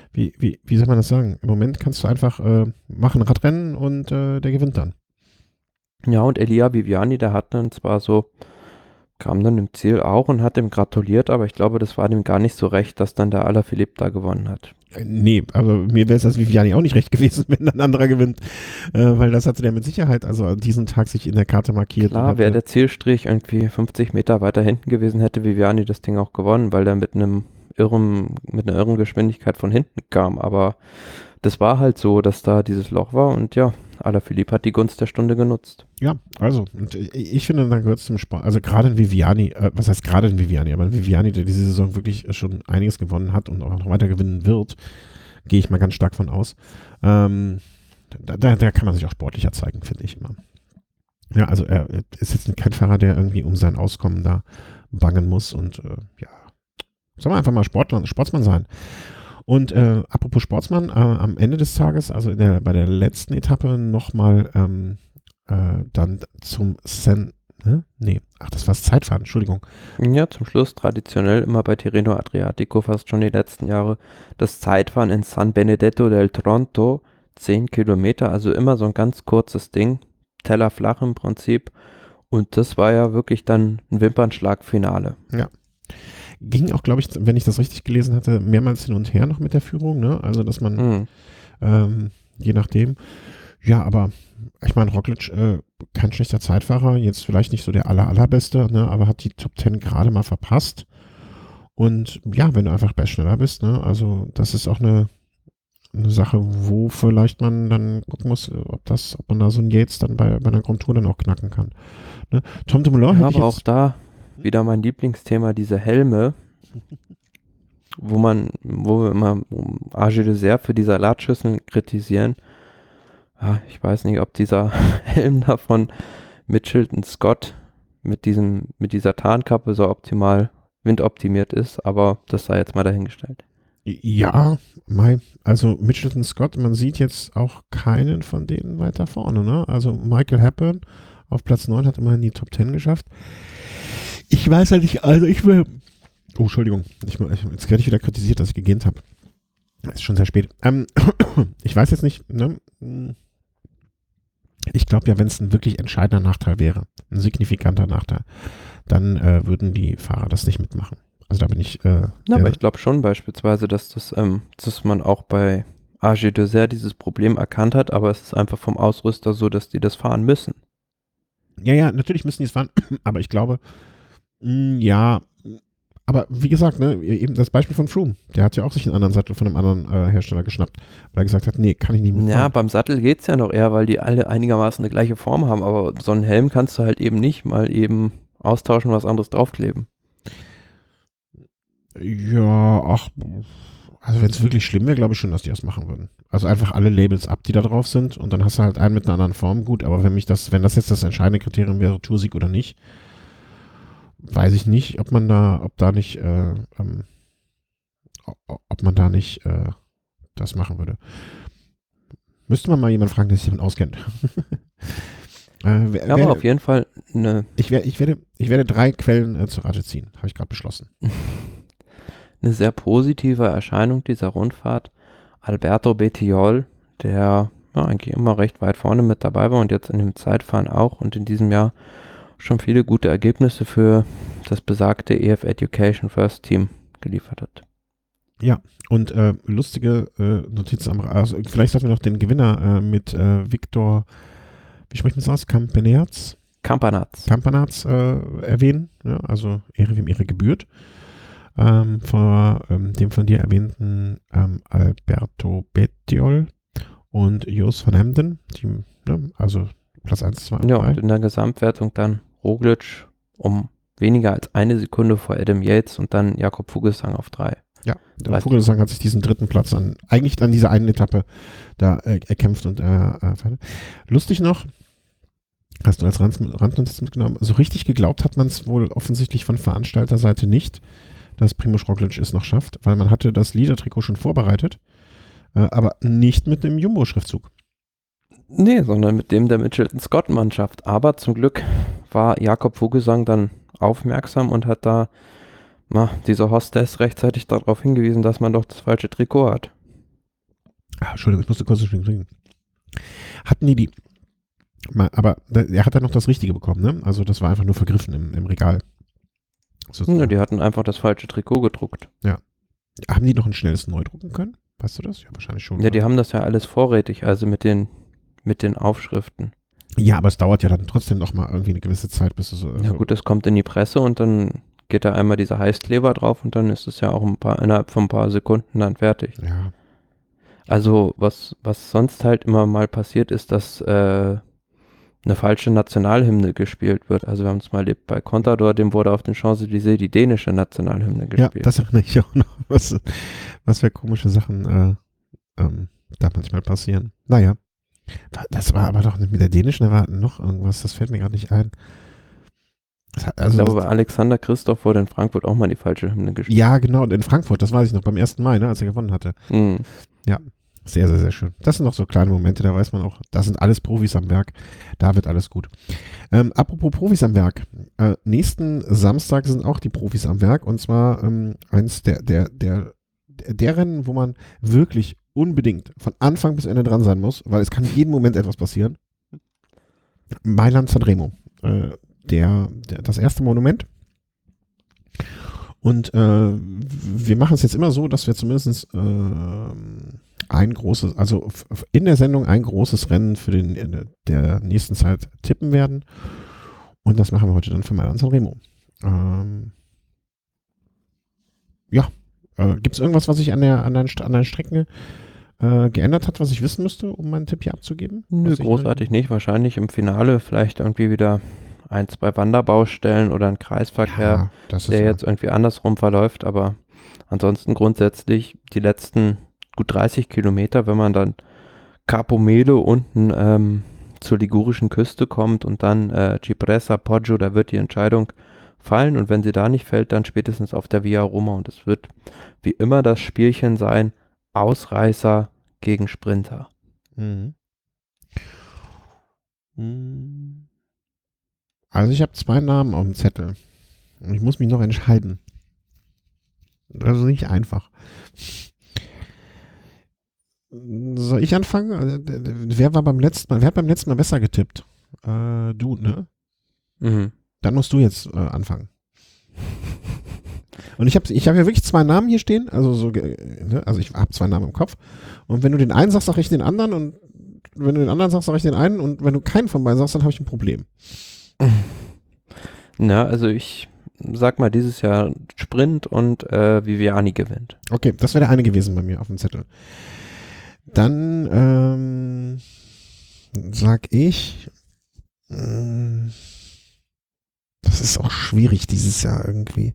wie, wie, wie soll man das sagen? Im Moment kannst du einfach äh, machen Radrennen und äh, der gewinnt dann. Ja, und Elia Viviani, der hat dann zwar so, kam dann im Ziel auch und hat ihm gratuliert, aber ich glaube, das war dem gar nicht so recht, dass dann der Alaphilippe da gewonnen hat. Äh, Nee, also mir wäre es als Viviani auch nicht recht gewesen, wenn ein anderer gewinnt, äh, weil das hatte der mit Sicherheit, also an diesem Tag sich in der Karte markiert. Klar, und wäre hatte, der Zielstrich irgendwie fünfzig Meter weiter hinten gewesen, hätte Viviani das Ding auch gewonnen, weil der mit einem irren, mit einer irren Geschwindigkeit von hinten kam, aber das war halt so, dass da dieses Loch war und ja, Alaphilippe hat die Gunst der Stunde genutzt. Ja, also, und ich, ich finde, da gehört es zum Sport, also gerade ein Viviani, äh, was heißt gerade ein Viviani, aber ein Viviani, der diese Saison wirklich schon einiges gewonnen hat und auch noch weiter gewinnen wird, gehe ich mal ganz stark von aus. Ähm, da, da, da kann man sich auch sportlicher zeigen, finde ich immer. Ja, also er ist jetzt kein Fahrer, der irgendwie um sein Auskommen da bangen muss und äh, ja, soll man einfach mal Sportler, Sportsmann sein. Und äh, apropos Sportsmann, äh, am Ende des Tages, also in der, bei der letzten Etappe nochmal ähm, äh, dann zum Sen, ne? Nee, ach, das war das Zeitfahren, Entschuldigung. Ja, zum Schluss traditionell immer bei Tirreno Adriatico, fast schon die letzten Jahre, das Zeitfahren in San Benedetto del Tronto, zehn Kilometer, also immer so ein ganz kurzes Ding, Teller flach im Prinzip. Und das war ja wirklich dann ein Wimpernschlag-Finale. Ging auch, glaube ich, wenn ich das richtig gelesen hatte, mehrmals hin und her noch mit der Führung, ne? Also, dass man, Mhm. ähm, je nachdem, ja, aber ich meine, Roglic, äh, kein schlechter Zeitfahrer, jetzt vielleicht nicht so der aller, allerbeste, ne? Aber hat die Top Ten gerade mal verpasst. Und ja, wenn du einfach besser schneller bist, ne? Also, das ist auch eine, eine Sache, wo vielleicht man dann gucken muss, ob das, ob man da so ein Yates dann bei, bei einer Grand Tour dann auch knacken kann. Ne? Tom Dumoulin Ja, hätte ich aber auch jetzt, da wieder mein Lieblingsthema, diese Helme, wo man, wo wir immer Age Dessert für die Salatschüsseln kritisieren. Ja, ich weiß nicht, ob dieser Helm da von Mitchelton Scott mit diesem, mit dieser Tarnkappe so optimal windoptimiert ist, aber das sei jetzt mal dahingestellt. ja, Mai, also Mitchelton Scott, man sieht jetzt auch keinen von denen weiter vorne, ne? Also Michael Hepburn auf Platz neun hat immerhin die Top Ten geschafft. Ich weiß ja nicht, also ich will, oh, Entschuldigung, ich, ich, jetzt werde ich wieder kritisiert, dass ich gegähnt habe. Ist schon sehr spät. Ähm, ich weiß jetzt nicht, ne? Ich glaube ja, wenn es ein wirklich entscheidender Nachteil wäre, ein signifikanter Nachteil, dann äh, würden die Fahrer das nicht mitmachen. Also da bin ich. Äh, Na, aber der- ich glaube schon beispielsweise, dass das, ähm, dass man auch bei A G Dessert dieses Problem erkannt hat, aber es ist einfach vom Ausrüster so, dass die das fahren müssen. ja, ja, natürlich müssen die es fahren, aber ich glaube, mh, ja, aber wie gesagt, ne, eben das Beispiel von Froome, der hat ja auch sich einen anderen Sattel von einem anderen äh, Hersteller geschnappt, weil er gesagt hat, nee, kann ich nicht mitfahren. Ja, beim Sattel geht es ja noch eher, weil die alle einigermaßen eine gleiche Form haben, aber so einen Helm kannst du halt eben nicht mal eben austauschen, was anderes draufkleben. Ja, ach, also wenn es wirklich schlimm wäre, glaube ich schon, dass die das machen würden. Also einfach alle Labels ab, die da drauf sind und dann hast du halt einen mit einer anderen Form, gut, aber wenn mich das, wenn das jetzt das entscheidende Kriterium wäre, Toursieg oder nicht, weiß ich nicht, ob man da, ob da nicht, äh, ähm, o- ob man da nicht äh, das machen würde. Müsste man mal jemanden fragen, der sich damit auskennt. äh, wer, Ja, aber wer, auf jeden Fall eine, ich, wer, ich, werde, ich werde drei Quellen äh, zu Rate ziehen, habe ich gerade beschlossen. eine sehr positive Erscheinung dieser Rundfahrt. Alberto Bettiol, der ja, eigentlich immer recht weit vorne mit dabei war und jetzt in dem Zeitfahren auch und in diesem Jahr schon viele gute Ergebnisse für das besagte E F Education First Team geliefert hat. Und äh, lustige äh, Notiz am Ra- also vielleicht sollten wir noch den Gewinner äh, mit äh, Victor, wie spricht man das aus? Campenerz? Campanaz. Campanaz äh, erwähnen. Ja, also Ehre, wem Ehre gebührt. Ähm, vor ähm, dem von dir erwähnten ähm, Alberto Bettiol und Jos van Hemden, die, ne, also Platz eins, zwei und Ja, drei. und in der Gesamtwertung dann Roglic um weniger als eine Sekunde vor Adam Yates und dann Jakob Fuglsang auf drei. Ja, der Weiß- Vogelsang hat sich diesen dritten Platz an, eigentlich an dieser einen Etappe da äh, erkämpft und äh, äh, lustig noch, hast du als Rand- Randnotiz mitgenommen, so richtig geglaubt hat man es wohl offensichtlich von Veranstalterseite nicht, dass Primož Roglic es noch schafft, weil man hatte das Leader-Trikot schon vorbereitet, äh, aber nicht mit dem Jumbo-Schriftzug. Nee, sondern mit dem der Mitchelton Scott Mannschaft. Aber zum Glück war Jakob Fuglsang dann aufmerksam und hat da na, dieser Hostess rechtzeitig darauf hingewiesen, dass man doch das falsche Trikot hat. Ah, Entschuldigung, ich musste kurz ein trinken. Hatten die die, mal, aber da- er hat dann noch das Richtige bekommen, ne? Also das war einfach nur vergriffen im, im Regal. Ja, Sozusagen. die hatten einfach das falsche Trikot gedruckt. Haben die noch ein schnelles neu drucken können? Weißt du das? Ja, wahrscheinlich schon. Ja, die oder? haben das ja alles vorrätig, also mit den, mit den Aufschriften. Ja, aber es dauert ja dann trotzdem noch mal irgendwie eine gewisse Zeit, bis es so. Ja gut, das kommt in die Presse und dann geht da einmal dieser Heißkleber drauf und dann ist es ja auch ein paar, innerhalb von ein paar Sekunden dann fertig. Ja. Also was, was sonst halt immer mal passiert ist, dass äh, eine falsche Nationalhymne gespielt wird. Also wir haben es mal erlebt bei Contador, dem wurde auf den Champs-Élysées die dänische Nationalhymne Ja, gespielt. das erinnere ich auch noch. Was, was für komische Sachen äh, ähm, da manchmal passieren. Naja. Das war aber doch nicht mit der dänischen, da war noch irgendwas, das fällt mir gerade nicht ein. Das hat, Ich also glaube, das, bei Alexander Christoph wurde in Frankfurt auch mal die falsche Hymne gespielt. ja, genau, und in Frankfurt, das weiß ich noch, beim ersten Mai, ne, als er gewonnen hatte. Hm. Sehr, sehr, sehr schön. Das sind noch so kleine Momente, da weiß man auch, da sind alles Profis am Werk, da wird alles gut. Ähm, apropos Profis am Werk, äh, nächsten Samstag sind auch die Profis am Werk und zwar ähm, eins der, der, der, der Rennen, wo man wirklich unbedingt von Anfang bis Ende dran sein muss, weil es kann jeden Moment etwas passieren. Mailand-Sanremo, äh, der, der, das erste Monument. Und äh, wir machen es jetzt immer so, dass wir zumindest äh, ein großes, also in der Sendung ein großes Rennen für den in der nächsten Zeit tippen werden. Und das machen wir heute dann für Mailand-Sanremo. Ähm, ja, äh, gibt es irgendwas, was sich an der, an den, an den Strecken äh, geändert hat, was ich wissen müsste, um meinen Tipp hier abzugeben? Nö, Was ich- großartig nicht. Wahrscheinlich im Finale vielleicht irgendwie wieder ein, zwei Wanderbaustellen oder ein Kreisverkehr, Ja, das ist der ja- jetzt irgendwie andersrum verläuft, aber ansonsten grundsätzlich die letzten gut dreißig Kilometer, wenn man dann Capomelo unten ähm, zur ligurischen Küste kommt und dann äh, Cipressa, Poggio, da wird die Entscheidung fallen und wenn sie da nicht fällt, dann spätestens auf der Via Roma und es wird wie immer das Spielchen sein, Ausreißer gegen Sprinter. Mhm. Mhm. Also ich habe zwei Namen auf dem Zettel. Und ich muss mich noch entscheiden. Also nicht einfach. Soll ich anfangen? Also, d- d- Wer war beim letzten Mal, wer hat beim letzten Mal besser getippt? Äh, du, ne? Mhm. Dann musst du jetzt äh, anfangen. Und ich habe ich hab ja wirklich zwei Namen hier stehen. Also so, ge- ne? Also ich habe zwei Namen im Kopf. Und wenn du den einen sagst, sag ich den anderen. Und wenn du den anderen sagst, sag ich den einen. Und wenn du keinen von beiden sagst, dann habe ich ein Problem. Na, also ich sag mal dieses Jahr Sprint und äh, Viviani gewinnt. Okay, das wäre der eine gewesen bei mir auf dem Zettel. Dann ähm, sag ich, ähm, das ist auch schwierig dieses Jahr irgendwie.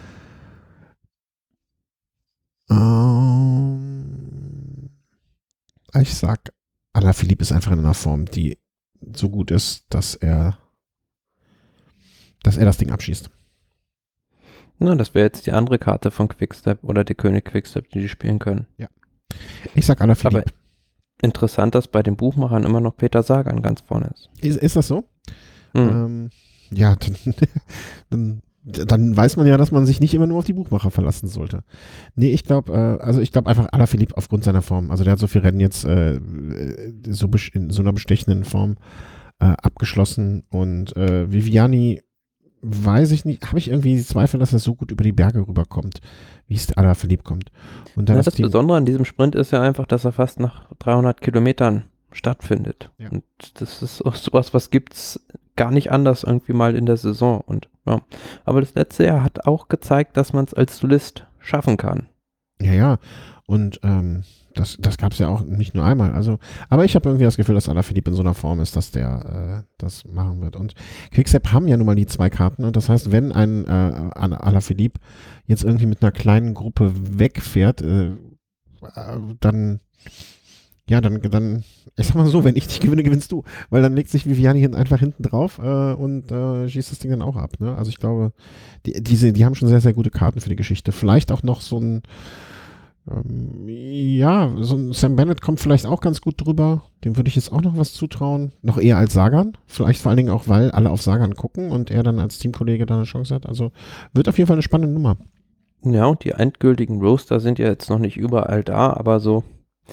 Ähm, ich sag, Alaphilippe ist einfach in einer Form, die so gut ist, dass er, dass er das Ding abschießt. Na, das wäre jetzt die andere Karte von Quickstep oder der König Quickstep, die die spielen können. Ich sag Alaphilippe. Interessant, dass bei den Buchmachern immer noch Peter Sagan ganz vorne ist. Ist, ist das so? Hm. Ähm, ja, dann, dann, dann weiß man ja, dass man sich nicht immer nur auf die Buchmacher verlassen sollte. Nee, ich glaube, äh, also ich glaube einfach Alaphilippe aufgrund seiner Form. Also der hat so viel Rennen jetzt äh, so bes- in so einer bestechenden Form äh, abgeschlossen und äh, Viviani weiß ich nicht, habe ich irgendwie Zweifel, dass er so gut über die Berge rüberkommt, wie es Alaphilippe kommt. Und dann Ja, das das Team, Besondere an diesem Sprint ist ja einfach, dass er fast nach dreihundert Kilometern stattfindet. Ja. Und das ist auch sowas, was gibt's gar nicht anders irgendwie mal in der Saison. Und ja, aber das letzte Jahr hat auch gezeigt, dass man es als Solist schaffen kann. ja, ja, und ähm, das, das gab es ja auch nicht nur einmal. Also, aber ich habe irgendwie das Gefühl, dass Alaphilippe in so einer Form ist, dass der äh, das machen wird. Und Quickstep haben ja nun mal die zwei Karten. Und das heißt, wenn ein äh, Alaphilippe jetzt irgendwie mit einer kleinen Gruppe wegfährt, äh, äh, dann, ja, dann, dann, ich sag mal so, wenn ich dich gewinne, gewinnst du. Weil dann legt sich Viviani hin, einfach hinten drauf äh, und äh, schießt das Ding dann auch ab. Ne? Also ich glaube, die, diese, die haben schon sehr, sehr gute Karten für die Geschichte. Vielleicht auch noch so ein Ähm, ja, so ein Sam Bennett kommt vielleicht auch ganz gut drüber. Dem würde ich jetzt auch noch was zutrauen. Noch eher als Sagan. Vielleicht vor allen Dingen auch, weil alle auf Sagan gucken und er dann als Teamkollege da eine Chance hat. Also wird auf jeden Fall eine spannende Nummer. Ja, und die endgültigen Roaster sind ja jetzt noch nicht überall da, aber so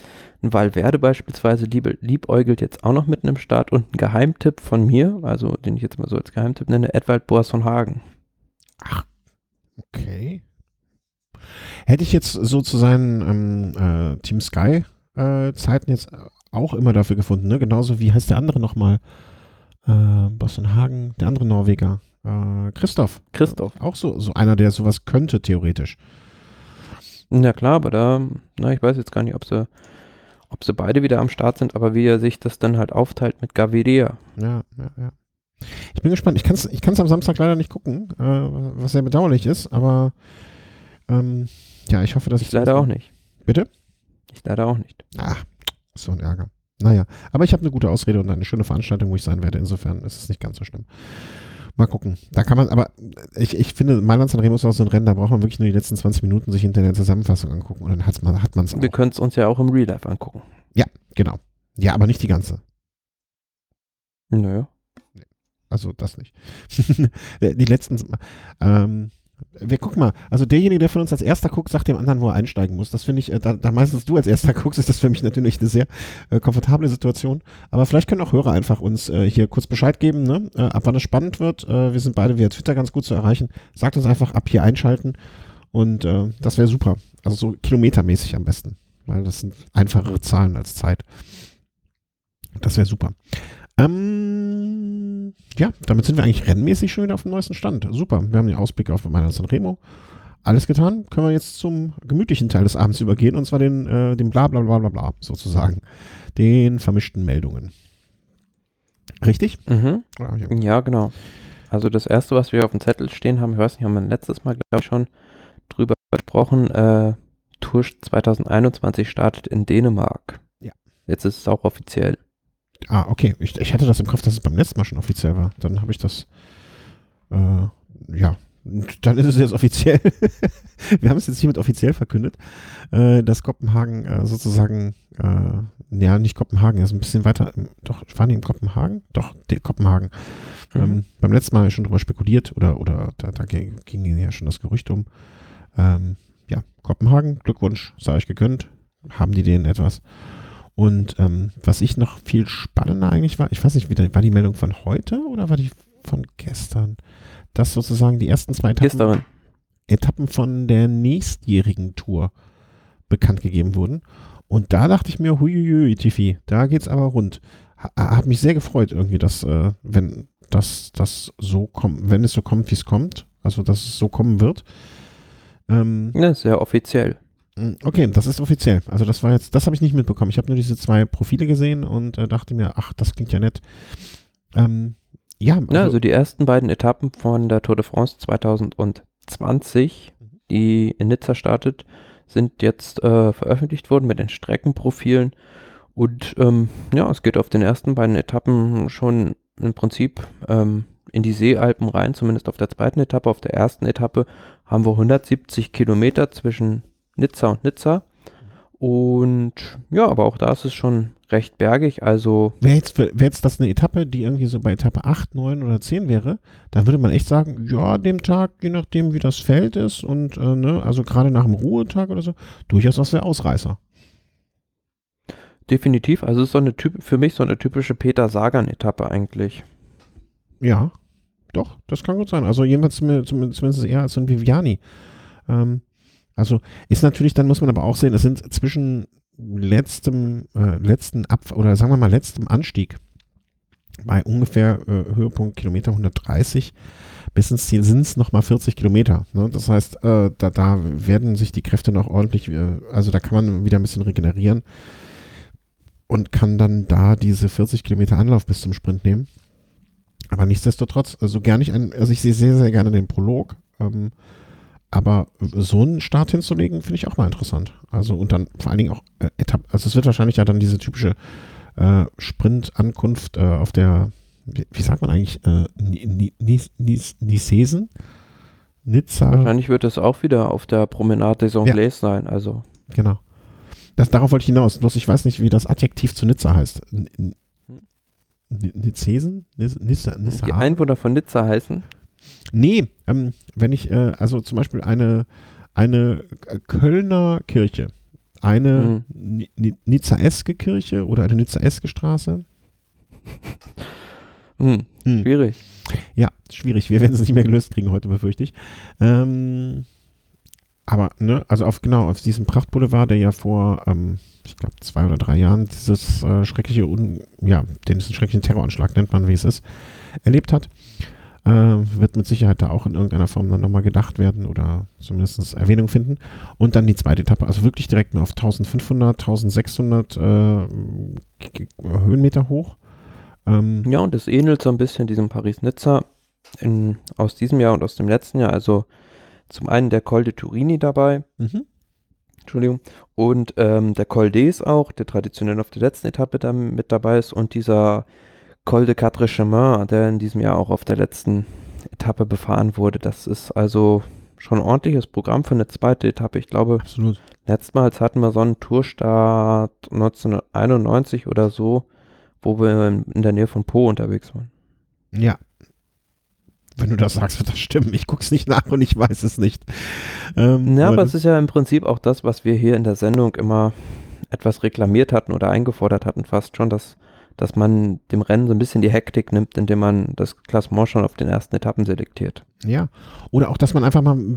Ein Valverde beispielsweise lieb, liebäugelt jetzt auch noch mit einem Start und ein Geheimtipp von mir, also den ich jetzt mal so als Geheimtipp nenne, Edvald Boasson-Hagen. Ach, okay. Hätte ich jetzt so zu seinen ähm, äh, Team Sky äh, Zeiten jetzt auch immer dafür gefunden, ne? Genauso wie heißt der andere nochmal? Äh, Boasson-Hagen, der andere Norweger. Äh, Christoph. Christoph. Auch so, so einer, der sowas könnte, theoretisch. Ja klar, aber da, na, ich weiß jetzt gar nicht, ob sie, ob sie beide wieder am Start sind, aber wie er sich das dann halt aufteilt mit Gaviria. Ja, ja, ja. Ich bin gespannt. Ich kann es ich kann's am Samstag leider nicht gucken, äh, was sehr bedauerlich ist, aber ähm, ja, ich hoffe, dass ich... Ich leider auch nicht. Bitte? Ich leider auch nicht. Ach, so ein Ärger. Naja, aber ich habe eine gute Ausrede und eine schöne Veranstaltung, wo ich sein werde. Insofern ist es nicht ganz so schlimm. Mal gucken. Da kann man, aber ich, ich finde, Mailand-San Remo ist auch so ein Rennen, da braucht man wirklich nur die letzten zwanzig Minuten sich hinter der Zusammenfassung angucken und dann hat's man, hat man es auch. Wir können es uns ja auch im Real Life angucken. Ja, genau. Ja, aber nicht die ganze. Naja. Also das nicht. Die letzten, ähm, wir gucken mal, also derjenige, der von uns als erster guckt, sagt dem anderen, wo er einsteigen muss. Das finde ich, äh, da, da meistens du als erster guckst, ist das für mich natürlich eine sehr äh, komfortable Situation. Aber vielleicht können auch Hörer einfach uns äh, hier kurz Bescheid geben, ne? äh, ab wann es spannend wird. Äh, wir sind beide via Twitter ganz gut zu erreichen. Sagt uns einfach ab hier einschalten und äh, das wäre super. Also so kilometermäßig am besten, weil das sind einfachere Zahlen als Zeit. Das wäre super. Ähm, ja, damit sind wir eigentlich rennmäßig schon wieder auf dem neuesten Stand. Super, wir haben den Ausblick auf Mailand-San Remo. Alles getan, können wir jetzt zum gemütlichen Teil des Abends übergehen, und zwar den, äh, dem bla bla bla bla bla, sozusagen. Den vermischten Meldungen. Richtig? Mhm. Ah, ja. Ja, genau. Also das erste, was wir auf dem Zettel stehen haben, ich weiß nicht, haben wir letztes Mal, glaube ich, schon drüber gesprochen, äh, Tour zwanzig einundzwanzig startet in Dänemark. Ja. Jetzt ist es auch offiziell. Ah, okay. Ich, ich hatte das im Kopf, dass es beim letzten Mal schon offiziell war. Dann habe ich das, äh, ja, dann ist es jetzt offiziell. Wir haben es jetzt hiermit offiziell verkündet, äh, dass Kopenhagen äh, sozusagen, äh, ja, nicht Kopenhagen, er ist ein bisschen weiter, doch, waren die in Kopenhagen? Doch, die, Kopenhagen. Mhm. Ähm, beim letzten Mal habe ich schon drüber spekuliert, oder, oder da, da ging, ging ja schon das Gerücht um. Ähm, ja, Kopenhagen, Glückwunsch, sei euch gegönnt. Haben die denen etwas? Und ähm, was ich noch viel spannender eigentlich war, ich weiß nicht, war die Meldung von heute oder war die von gestern? Dass sozusagen die ersten zwei Etappen, Etappen von der nächstjährigen Tour bekannt gegeben wurden. Und da dachte ich mir, huiuiui, Tiffy, da geht's aber rund. Ha, hat mich sehr gefreut irgendwie, dass, äh, wenn das, das so kommt, wenn es so kommt, wie es kommt, also dass es so kommen wird. Ähm, ja, sehr offiziell. Okay, das ist offiziell. Also das war jetzt, das habe ich nicht mitbekommen. Ich habe nur diese zwei Profile gesehen und äh, dachte mir, ach, das klingt ja nett. Ähm, ja, also, ja, also die ersten beiden Etappen von der Tour de France zwanzig zwanzig, die in Nizza startet, sind jetzt äh, veröffentlicht worden mit den Streckenprofilen. Und ähm, ja, es geht auf den ersten beiden Etappen schon im Prinzip ähm, in die Seealpen rein, zumindest auf der zweiten Etappe. Auf der ersten Etappe haben wir hundertsiebzig Kilometer zwischen Nizza und Nizza. Und ja, aber auch da ist es schon recht bergig, also... Wäre jetzt, wär jetzt das eine Etappe, die irgendwie so bei Etappe acht, neun oder zehn wäre, dann würde man echt sagen, ja, dem Tag, je nachdem wie das Feld ist und, äh, ne, also gerade nach dem Ruhetag oder so, durchaus was für Ausreißer. Definitiv, also es ist so eine Typ, für mich so eine typische Peter Sagan-Etappe eigentlich. Ja, doch, das kann gut sein. Also jedenfalls zumindest eher als so ein Viviani. Ähm, Also ist natürlich, dann muss man aber auch sehen, es sind zwischen letztem, äh, letzten Ab oder sagen wir mal letztem Anstieg bei ungefähr äh, Höhepunkt Kilometer hundertdreißig bis ins Ziel sind es nochmal vierzig Kilometer. Ne? Das heißt, äh, da, da werden sich die Kräfte noch ordentlich, äh, also da kann man wieder ein bisschen regenerieren und kann dann da diese vierzig Kilometer Anlauf bis zum Sprint nehmen. Aber nichtsdestotrotz, also gerne ich ein, also ich sehe sehr, sehr gerne den Prolog. Ähm, Aber so einen Start hinzulegen, finde ich auch mal interessant. Also und dann vor allen Dingen auch äh, Etappen, also es wird wahrscheinlich ja dann diese typische äh, Sprint-Ankunft äh, auf der, wie, wie sagt man eigentlich, äh, Nicesen? Nizza? Wahrscheinlich wird es auch wieder auf der Promenade des Anglais ja. sein, also. Genau. Das, darauf wollte ich hinaus, bloß ich weiß nicht, wie das Adjektiv zu Nizza heißt. Nizesen? Nizza? Die Einwohner von Nizza heißen? Nee, ähm, wenn ich, äh, also zum Beispiel eine, eine Kölner Kirche, eine hm. Nizza-eske Kirche oder eine Nizza-eske Straße? Hm. Hm. Schwierig. Ja, schwierig. Wir werden es nicht mehr gelöst kriegen heute, befürchte ich. Ähm, aber, ne, also auf, genau, auf diesem Prachtboulevard, der ja vor, ähm, ich glaube, zwei oder drei Jahren dieses äh, schreckliche, Un ja, den schrecklichen Terroranschlag, nennt man, wie es ist, erlebt hat, äh, wird mit Sicherheit da auch in irgendeiner Form dann nochmal gedacht werden oder zumindest Erwähnung finden. Und dann die zweite Etappe, also wirklich direkt nur auf eintausendfünfhundert, eintausendsechshundert äh, Höhenmeter hoch. Ähm, ja, und das ähnelt so ein bisschen diesem Paris-Nizza in, aus diesem Jahr und aus dem letzten Jahr. Also zum einen der Col de Turini dabei, mhm. Entschuldigung, und ähm, der Col d'Es auch, der traditionell auf der letzten Etappe da mit dabei ist, und dieser Col de Quatre Chemins, der in diesem Jahr auch auf der letzten Etappe befahren wurde. Das ist also schon ein ordentliches Programm für eine zweite Etappe. Ich glaube, absolut. Letztmals hatten wir so einen Tourstart neunzehnhunderteinundneunzig oder so, wo wir in der Nähe von Po unterwegs waren. Ja. Wenn du das sagst, wird das stimmen. Ich gucke es nicht nach und ich weiß es nicht. Ähm, ja, aber es ist ja im Prinzip auch das, was wir hier in der Sendung immer etwas reklamiert hatten oder eingefordert hatten, fast schon, dass, dass man dem Rennen so ein bisschen die Hektik nimmt, indem man das Klassement schon auf den ersten Etappen selektiert. Ja, oder auch, dass man einfach mal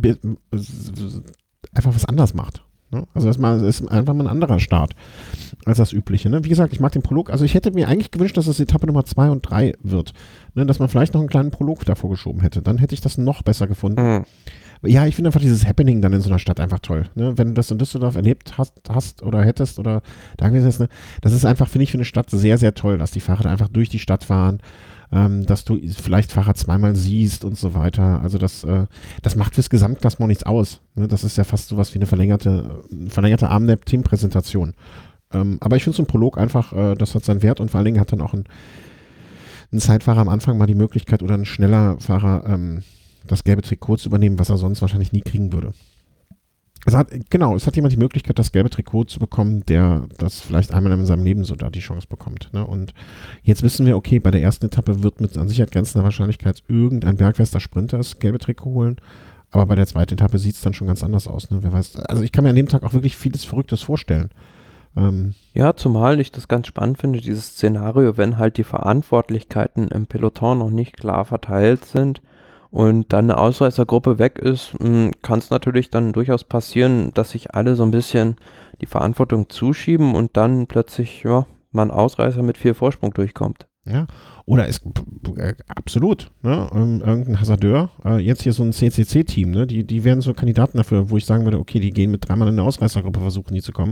einfach was anders macht. Also das ist einfach mal ein anderer Start als das übliche. Ne? Wie gesagt, ich mag den Prolog. Also ich hätte mir eigentlich gewünscht, dass es Etappe Nummer zwei und drei wird. Ne? Dass man vielleicht noch einen kleinen Prolog davor geschoben hätte. Dann hätte ich das noch besser gefunden. Mhm. Ja, ich finde einfach dieses Happening dann in so einer Stadt einfach toll. Ne? Wenn du das in Düsseldorf erlebt hast, hast oder hättest oder da gewesen ist, ne? Das ist einfach, finde ich, für eine Stadt sehr, sehr toll, dass die Fahrer einfach durch die Stadt fahren. Ähm, dass du vielleicht Fahrer zweimal siehst und so weiter. Also das, äh, das macht fürs Gesamtklassement nichts aus. Ne? Das ist ja fast sowas wie eine verlängerte, verlängerte Abend-Team-Präsentation. Ähm, aber ich finde so ein Prolog einfach, äh, das hat seinen Wert und vor allen Dingen hat dann auch ein, ein Zeitfahrer am Anfang mal die Möglichkeit oder ein schneller Fahrer ähm, das gelbe Trikot zu übernehmen, was er sonst wahrscheinlich nie kriegen würde. Es hat, genau, es hat jemand die Möglichkeit, das gelbe Trikot zu bekommen, der das vielleicht einmal in seinem Leben so da die Chance bekommt. Ne? Und jetzt wissen wir, okay, bei der ersten Etappe wird mit an Sicherheit grenzender Wahrscheinlichkeit irgendein bergfester Sprinter das gelbe Trikot holen. Aber bei der zweiten Etappe sieht es dann schon ganz anders aus. Ne? Wer weiß, also ich kann mir an dem Tag auch wirklich vieles Verrücktes vorstellen. Ähm, ja, zumal ich das ganz spannend finde, dieses Szenario, wenn halt die Verantwortlichkeiten im Peloton noch nicht klar verteilt sind und dann eine Ausreißergruppe weg ist, kann es natürlich dann durchaus passieren, dass sich alle so ein bisschen die Verantwortung zuschieben und dann plötzlich, ja, mal ein Ausreißer mit viel Vorsprung durchkommt. Ja, oder ist äh, absolut, ne, ähm, irgendein Hasardeur, äh, jetzt hier so ein C C C-Team, ne, die, die wären so Kandidaten dafür, wo ich sagen würde, okay, die gehen mit dreimal in eine Ausreißergruppe, versuchen die zu kommen.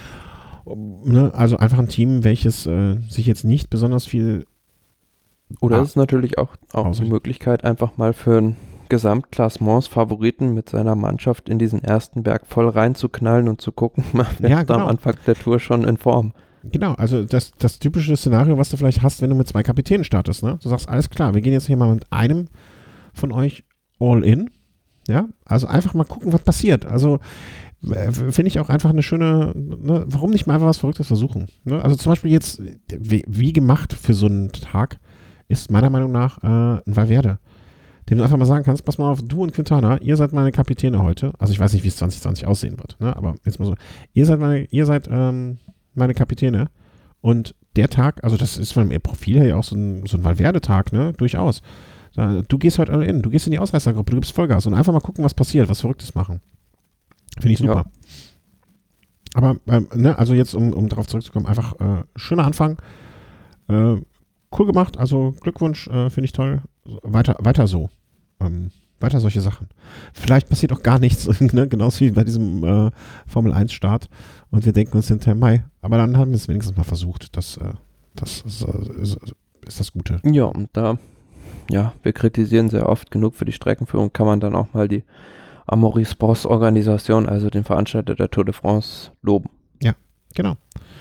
Ne, also einfach ein Team, welches äh, sich jetzt nicht besonders viel Oder ah, es ist natürlich auch, auch eine Möglichkeit, einfach mal für einen Gesamtklassements-Favoriten mit seiner Mannschaft in diesen ersten Berg voll reinzuknallen und zu gucken, wer ja, ist genau. am Anfang der Tour schon in Form. Genau, also das, das typische Szenario, was du vielleicht hast, wenn du mit zwei Kapitänen startest. Ne? Du sagst, alles klar, wir gehen jetzt hier mal mit einem von euch all in. Ja, also einfach mal gucken, was passiert. Also finde ich auch einfach eine schöne, ne, warum nicht mal einfach was Verrücktes versuchen. Ne? Also zum Beispiel jetzt, wie, wie gemacht für so einen Tag, ist meiner Meinung nach äh, ein Valverde, dem du einfach mal sagen kannst, pass mal auf, du und Quintana, ihr seid meine Kapitäne heute. Also ich weiß nicht, wie es zwanzig zwanzig aussehen wird, ne? Aber jetzt mal so, ihr seid meine, ihr seid ähm, meine Kapitäne und der Tag, also das ist von dem Profil her ja auch so ein, so ein Valverde-Tag, ne? Durchaus. Du gehst heute all in, du gehst in die Ausreißergruppe, du gibst Vollgas und einfach mal gucken, was passiert, was Verrücktes machen. Finde ich super. Ja. Aber, ähm, ne, also jetzt, um, um darauf zurückzukommen, einfach äh, schöner Anfang, äh, cool gemacht, also Glückwunsch, äh, finde ich toll. Weiter, weiter so. Ähm, weiter solche Sachen. Vielleicht passiert auch gar nichts, ne? Genauso wie bei diesem äh, Formel eins Start und wir denken uns hinterher Mai. Aber dann haben wir es wenigstens mal versucht. Das, äh, das ist, äh, ist, ist das Gute. Ja, und da, ja, wir kritisieren sehr oft genug für die Streckenführung, kann man dann auch mal die Amaury Sports Organisation, also den Veranstalter der Tour de France, loben. Ja, genau.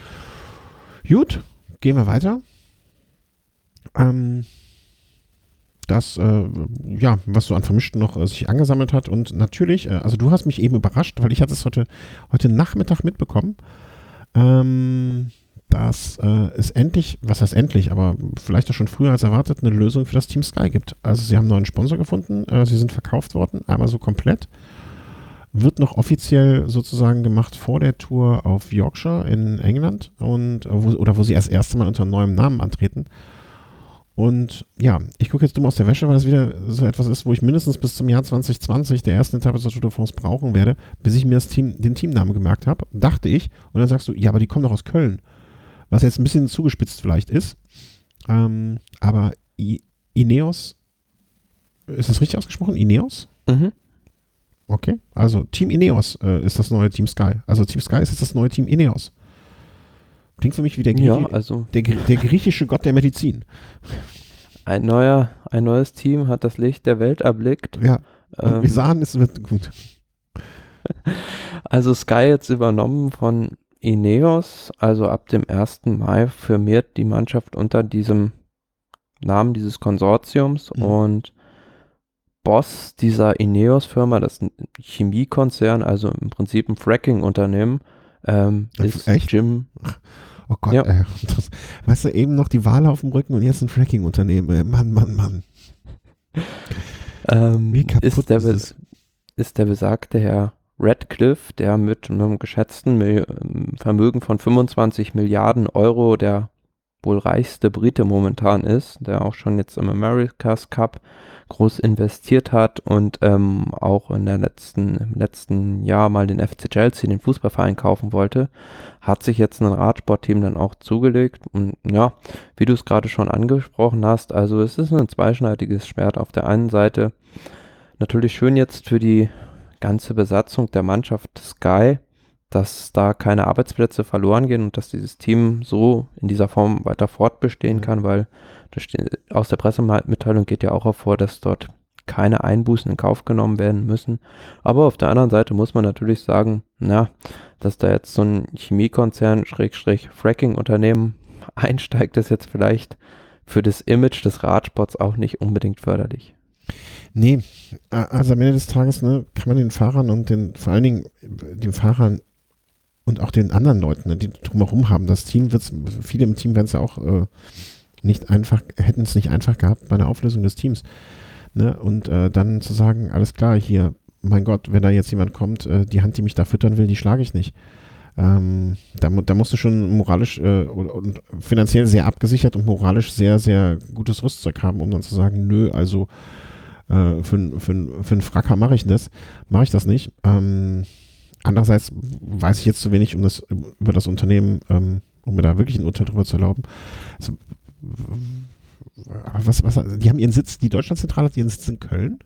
Gut, gehen wir weiter. Ähm, das, äh, ja, was so an Vermischten noch äh, sich angesammelt hat und natürlich, äh, also du hast mich eben überrascht, weil ich hatte es heute, heute Nachmittag mitbekommen, ähm, dass äh, es endlich, was heißt endlich, aber vielleicht auch schon früher als erwartet, eine Lösung für das Team Sky gibt. Also sie haben einen neuen Sponsor gefunden, äh, sie sind verkauft worden, einmal so komplett. wird noch offiziell sozusagen gemacht vor der Tour auf Yorkshire in England und äh, wo, oder wo sie erst erste Mal unter neuem Namen antreten. Und ja, ich gucke jetzt dumm aus der Wäsche, weil es wieder so etwas ist, wo ich mindestens bis zum Jahr zwanzig zwanzig der ersten Etappe der Tour de France brauchen werde, bis ich mir das Team, den Teamnamen gemerkt habe, dachte ich. Und dann sagst du, ja, aber die kommen doch aus Köln. Was jetzt ein bisschen zugespitzt vielleicht ist. Ähm, aber I- Ineos, ist das richtig ausgesprochen? Ineos? Mhm. Okay, also Team Ineos äh, ist das neue Team Sky. Also Team Sky ist jetzt das neue Team Ineos. Klingt für mich wie der, Grieche, Ja, also der, der griechische Gott der Medizin. ein neuer, ein neues Team hat das Licht der Welt erblickt. Ja, und Ähm, wir sahen, es wird gut. also Sky jetzt übernommen von Ineos, also ab dem ersten Mai firmiert die Mannschaft unter diesem Namen dieses Konsortiums Mhm. und Boss dieser Ineos-Firma, das ist ein Chemiekonzern, also im Prinzip ein Fracking-Unternehmen, ähm, Ach, ist echt? Jim. Oh Gott, Ja. ey. Das, weißt du, eben noch die Wale auf dem Rücken und jetzt ein Fracking-Unternehmen. ey. Mann, Mann, Mann. Ähm, Wie kaputt ist, der, ist es? ist der besagte Herr Radcliffe, der mit einem geschätzten Mil Vermögen von fünfundzwanzig Milliarden Euro der wohl reichste Brite momentan ist, der auch schon jetzt im America's Cup groß investiert hat und ähm, auch in der letzten, im letzten Jahr mal den F C Chelsea, den Fußballverein, kaufen wollte, hat sich jetzt ein Radsportteam dann auch zugelegt. Und ja, wie du es gerade schon angesprochen hast, also es ist ein zweischneidiges Schwert. Auf der einen Seite natürlich schön jetzt für die ganze Besatzung der Mannschaft Sky, dass da keine Arbeitsplätze verloren gehen und dass dieses Team so in dieser Form weiter fortbestehen Mhm. kann, weil da steht, aus der Pressemitteilung geht ja auch hervor, dass dort keine Einbußen in Kauf genommen werden müssen. Aber auf der anderen Seite muss man natürlich sagen, na, dass da jetzt so ein Chemiekonzern, Schrägstrich Fracking-Unternehmen einsteigt, ist jetzt vielleicht für das Image des Radsports auch nicht unbedingt förderlich. Nee, a- also am Ende des Tages ne, kann man den Fahrern und den, vor allen Dingen äh, den Fahrern und auch den anderen Leuten, ne, die drumherum haben, das Team wird's, viele im Team werden es ja auch äh, nicht einfach, hätten es nicht einfach gehabt bei der Auflösung des Teams. Ne? Und äh, dann zu sagen, alles klar, hier, mein Gott, wenn da jetzt jemand kommt, äh, die Hand, die mich da füttern will, die schlage ich nicht. Ähm, da, mu- da musst du schon moralisch äh, und, und finanziell sehr abgesichert und moralisch sehr, sehr gutes Rüstzeug haben, um dann zu sagen, nö, also äh, für, n- für, n- für einen Fracker mache ich das, mache ich das nicht. Ähm, andererseits weiß ich jetzt zu wenig um das, über das Unternehmen, ähm, um mir da wirklich ein Urteil drüber zu erlauben. Also, aber was, was, die haben ihren Sitz, die Deutschlandzentrale hat ihren Sitz in Köln?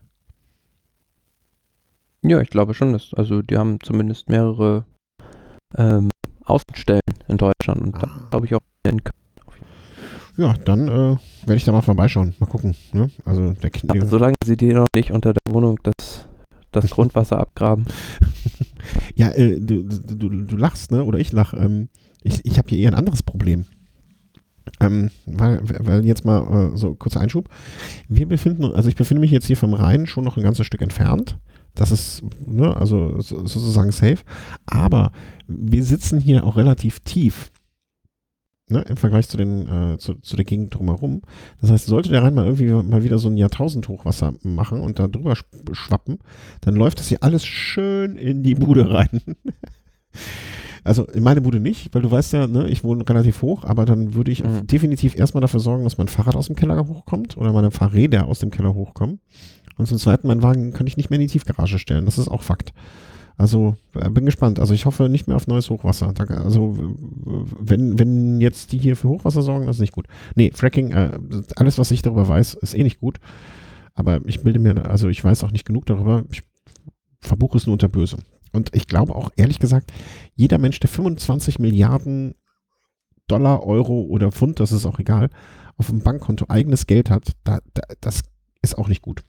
Ja, ich glaube schon, dass, also die haben zumindest mehrere ähm, Außenstellen in Deutschland und da Ah. glaube ich auch in Köln. Ja, dann äh, werde ich da mal vorbeischauen. Mal gucken. Ne? Also der Kind. Aber solange sie dir noch nicht unter der Wohnung das, das Grundwasser abgraben. Ja, äh, du, du, du lachst, ne? Oder ich lach. Ähm, ich ich habe hier eher ein anderes Problem. Ähm, weil, weil jetzt mal äh, so kurzer Einschub. Wir befinden, also ich befinde mich jetzt hier vom Rhein schon noch ein ganzes Stück entfernt. Das ist, ne, also so, sozusagen safe. Aber wir sitzen hier auch relativ tief. Ne, im Vergleich zu, den, äh, zu, zu der Gegend drumherum. Das heißt, sollte der Rhein mal irgendwie mal wieder so ein Jahrtausend-Hochwasser machen und da drüber sch- schwappen, dann läuft das hier alles schön in die Bude rein. Also in meine Bude nicht, weil du weißt ja, ne, ich wohne relativ hoch, aber dann würde ich Mhm. definitiv erstmal dafür sorgen, dass mein Fahrrad aus dem Keller hochkommt oder meine Fahrräder aus dem Keller hochkommen. Und zum Zweiten, meinen Wagen könnte ich nicht mehr in die Tiefgarage stellen. Das ist auch Fakt. Also äh, bin gespannt. Also ich hoffe nicht mehr auf neues Hochwasser. Da, also w- wenn, wenn jetzt die hier für Hochwasser sorgen, das ist nicht gut. Nee, Fracking, äh, alles, was ich darüber weiß, ist eh nicht gut. Aber ich bilde mir, also ich weiß auch nicht genug darüber. Ich verbuche es nur unter Böse. Und ich glaube auch, ehrlich gesagt, jeder Mensch, der fünfundzwanzig Milliarden Dollar, Euro oder Pfund, das ist auch egal, auf dem Bankkonto eigenes Geld hat, da, da, das ist auch nicht gut.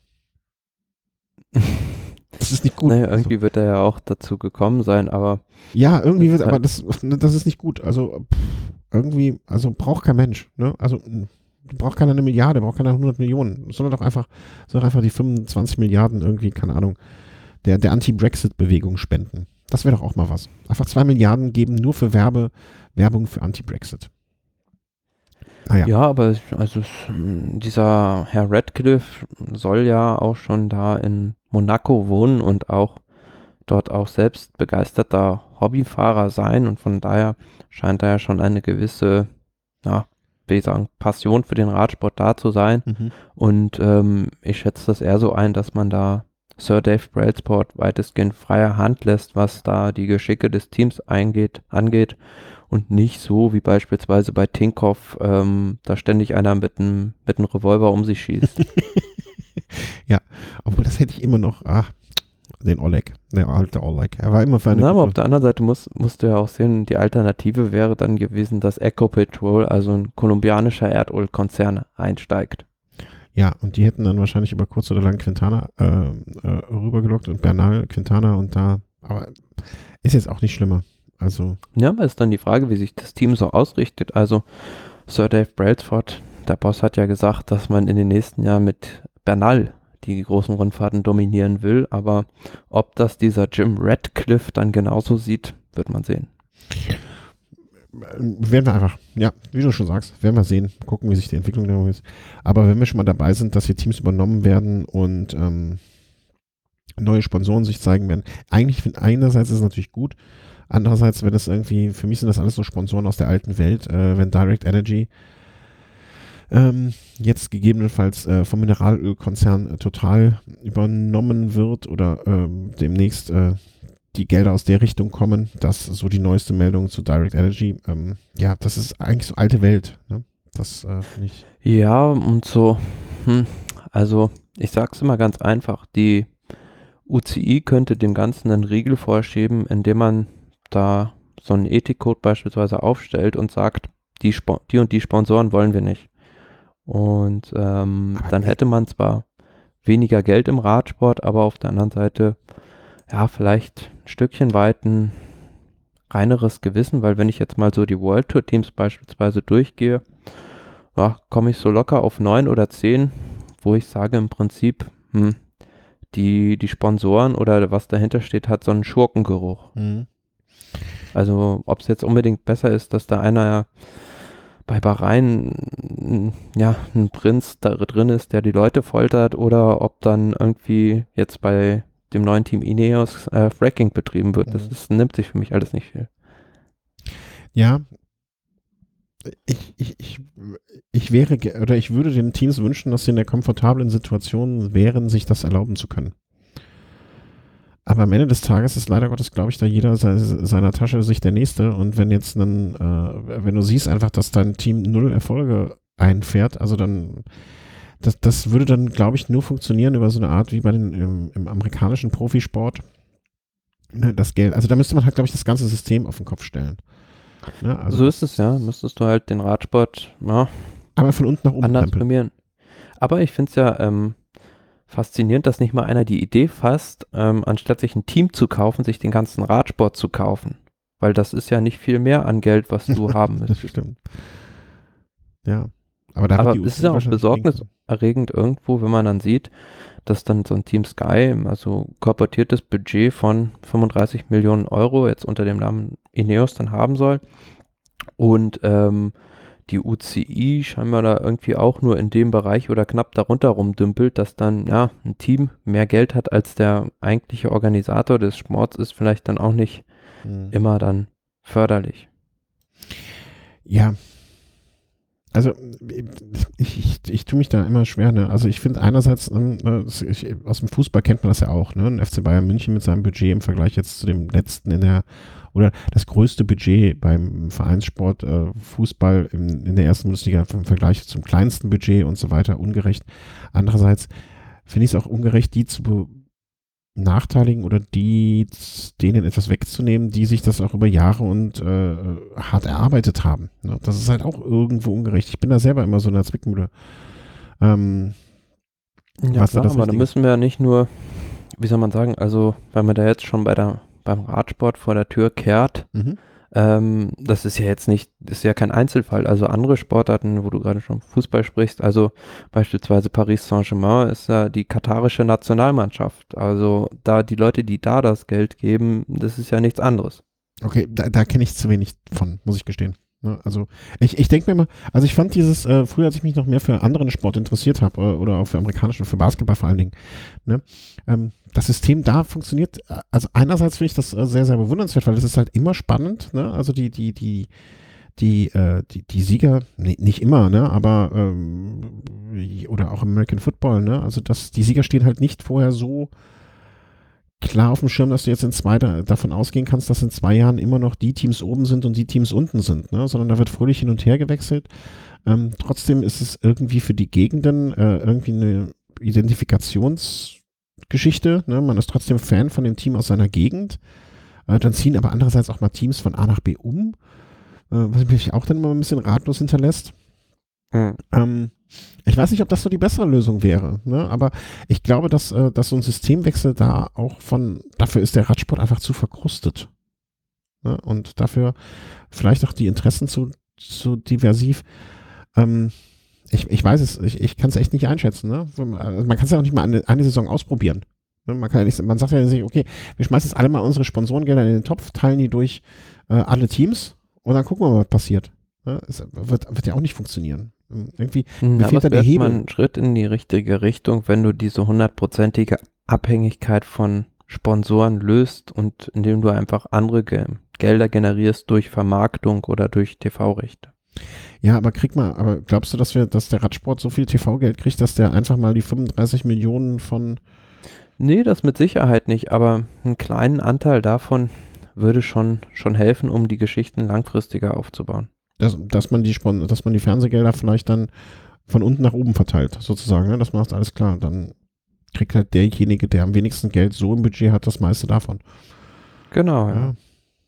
Das ist nicht gut. Naja, irgendwie wird er ja auch dazu gekommen sein, aber Ja, irgendwie das wird, ist aber halt, das, das ist nicht gut. Also pff, irgendwie, also braucht kein Mensch. Ne? Also mh, braucht keiner eine Milliarde, braucht keiner hundert Millionen. Soll doch einfach, soll doch einfach die fünfundzwanzig Milliarden irgendwie, keine Ahnung, der, der Anti-Brexit-Bewegung spenden. Das wäre doch auch mal was. Einfach zwei Milliarden geben nur für Werbe, Werbung für Anti-Brexit. Naja. ja, aber es- also es, m, dieser Herr Radcliffe soll ja auch schon da in Monaco wohnen und auch dort auch selbst begeisterter Hobbyfahrer sein und von daher scheint da ja schon eine gewisse, ja, wie ich sagen, Passion für den Radsport da zu sein. Mhm. Und ähm, ich schätze das eher so ein, dass man da Sir Dave Brailsford weitestgehend freie Hand lässt, was da die Geschicke des Teams eingeht, angeht und nicht so wie beispielsweise bei Tinkoff, ähm, da ständig einer mit einem mit einem Revolver um sich schießt. Ja, obwohl das hätte ich immer noch, ach, den Oleg, der alte Oleg. Er war immer für eine Na, aber gute- auf der anderen Seite muss, musst du ja auch sehen, die Alternative wäre dann gewesen, dass Ecopetrol, also ein kolumbianischer Erdölkonzern, einsteigt. Ja, und die hätten dann wahrscheinlich über kurz oder lang Quintana äh, äh, rübergelockt und Bernal, Quintana und da, aber ist jetzt auch nicht schlimmer. Also, Ja, aber ist dann die Frage, wie sich das Team so ausrichtet. Also Sir Dave Brailsford, der Boss, hat ja gesagt, dass man in den nächsten Jahren mit Bernal die großen Rundfahrten dominieren will, aber ob das dieser Jim Ratcliffe dann genauso sieht, wird man sehen. äh, werden wir einfach, ja, wie du schon sagst, werden wir sehen, gucken, wie sich die Entwicklung da ist. Aber wenn wir schon mal dabei sind, dass hier Teams übernommen werden und ähm, neue Sponsoren sich zeigen werden, eigentlich finde einerseits ist es natürlich gut, andererseits, wenn es irgendwie, für mich sind das alles so Sponsoren aus der alten Welt, äh, wenn Direct Energy ähm, jetzt gegebenenfalls äh, vom Mineralölkonzern äh, total übernommen wird oder ähm, demnächst äh, die Gelder aus der Richtung kommen, das ist so die neueste Meldung zu Direct Energy. Ähm, ja, das ist eigentlich so alte Welt. Ne? Das äh, finde ich. Ja, und so, hm, also ich sag's immer ganz einfach, die U C I könnte dem Ganzen einen Riegel vorschieben, indem man da so einen Ethikcode beispielsweise aufstellt und sagt, die, Spo- die und die Sponsoren wollen wir nicht. Und ähm, Aber dann nee. hätte man zwar weniger Geld im Radsport, aber auf der anderen Seite, ja, vielleicht ein Stückchen weit ein reineres Gewissen, weil wenn ich jetzt mal so die World Tour Teams beispielsweise durchgehe, ja, komme ich so locker auf neun oder zehn, wo ich sage im Prinzip, hm, die, die Sponsoren oder was dahinter steht, hat so einen Schurkengeruch. Mhm. Also ob es jetzt unbedingt besser ist, dass da einer bei Bahrain n- ja, ein Prinz da drin ist, der die Leute foltert, oder ob dann irgendwie jetzt bei dem neuen Team Ineos äh, Fracking betrieben wird. Das Mhm. ist, nimmt sich für mich alles nicht viel. Ja, ich, ich, ich, ich wäre ge- oder ich würde den Teams wünschen, dass sie in der komfortablen Situation wären, sich das erlauben zu können. Aber am Ende des Tages ist leider Gottes, glaube ich, da jeder se seiner Tasche sich der Nächste. Und wenn jetzt dann, äh, wenn du siehst einfach, dass dein Team null Erfolge einfährt, also dann, das, das würde dann, glaube ich, nur funktionieren über so eine Art wie bei den im, im amerikanischen Profisport. Ne, das Geld, also da müsste man halt, glaube ich, das ganze System auf den Kopf stellen. Ne, also So ist es, ja. Müsstest du halt den Radsport ja, aber von unten nach oben anders krempeln. prämieren. Aber ich finde es ja ähm, faszinierend, dass nicht mal einer die Idee fasst, ähm, anstatt sich ein Team zu kaufen, sich den ganzen Radsport zu kaufen. Weil das ist ja nicht viel mehr an Geld, was du haben Das müsstest. stimmt. Ja. Aber da Aber wird die es ist U C I ja auch wahrscheinlich gegen- besorgniserregend irgendwo, wenn man dann sieht, dass dann so ein Team Sky, also korportiertes Budget von fünfunddreißig Millionen Euro jetzt unter dem Namen Ineos dann haben soll. Und ähm, die U C I scheinbar da irgendwie auch nur in dem Bereich oder knapp darunter rumdümpelt, dass dann ja ein Team mehr Geld hat als der eigentliche Organisator des Sports, ist vielleicht dann auch nicht Hm. immer dann förderlich. Ja. Also ich, ich, ich tue mich da immer schwer. Ne? Also ich finde einerseits, ähm, äh, ich, aus dem Fußball kennt man das ja auch, ne? Ein F C Bayern München mit seinem Budget im Vergleich jetzt zu dem letzten in der, oder das größte Budget beim Vereinssport, äh, Fußball in, in der ersten Bundesliga im Vergleich zum kleinsten Budget und so weiter, ungerecht. Andererseits finde ich es auch ungerecht, die zu benachteiligen oder die denen etwas wegzunehmen, die sich das auch über Jahre und äh, hart erarbeitet haben. Ne? Das ist halt auch irgendwo ungerecht. Ich bin da selber immer so in der Zwickmühle. Ähm, Ja Was da klar, das aber da Richtige müssen wir ja nicht nur, wie soll man sagen, also weil man da jetzt schon bei der, beim Radsport vor der Tür kehrt, mhm. ähm, das ist ja jetzt nicht, das ist ja kein Einzelfall. Also andere Sportarten, wo du gerade schon Fußball sprichst, also beispielsweise Paris Saint-Germain ist ja die katarische Nationalmannschaft. Also da die Leute, die da das Geld geben, das ist ja nichts anderes. Okay, da, da kenne ich zu wenig von, muss ich gestehen. Ne? Also ich, ich denke mir mal, also ich fand dieses, äh, früher, als ich mich noch mehr für anderen Sport interessiert habe, äh, oder auch für amerikanischen, für Basketball vor allen Dingen, ne? ähm, das System da funktioniert, äh, also einerseits finde ich das äh, sehr, sehr bewundernswert, weil es ist halt immer spannend, ne? Also die, die, die, die, äh, die, die Sieger, nee, nicht immer, ne, aber ähm, oder auch im American Football, ne, also das, die Sieger stehen halt nicht vorher so klar auf dem Schirm, dass du jetzt in zwei da, davon ausgehen kannst, dass in zwei Jahren immer noch die Teams oben sind und die Teams unten sind, ne, sondern da wird fröhlich hin und her gewechselt. Ähm, trotzdem ist es irgendwie für die Gegenden äh, irgendwie eine Identifikationsgeschichte, ne, man ist trotzdem Fan von dem Team aus seiner Gegend, äh, dann ziehen aber andererseits auch mal Teams von A nach B um, was mich auch dann immer ein bisschen ratlos hinterlässt. Hm. Ähm, ich weiß nicht, ob das so die bessere Lösung wäre, ne? Aber ich glaube, dass, äh, dass so ein Systemwechsel da auch von, dafür ist der Radsport einfach zu verkrustet. Ne? Und dafür vielleicht auch die Interessen zu, zu diversiv. Ähm, ich, ich weiß es, ich, ich kann es echt nicht einschätzen. Ne? Also man kann es ja auch nicht mal eine, eine Saison ausprobieren. Ne? Man, kann ja nicht, man sagt ja nicht, okay, wir schmeißen jetzt alle mal unsere Sponsorengelder in den Topf, teilen die durch äh, alle Teams. Und dann gucken wir mal, was passiert. Ja, es wird, wird ja auch nicht funktionieren. Irgendwie Na, fehlt da der aber es wäre mal Hebel. ein Schritt in die richtige Richtung, wenn du diese hundertprozentige Abhängigkeit von Sponsoren löst und indem du einfach andere Ge Gelder generierst durch Vermarktung oder durch T V-Rechte. Ja, aber krieg mal, aber glaubst du, dass wir, dass der Radsport so viel T V-Geld kriegt, dass der einfach mal die fünfunddreißig Millionen von. Nee, das mit Sicherheit nicht, aber einen kleinen Anteil davon würde schon, schon helfen, um die Geschichten langfristiger aufzubauen. Dass, dass man die Spon dass man die Fernsehgelder vielleicht dann von unten nach oben verteilt, sozusagen, ne? Das macht alles klar. Dann kriegt halt derjenige, der am wenigsten Geld so im Budget hat, das meiste davon. Genau, ja. Ja.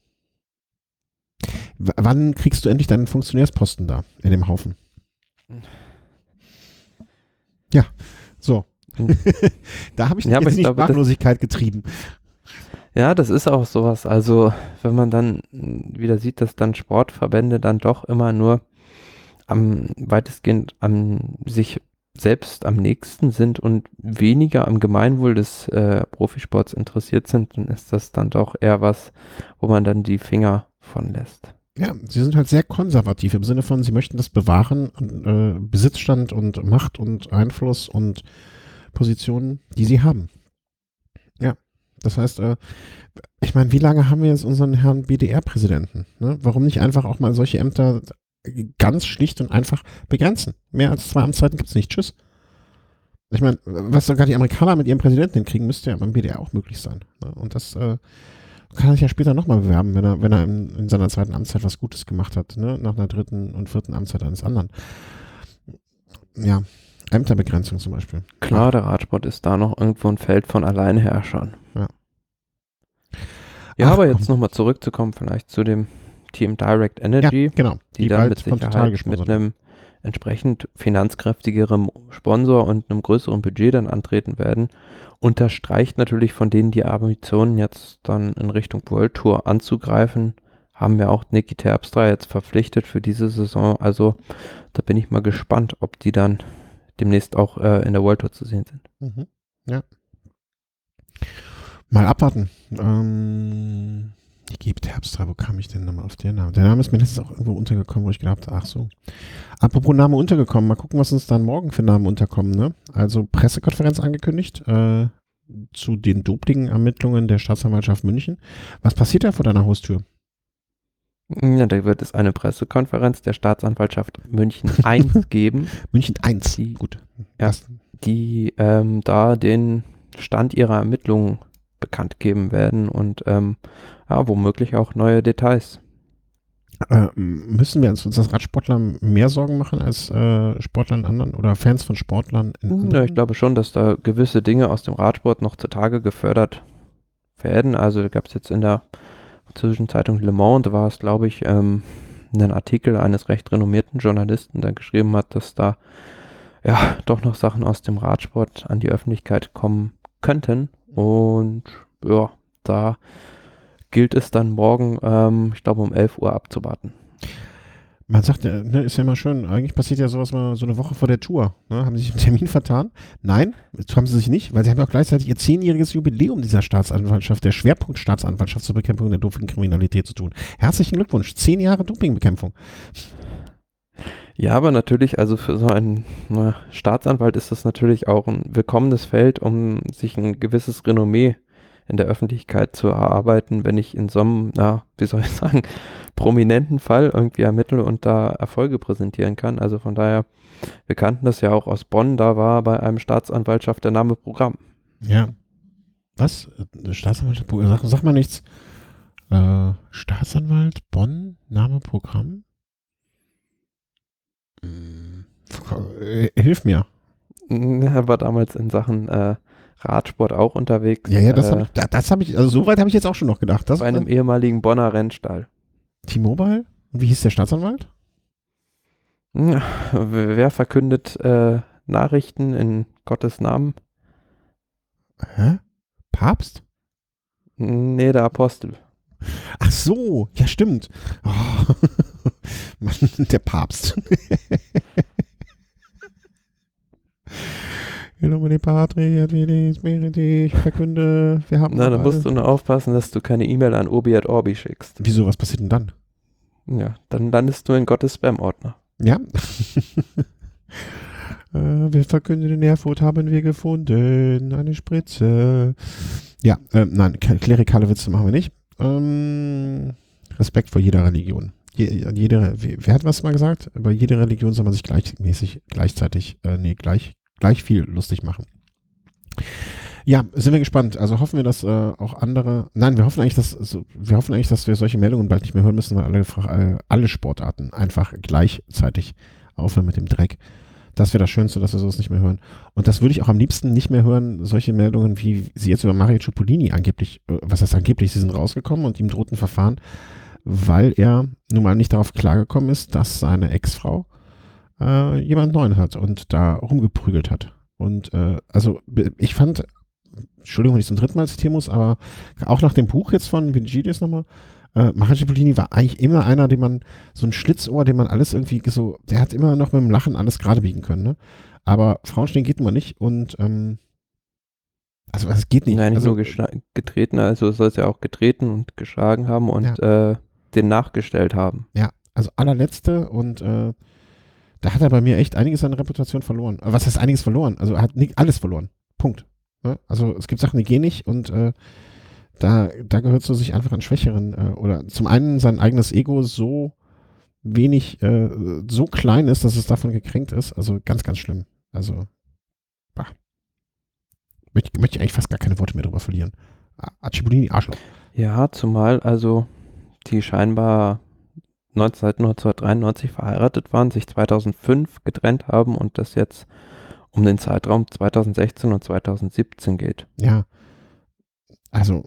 W wann kriegst du endlich deinen Funktionärsposten da in dem Haufen? Ja, so. Hm. Da habe ich Ja, aber jetzt ich nicht glaube, das- Sprachlosigkeit getrieben. Ja, das ist auch sowas. Also, wenn man dann mh, wieder sieht, dass dann Sportverbände dann doch immer nur am weitestgehend am sich selbst am nächsten sind und weniger am Gemeinwohl des äh, Profisports interessiert sind, dann ist das dann doch eher was, wo man dann die Finger von lässt. Ja, sie sind halt sehr konservativ im Sinne von, sie möchten das bewahren, äh, Besitzstand und Macht und Einfluss und Positionen, die sie haben. Ja, das heißt, äh, ich meine, wie lange haben wir jetzt unseren Herrn B D R-Präsidenten? Ne? Warum nicht einfach auch mal solche Ämter ganz schlicht und einfach begrenzen? Mehr als zwei Amtszeiten gibt es nicht. Tschüss. Ich meine, was sogar die Amerikaner mit ihrem Präsidenten hinkriegen, müsste ja beim B D R auch möglich sein. Ne? Und das äh, kann er sich ja später nochmal bewerben, wenn er, wenn er in, in seiner zweiten Amtszeit was Gutes gemacht hat, ne? Nach einer dritten und vierten Amtszeit eines anderen. Ja, Ämterbegrenzung zum Beispiel. Klar, der Radsport ist da noch irgendwo ein Feld von Alleinherrschern. Ja. Ja, Ach, aber komm. jetzt nochmal zurückzukommen, vielleicht zu dem Team Direct Energy, Ja, genau. die, Die dann bald mit von Total Sicherheit mit gesponsert einem entsprechend finanzkräftigeren Sponsor und einem größeren Budget dann antreten werden, unterstreicht natürlich von denen die Ambitionen jetzt dann in Richtung World Tour anzugreifen, haben wir auch Niki Terpstra jetzt verpflichtet für diese Saison, also da bin ich mal gespannt, ob die dann demnächst auch äh, in der World Tour zu sehen sind. Mhm. Ja. Mal abwarten. Ähm, ich gebe Terpstra, wo kam ich denn nochmal auf den Namen? Der Name ist mir letztens auch irgendwo untergekommen, wo ich gedacht habe, ach so. Apropos Name untergekommen, mal gucken, was uns dann morgen für Namen unterkommen. Ne? Also Pressekonferenz angekündigt äh, zu den Doping-Ermittlungen der Staatsanwaltschaft München. Was passiert da vor deiner Haustür? Ja, da wird es eine Pressekonferenz der Staatsanwaltschaft München eins geben, München eins. Die- Gut. ja. Das, die ähm, da den Stand ihrer Ermittlungen bekannt geben werden und ähm, ja, womöglich auch neue Details. äh, müssen wir uns als Radsportler mehr Sorgen machen als äh, Sportler in anderen oder Fans von Sportlern in anderen? Ja, ich glaube schon, dass da gewisse Dinge aus dem Radsport noch zutage gefördert werden. Also da gab es jetzt in der französischen Zeitung Le Monde, war es glaube ich, ähm, einen Artikel eines recht renommierten Journalisten, der geschrieben hat, dass da ja doch noch Sachen aus dem Radsport an die Öffentlichkeit kommen könnten. Und ja, da gilt es dann morgen, ähm, ich glaube um elf Uhr abzuwarten. Man sagt, äh, ne, ist ja immer schön, eigentlich passiert ja sowas mal so eine Woche vor der Tour. Ne? Haben sie sich im Termin vertan? Nein, das haben sie sich nicht, weil sie haben auch gleichzeitig ihr zehnjähriges Jubiläum dieser Staatsanwaltschaft, der Schwerpunkt Staatsanwaltschaft zur Bekämpfung der Dopingkriminalität zu tun. Herzlichen Glückwunsch, zehn Jahre Dopingbekämpfung. Ja, aber natürlich, also für so einen na, Staatsanwalt ist das natürlich auch ein willkommenes Feld, um sich ein gewisses Renommee in der Öffentlichkeit zu erarbeiten, wenn ich in so einem, na, wie soll ich sagen, prominenten Fall irgendwie ermittle und da Erfolge präsentieren kann. Also von daher, wir kannten das ja auch aus Bonn, da war bei einem Staatsanwaltschaft der Name Programm. Ja. Was? Staatsanwalt, sag, sag mal nichts. Äh, Staatsanwalt, Bonn, Name, Programm? Hm, äh, hilf mir. Er war damals in Sachen äh, Radsport auch unterwegs. Ja, ja, das habe äh, ich, da- das habe ich, also so weit habe ich jetzt auch schon noch gedacht. Das bei einem ehemaligen Bonner Rennstall. T-Mobile? Und wie hieß der Staatsanwalt? Ja, wer verkündet äh, Nachrichten in Gottes Namen? Hä? Papst? Nee, der Apostel. Ach so, ja stimmt. Oh. Mann, der Papst. In nomine Patri et Filii Spiritus, ich verkünde, wir haben... Na, da musst du nur aufpassen, dass du keine E-Mail an Obi et Orbi schickst. Wieso, was passiert denn dann? Ja, dann landest du in Gottes Spam-Ordner. Ja. äh, wir verkünden, in Erfurt haben wir gefunden, eine Spritze. Ja, äh, nein, klerikale Witze machen wir nicht. Ähm, Respekt vor jeder Religion. Je, jede, wer hat was mal gesagt? Über jede Religion soll man sich gleichmäßig, gleichzeitig, äh, nee, gleich, gleich viel lustig machen. Ja, sind wir gespannt. Also hoffen wir, dass äh, auch andere, nein, wir hoffen eigentlich, dass so, wir hoffen eigentlich, dass wir solche Meldungen bald nicht mehr hören müssen, weil alle, äh, alle Sportarten einfach gleichzeitig aufhören mit dem Dreck. Das wäre das Schönste, dass wir sowas nicht mehr hören. Und das würde ich auch am liebsten nicht mehr hören, solche Meldungen, wie sie jetzt über Mario Cipollini angeblich, äh, was heißt angeblich, sie sind rausgekommen und ihm droht ein Verfahren, weil er nun mal nicht darauf klargekommen ist, dass seine Ex-Frau äh, jemand Neuen hat und da rumgeprügelt hat. Und äh, also ich fand, Entschuldigung, wenn ich zum dritten Mal zitieren muss, aber auch nach dem Buch jetzt von Virgilius nochmal, äh, Mario Cipollini war eigentlich immer einer, den man, so ein Schlitzohr, den man alles irgendwie so, der hat immer noch mit dem Lachen alles gerade biegen können, ne? Aber Frauenstehen geht immer nicht und ähm, also es geht nicht. Nein, nicht also, nur geschla- getreten, also soll es ja auch getreten und geschlagen haben und ja. äh, den nachgestellt haben. Ja, also allerletzte und äh, da hat er bei mir echt einiges an Reputation verloren. Was heißt einiges verloren? Also er hat nicht alles verloren. Punkt. Ne? Also es gibt Sachen, die gehen nicht und äh, da, da gehört so sich einfach an Schwächeren äh, oder zum einen sein eigenes Ego so wenig, äh, so klein ist, dass es davon gekränkt ist. Also ganz, ganz schlimm. Also bah. Möchte, möchte ich eigentlich fast gar keine Worte mehr drüber verlieren. Cipollini, Arschloch. Ja, zumal also die scheinbar seit neunzehnhundertdreiundneunzig verheiratet waren, sich zweitausendfünf getrennt haben und das jetzt um den Zeitraum zweitausendsechzehn und zweitausendsiebzehn geht. Ja, also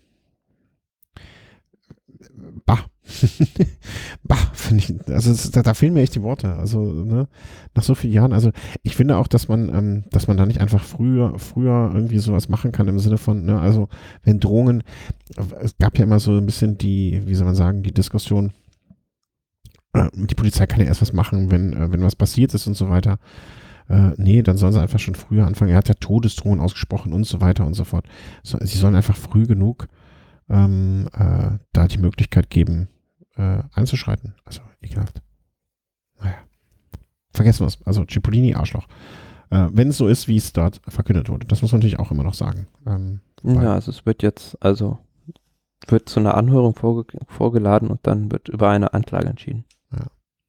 bah. bah, finde ich, also es, da, da fehlen mir echt die Worte, also ne, nach so vielen Jahren, also ich finde auch, dass man, ähm, dass man da nicht einfach früher, früher irgendwie sowas machen kann im Sinne von, ne, also wenn Drohungen, es gab ja immer so ein bisschen die, wie soll man sagen, die Diskussion, äh, die Polizei kann ja erst was machen, wenn, äh, wenn was passiert ist und so weiter. Äh, nee, dann sollen sie einfach schon früher anfangen. Er hat ja Todesdrohungen ausgesprochen und so weiter und so fort. So, sie sollen einfach früh genug ähm, äh, da die Möglichkeit geben, äh, einzuschreiten. Also, ekelhaft. Naja. Vergessen wir es. Also, Cipollini, Arschloch. Äh, wenn es so ist, wie es dort verkündet wurde. Das muss man natürlich auch immer noch sagen. Ähm, ja, also es wird jetzt, also wird zu einer Anhörung vorge vorgeladen und dann wird über eine Anklage entschieden. Ja.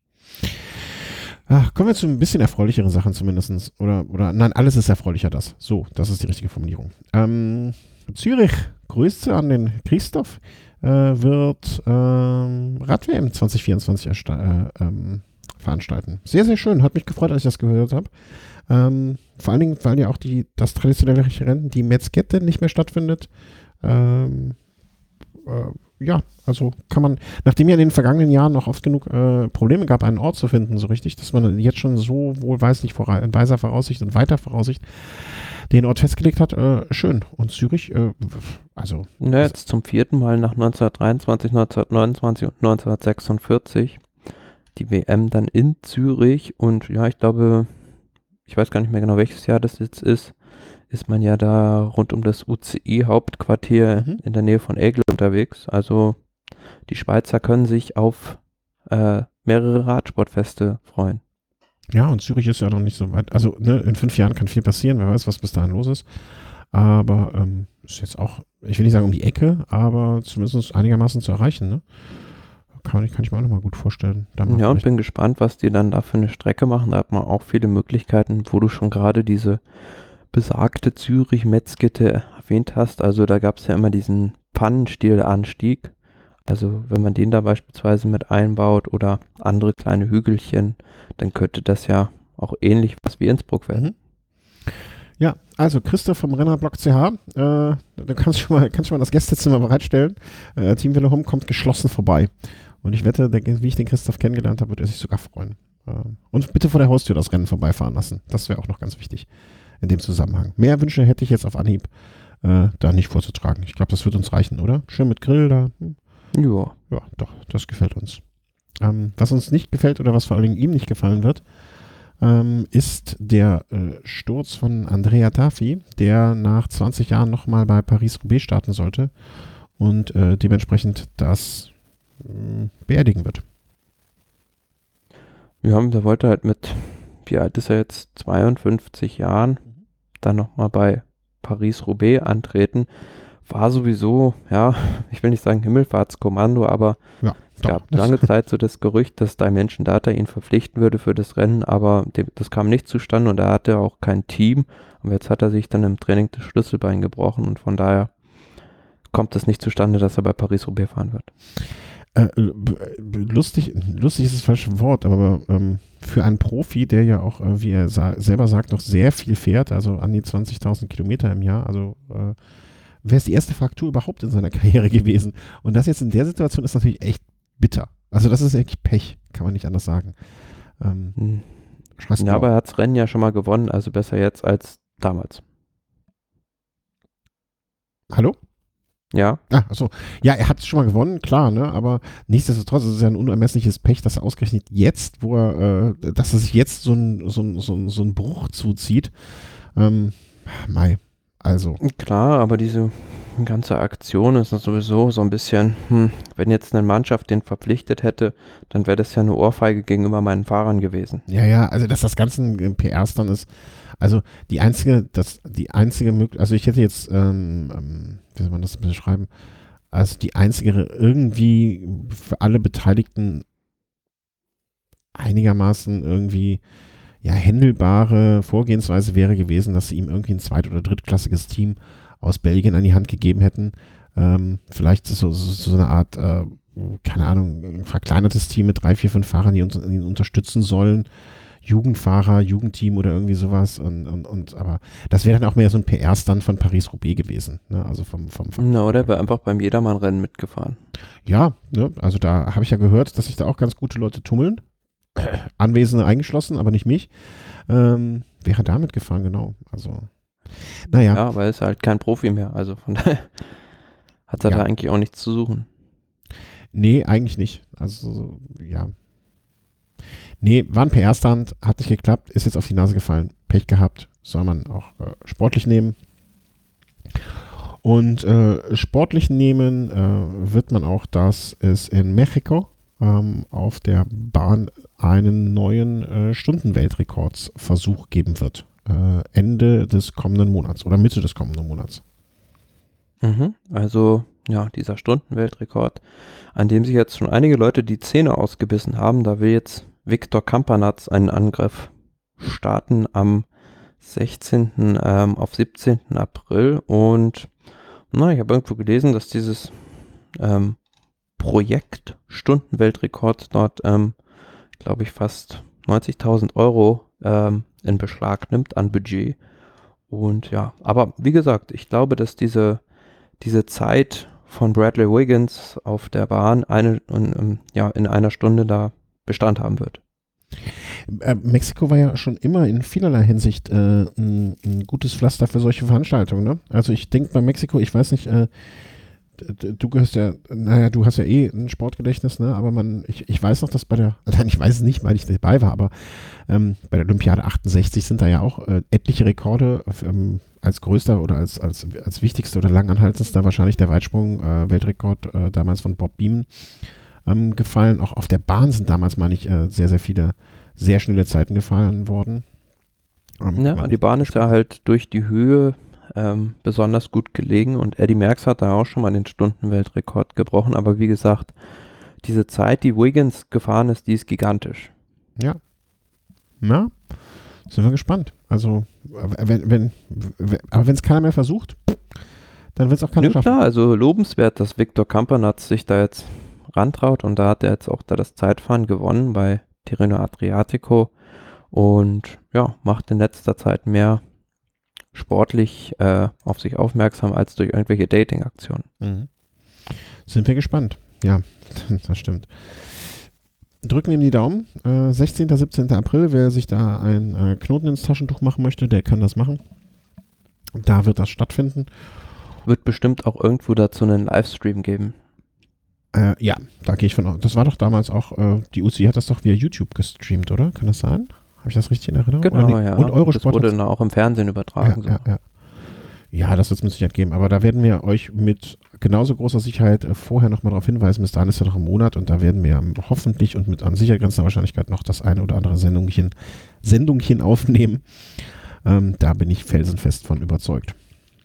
Ach, kommen wir zu ein bisschen erfreulicheren Sachen zumindest. Oder, oder, nein, alles ist erfreulicher, das. So, das ist die richtige Formulierung. Ähm, Zürich, Grüße an den Christoph, äh, wird ähm, Rad-W M zwanzig vierundzwanzig äh, ähm, veranstalten. Sehr, sehr schön. Hat mich gefreut, als ich das gehört habe. Ähm, vor allen Dingen, weil ja auch die, das traditionelle Rennen, die Metzgette, nicht mehr stattfindet. Ähm, äh, ja, also kann man, nachdem ja in den vergangenen Jahren noch oft genug äh, Probleme gab, einen Ort zu finden, so richtig, dass man jetzt schon so wohlweislich vor, in weiser Voraussicht und weiter Voraussicht den Ort festgelegt hat, äh, schön. Und Zürich, äh, also. Ja, jetzt zum vierten Mal nach neunzehnhundertdreiundzwanzig, neunzehnhundertneunundzwanzig und neunzehnhundertsechsundvierzig die W M dann in Zürich und ja, ich glaube, ich weiß gar nicht mehr genau, welches Jahr das jetzt ist, ist man ja da rund um das U C I-Hauptquartier Mhm. in der Nähe von Aigle unterwegs. Also die Schweizer können sich auf äh, mehrere Radsportfeste freuen. Ja, und Zürich ist ja noch nicht so weit. Also ne, in fünf Jahren kann viel passieren, wer weiß, was bis dahin los ist. Aber ähm, ist jetzt auch, ich will nicht sagen um die Ecke, aber zumindest einigermaßen zu erreichen. Ne? Kann, ich, kann ich mir auch nochmal gut vorstellen. Da mal Ja, und vielleicht- bin gespannt, was die dann da für eine Strecke machen. Da hat man auch viele Möglichkeiten, wo du schon gerade diese besagte Zürich-Metzgitte erwähnt hast. Also da gab es ja immer diesen Pannenstielanstieg. Also wenn man den da beispielsweise mit einbaut oder andere kleine Hügelchen, dann könnte das ja auch ähnlich was wie Innsbruck werden. Mhm. Ja, also Christoph vom Rennerblock C H, äh, da kannst du schon mal, kannst schon mal das Gästezimmer bereitstellen. Äh, Team Velo Home kommt geschlossen vorbei. Und ich wette, der, wie ich den Christoph kennengelernt habe, wird er sich sogar freuen. Äh, und bitte vor der Haustür das Rennen vorbeifahren lassen. Das wäre auch noch ganz wichtig in dem Zusammenhang. Mehr Wünsche hätte ich jetzt auf Anhieb äh, da nicht vorzutragen. Ich glaube, das wird uns reichen, oder? Schön mit Grill da. Hm. Ja. Ja, doch, das gefällt uns. Ähm, was uns nicht gefällt oder was vor allen Dingen ihm nicht gefallen wird, ähm, ist der äh, Sturz von Andrea Tafi, der nach zwanzig Jahren nochmal bei Paris-Roubaix starten sollte und äh, dementsprechend das äh, beerdigen wird. Ja, der wollte halt mit, wie alt ist er jetzt, zweiundfünfzig Jahren, dann nochmal bei Paris-Roubaix antreten. War sowieso, ja, ich will nicht sagen Himmelfahrtskommando, aber Ja, es doch. gab lange Zeit so das Gerücht, dass Dimension Data ihn verpflichten würde für das Rennen, aber dem, das kam nicht zustande und er hatte auch kein Team. Und jetzt hat er sich dann im Training das Schlüsselbein gebrochen und von daher kommt es nicht zustande, dass er bei Paris-Roubaix fahren wird. Äh, lustig, lustig ist das falsche Wort, aber ähm, für einen Profi, der ja auch, äh, wie er sa- selber sagt, noch sehr viel fährt, also an die zwanzigtausend Kilometer im Jahr, also äh, wäre es die erste Fraktur überhaupt in seiner Karriere gewesen. Und das jetzt in der Situation ist natürlich echt bitter. Also das ist wirklich Pech, kann man nicht anders sagen. Ähm, Hm. scheiß Ja, drauf. aber er hat das Rennen ja schon mal gewonnen, also besser jetzt als damals. Hallo? Ja, Ah, achso. Ja, er hat es schon mal gewonnen, klar, ne? Aber nichtsdestotrotz ist es ja ein unermessliches Pech, dass er ausgerechnet jetzt, wo er, äh, dass er sich jetzt so ein, so ein, so ein, so ein Bruch zuzieht. Ähm, Mai, also. klar, aber diese ganze Aktion ist sowieso so ein bisschen, hm, wenn jetzt eine Mannschaft den verpflichtet hätte, dann wäre das ja eine Ohrfeige gegenüber meinen Fahrern gewesen. Ja, ja, also dass das Ganze ein P R-Stand ist. Also die einzige, das, die einzige Möglichkeit, also ich hätte jetzt, ähm, ähm, wie soll man das beschreiben, also die einzige irgendwie für alle Beteiligten einigermaßen irgendwie ja händelbare Vorgehensweise wäre gewesen, dass sie ihm irgendwie ein zweit- oder drittklassiges Team aus Belgien an die Hand gegeben hätten. Ähm, vielleicht so, so, so eine Art, äh, keine Ahnung, ein verkleinertes Team mit drei, vier, fünf Fahrern, die uns ihn unterstützen sollen. Jugendfahrer, Jugendteam oder irgendwie sowas. Und, und, und aber das wäre dann auch mehr so ein P R-Stand von Paris-Roubaix gewesen. Ne? Also vom, vom, vom Na, oder wäre einfach beim Jedermann-Rennen mitgefahren. Ja, ne? Also da habe ich ja gehört, dass sich da auch ganz gute Leute tummeln. Anwesende eingeschlossen, aber nicht mich. Ähm, wäre da mitgefahren, genau. Also, naja. Ja, aber er ist halt kein Profi mehr, also von daher hat er Ja. da eigentlich auch nichts zu suchen. Nee, eigentlich nicht. Also, so, ja. Nee, war ein P R-Stand, hat nicht geklappt, ist jetzt auf die Nase gefallen. Pech gehabt, soll man auch äh, sportlich nehmen. Und äh, sportlich nehmen äh, wird man auch, dass es in Mexiko ähm, auf der Bahn einen neuen äh, Stundenweltrekordsversuch geben wird. Äh, Ende des kommenden Monats oder Mitte des kommenden Monats. Mhm. Also, ja, dieser Stundenweltrekord, an dem sich jetzt schon einige Leute die Zähne ausgebissen haben, da will jetzt Viktor Kampanatz einen Angriff starten am sechzehnten Ähm, auf siebzehnten April und na, ich habe irgendwo gelesen, dass dieses ähm, Projekt Stundenweltrekord dort, ähm, glaube ich, fast neunzigtausend Euro ähm, in Beschlag nimmt an Budget. Und ja, aber wie gesagt, ich glaube, dass diese, diese Zeit von Bradley Wiggins auf der Bahn eine, um, ja, in einer Stunde da Bestand haben wird. Äh, Mexiko war ja schon immer in vielerlei Hinsicht äh, ein, ein gutes Pflaster für solche Veranstaltungen. Ne? Also ich denke bei Mexiko, ich weiß nicht, äh, du gehörst ja, naja, du hast ja eh ein Sportgedächtnis, ne? Aber man, ich, ich weiß noch, dass bei der, nein, ich weiß es nicht, weil ich dabei war, aber ähm, bei der Olympiade achtundsechzig sind da ja auch äh, etliche Rekorde ähm, als größter oder als, als, als wichtigster oder langanhaltendster wahrscheinlich der Weitsprung, äh, Weltrekord äh, damals von Bob Beamon ähm, gefallen. Auch auf der Bahn sind damals, meine ich, äh, sehr, sehr viele sehr schnelle Zeiten gefallen worden. Ähm, ja, die Bahn ist ja halt durch die Höhe ähm, besonders gut gelegen und Eddie Merckx hat da auch schon mal den Stundenweltrekord gebrochen, aber wie gesagt, diese Zeit, die Wiggins gefahren ist, die ist gigantisch. Ja. Na, sind wir gespannt. Also, wenn, wenn, wenn aber wenn es keiner mehr versucht, dann wird es auch keiner ja, schaffen. Klar, also lobenswert, dass Victor Campenaerts sich da jetzt rantraut und da hat er jetzt auch da das Zeitfahren gewonnen bei Tirreno Adriatico und ja, macht in letzter Zeit mehr sportlich äh, auf sich aufmerksam als durch irgendwelche Dating-Aktionen. Mhm. Sind wir gespannt. Ja, das stimmt. Drücken ihm die Daumen. Äh, sechzehnten, siebzehnten April, wer sich da ein äh, Knoten ins Taschentuch machen möchte, der kann das machen. Da wird das stattfinden. Wird bestimmt auch irgendwo dazu einen Livestream geben. Äh, ja, da gehe ich von aus. Das war doch damals auch, äh, die U C I hat das doch via YouTube gestreamt, oder? Kann das sein? Habe ich das richtig in Erinnerung? Genau, nee? ja. Und Eurosport das wurde dann auch im Fernsehen übertragen. Ja, so. ja, ja. ja, das wird es mit Sicherheit geben. Aber da werden wir euch mit genauso großer Sicherheit äh, vorher nochmal darauf hinweisen. Bis dahin ist ja noch ein Monat und da werden wir hoffentlich und mit an sicher grenzender Wahrscheinlichkeit noch das eine oder andere Sendungchen, Sendungchen aufnehmen. Ähm, da bin ich felsenfest von überzeugt.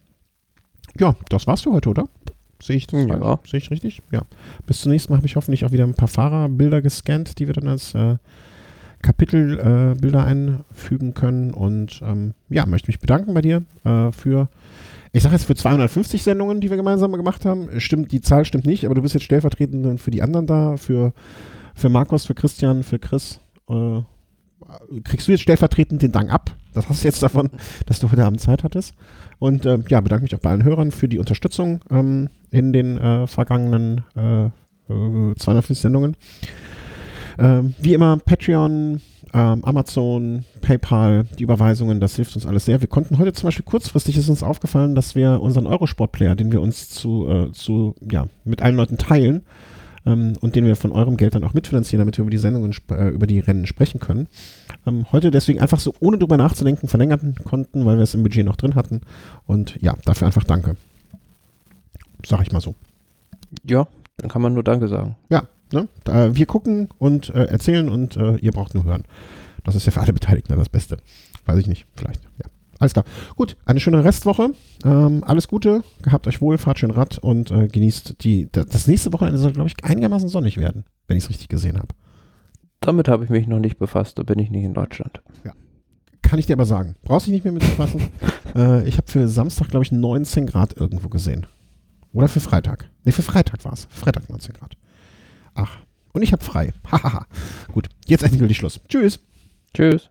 Ja, das war's für heute, oder? Sehe ich das ja. Sehe ich richtig? Ja. Bis zum nächsten Mal habe ich hoffentlich auch wieder ein paar Fahrerbilder gescannt, die wir dann als äh, Kapitelbilder äh, einfügen können. Und ähm, ja, möchte mich bedanken bei dir äh, für, ich sage jetzt für zweihundertfünfzig Sendungen, die wir gemeinsam gemacht haben. Stimmt, die Zahl stimmt nicht, aber du bist jetzt stellvertretend für die anderen da, für, für Markus, für Christian, für Chris. Äh, kriegst du jetzt stellvertretend den Dank ab. Das hast du jetzt davon, dass du heute Abend Zeit hattest. Und äh, ja, bedanke mich auch bei allen Hörern für die Unterstützung ähm, in den äh, vergangenen äh, äh, zweihundertfünfzig Sendungen. Ähm, wie immer Patreon, ähm, Amazon, PayPal, die Überweisungen, das hilft uns alles sehr. Wir konnten heute zum Beispiel kurzfristig, ist uns aufgefallen, dass wir unseren Eurosport-Player, den wir uns zu, äh, zu ja, mit allen Leuten teilen, Ähm, und den wir von eurem Geld dann auch mitfinanzieren, damit wir über die Sendungen, äh, über die Rennen sprechen können. Ähm, heute deswegen einfach so, ohne drüber nachzudenken, verlängern konnten, weil wir es im Budget noch drin hatten. Und ja, dafür einfach Danke. Sag ich mal so. Ja, dann kann man nur Danke sagen. Ja, ne? Da, wir gucken und äh, erzählen und äh, ihr braucht nur hören. Das ist ja für alle Beteiligten das Beste. Weiß ich nicht, vielleicht, ja. Alles klar. Gut, eine schöne Restwoche. Ähm, alles Gute, gehabt euch wohl, fahrt schön Rad und äh, genießt die. Das nächste Wochenende soll, glaube ich, einigermaßen sonnig werden, wenn ich es richtig gesehen habe. Damit habe ich mich noch nicht befasst, da bin ich nicht in Deutschland. Ja. Kann ich dir aber sagen. Brauchst dich nicht mehr mit befassen. äh, ich habe für Samstag, glaube ich, neunzehn Grad irgendwo gesehen. Oder für Freitag. Ne, für Freitag war es. Freitag neunzehn Grad. Ach. Und ich habe frei. Hahaha. Gut, jetzt endgültig Schluss. Tschüss. Tschüss.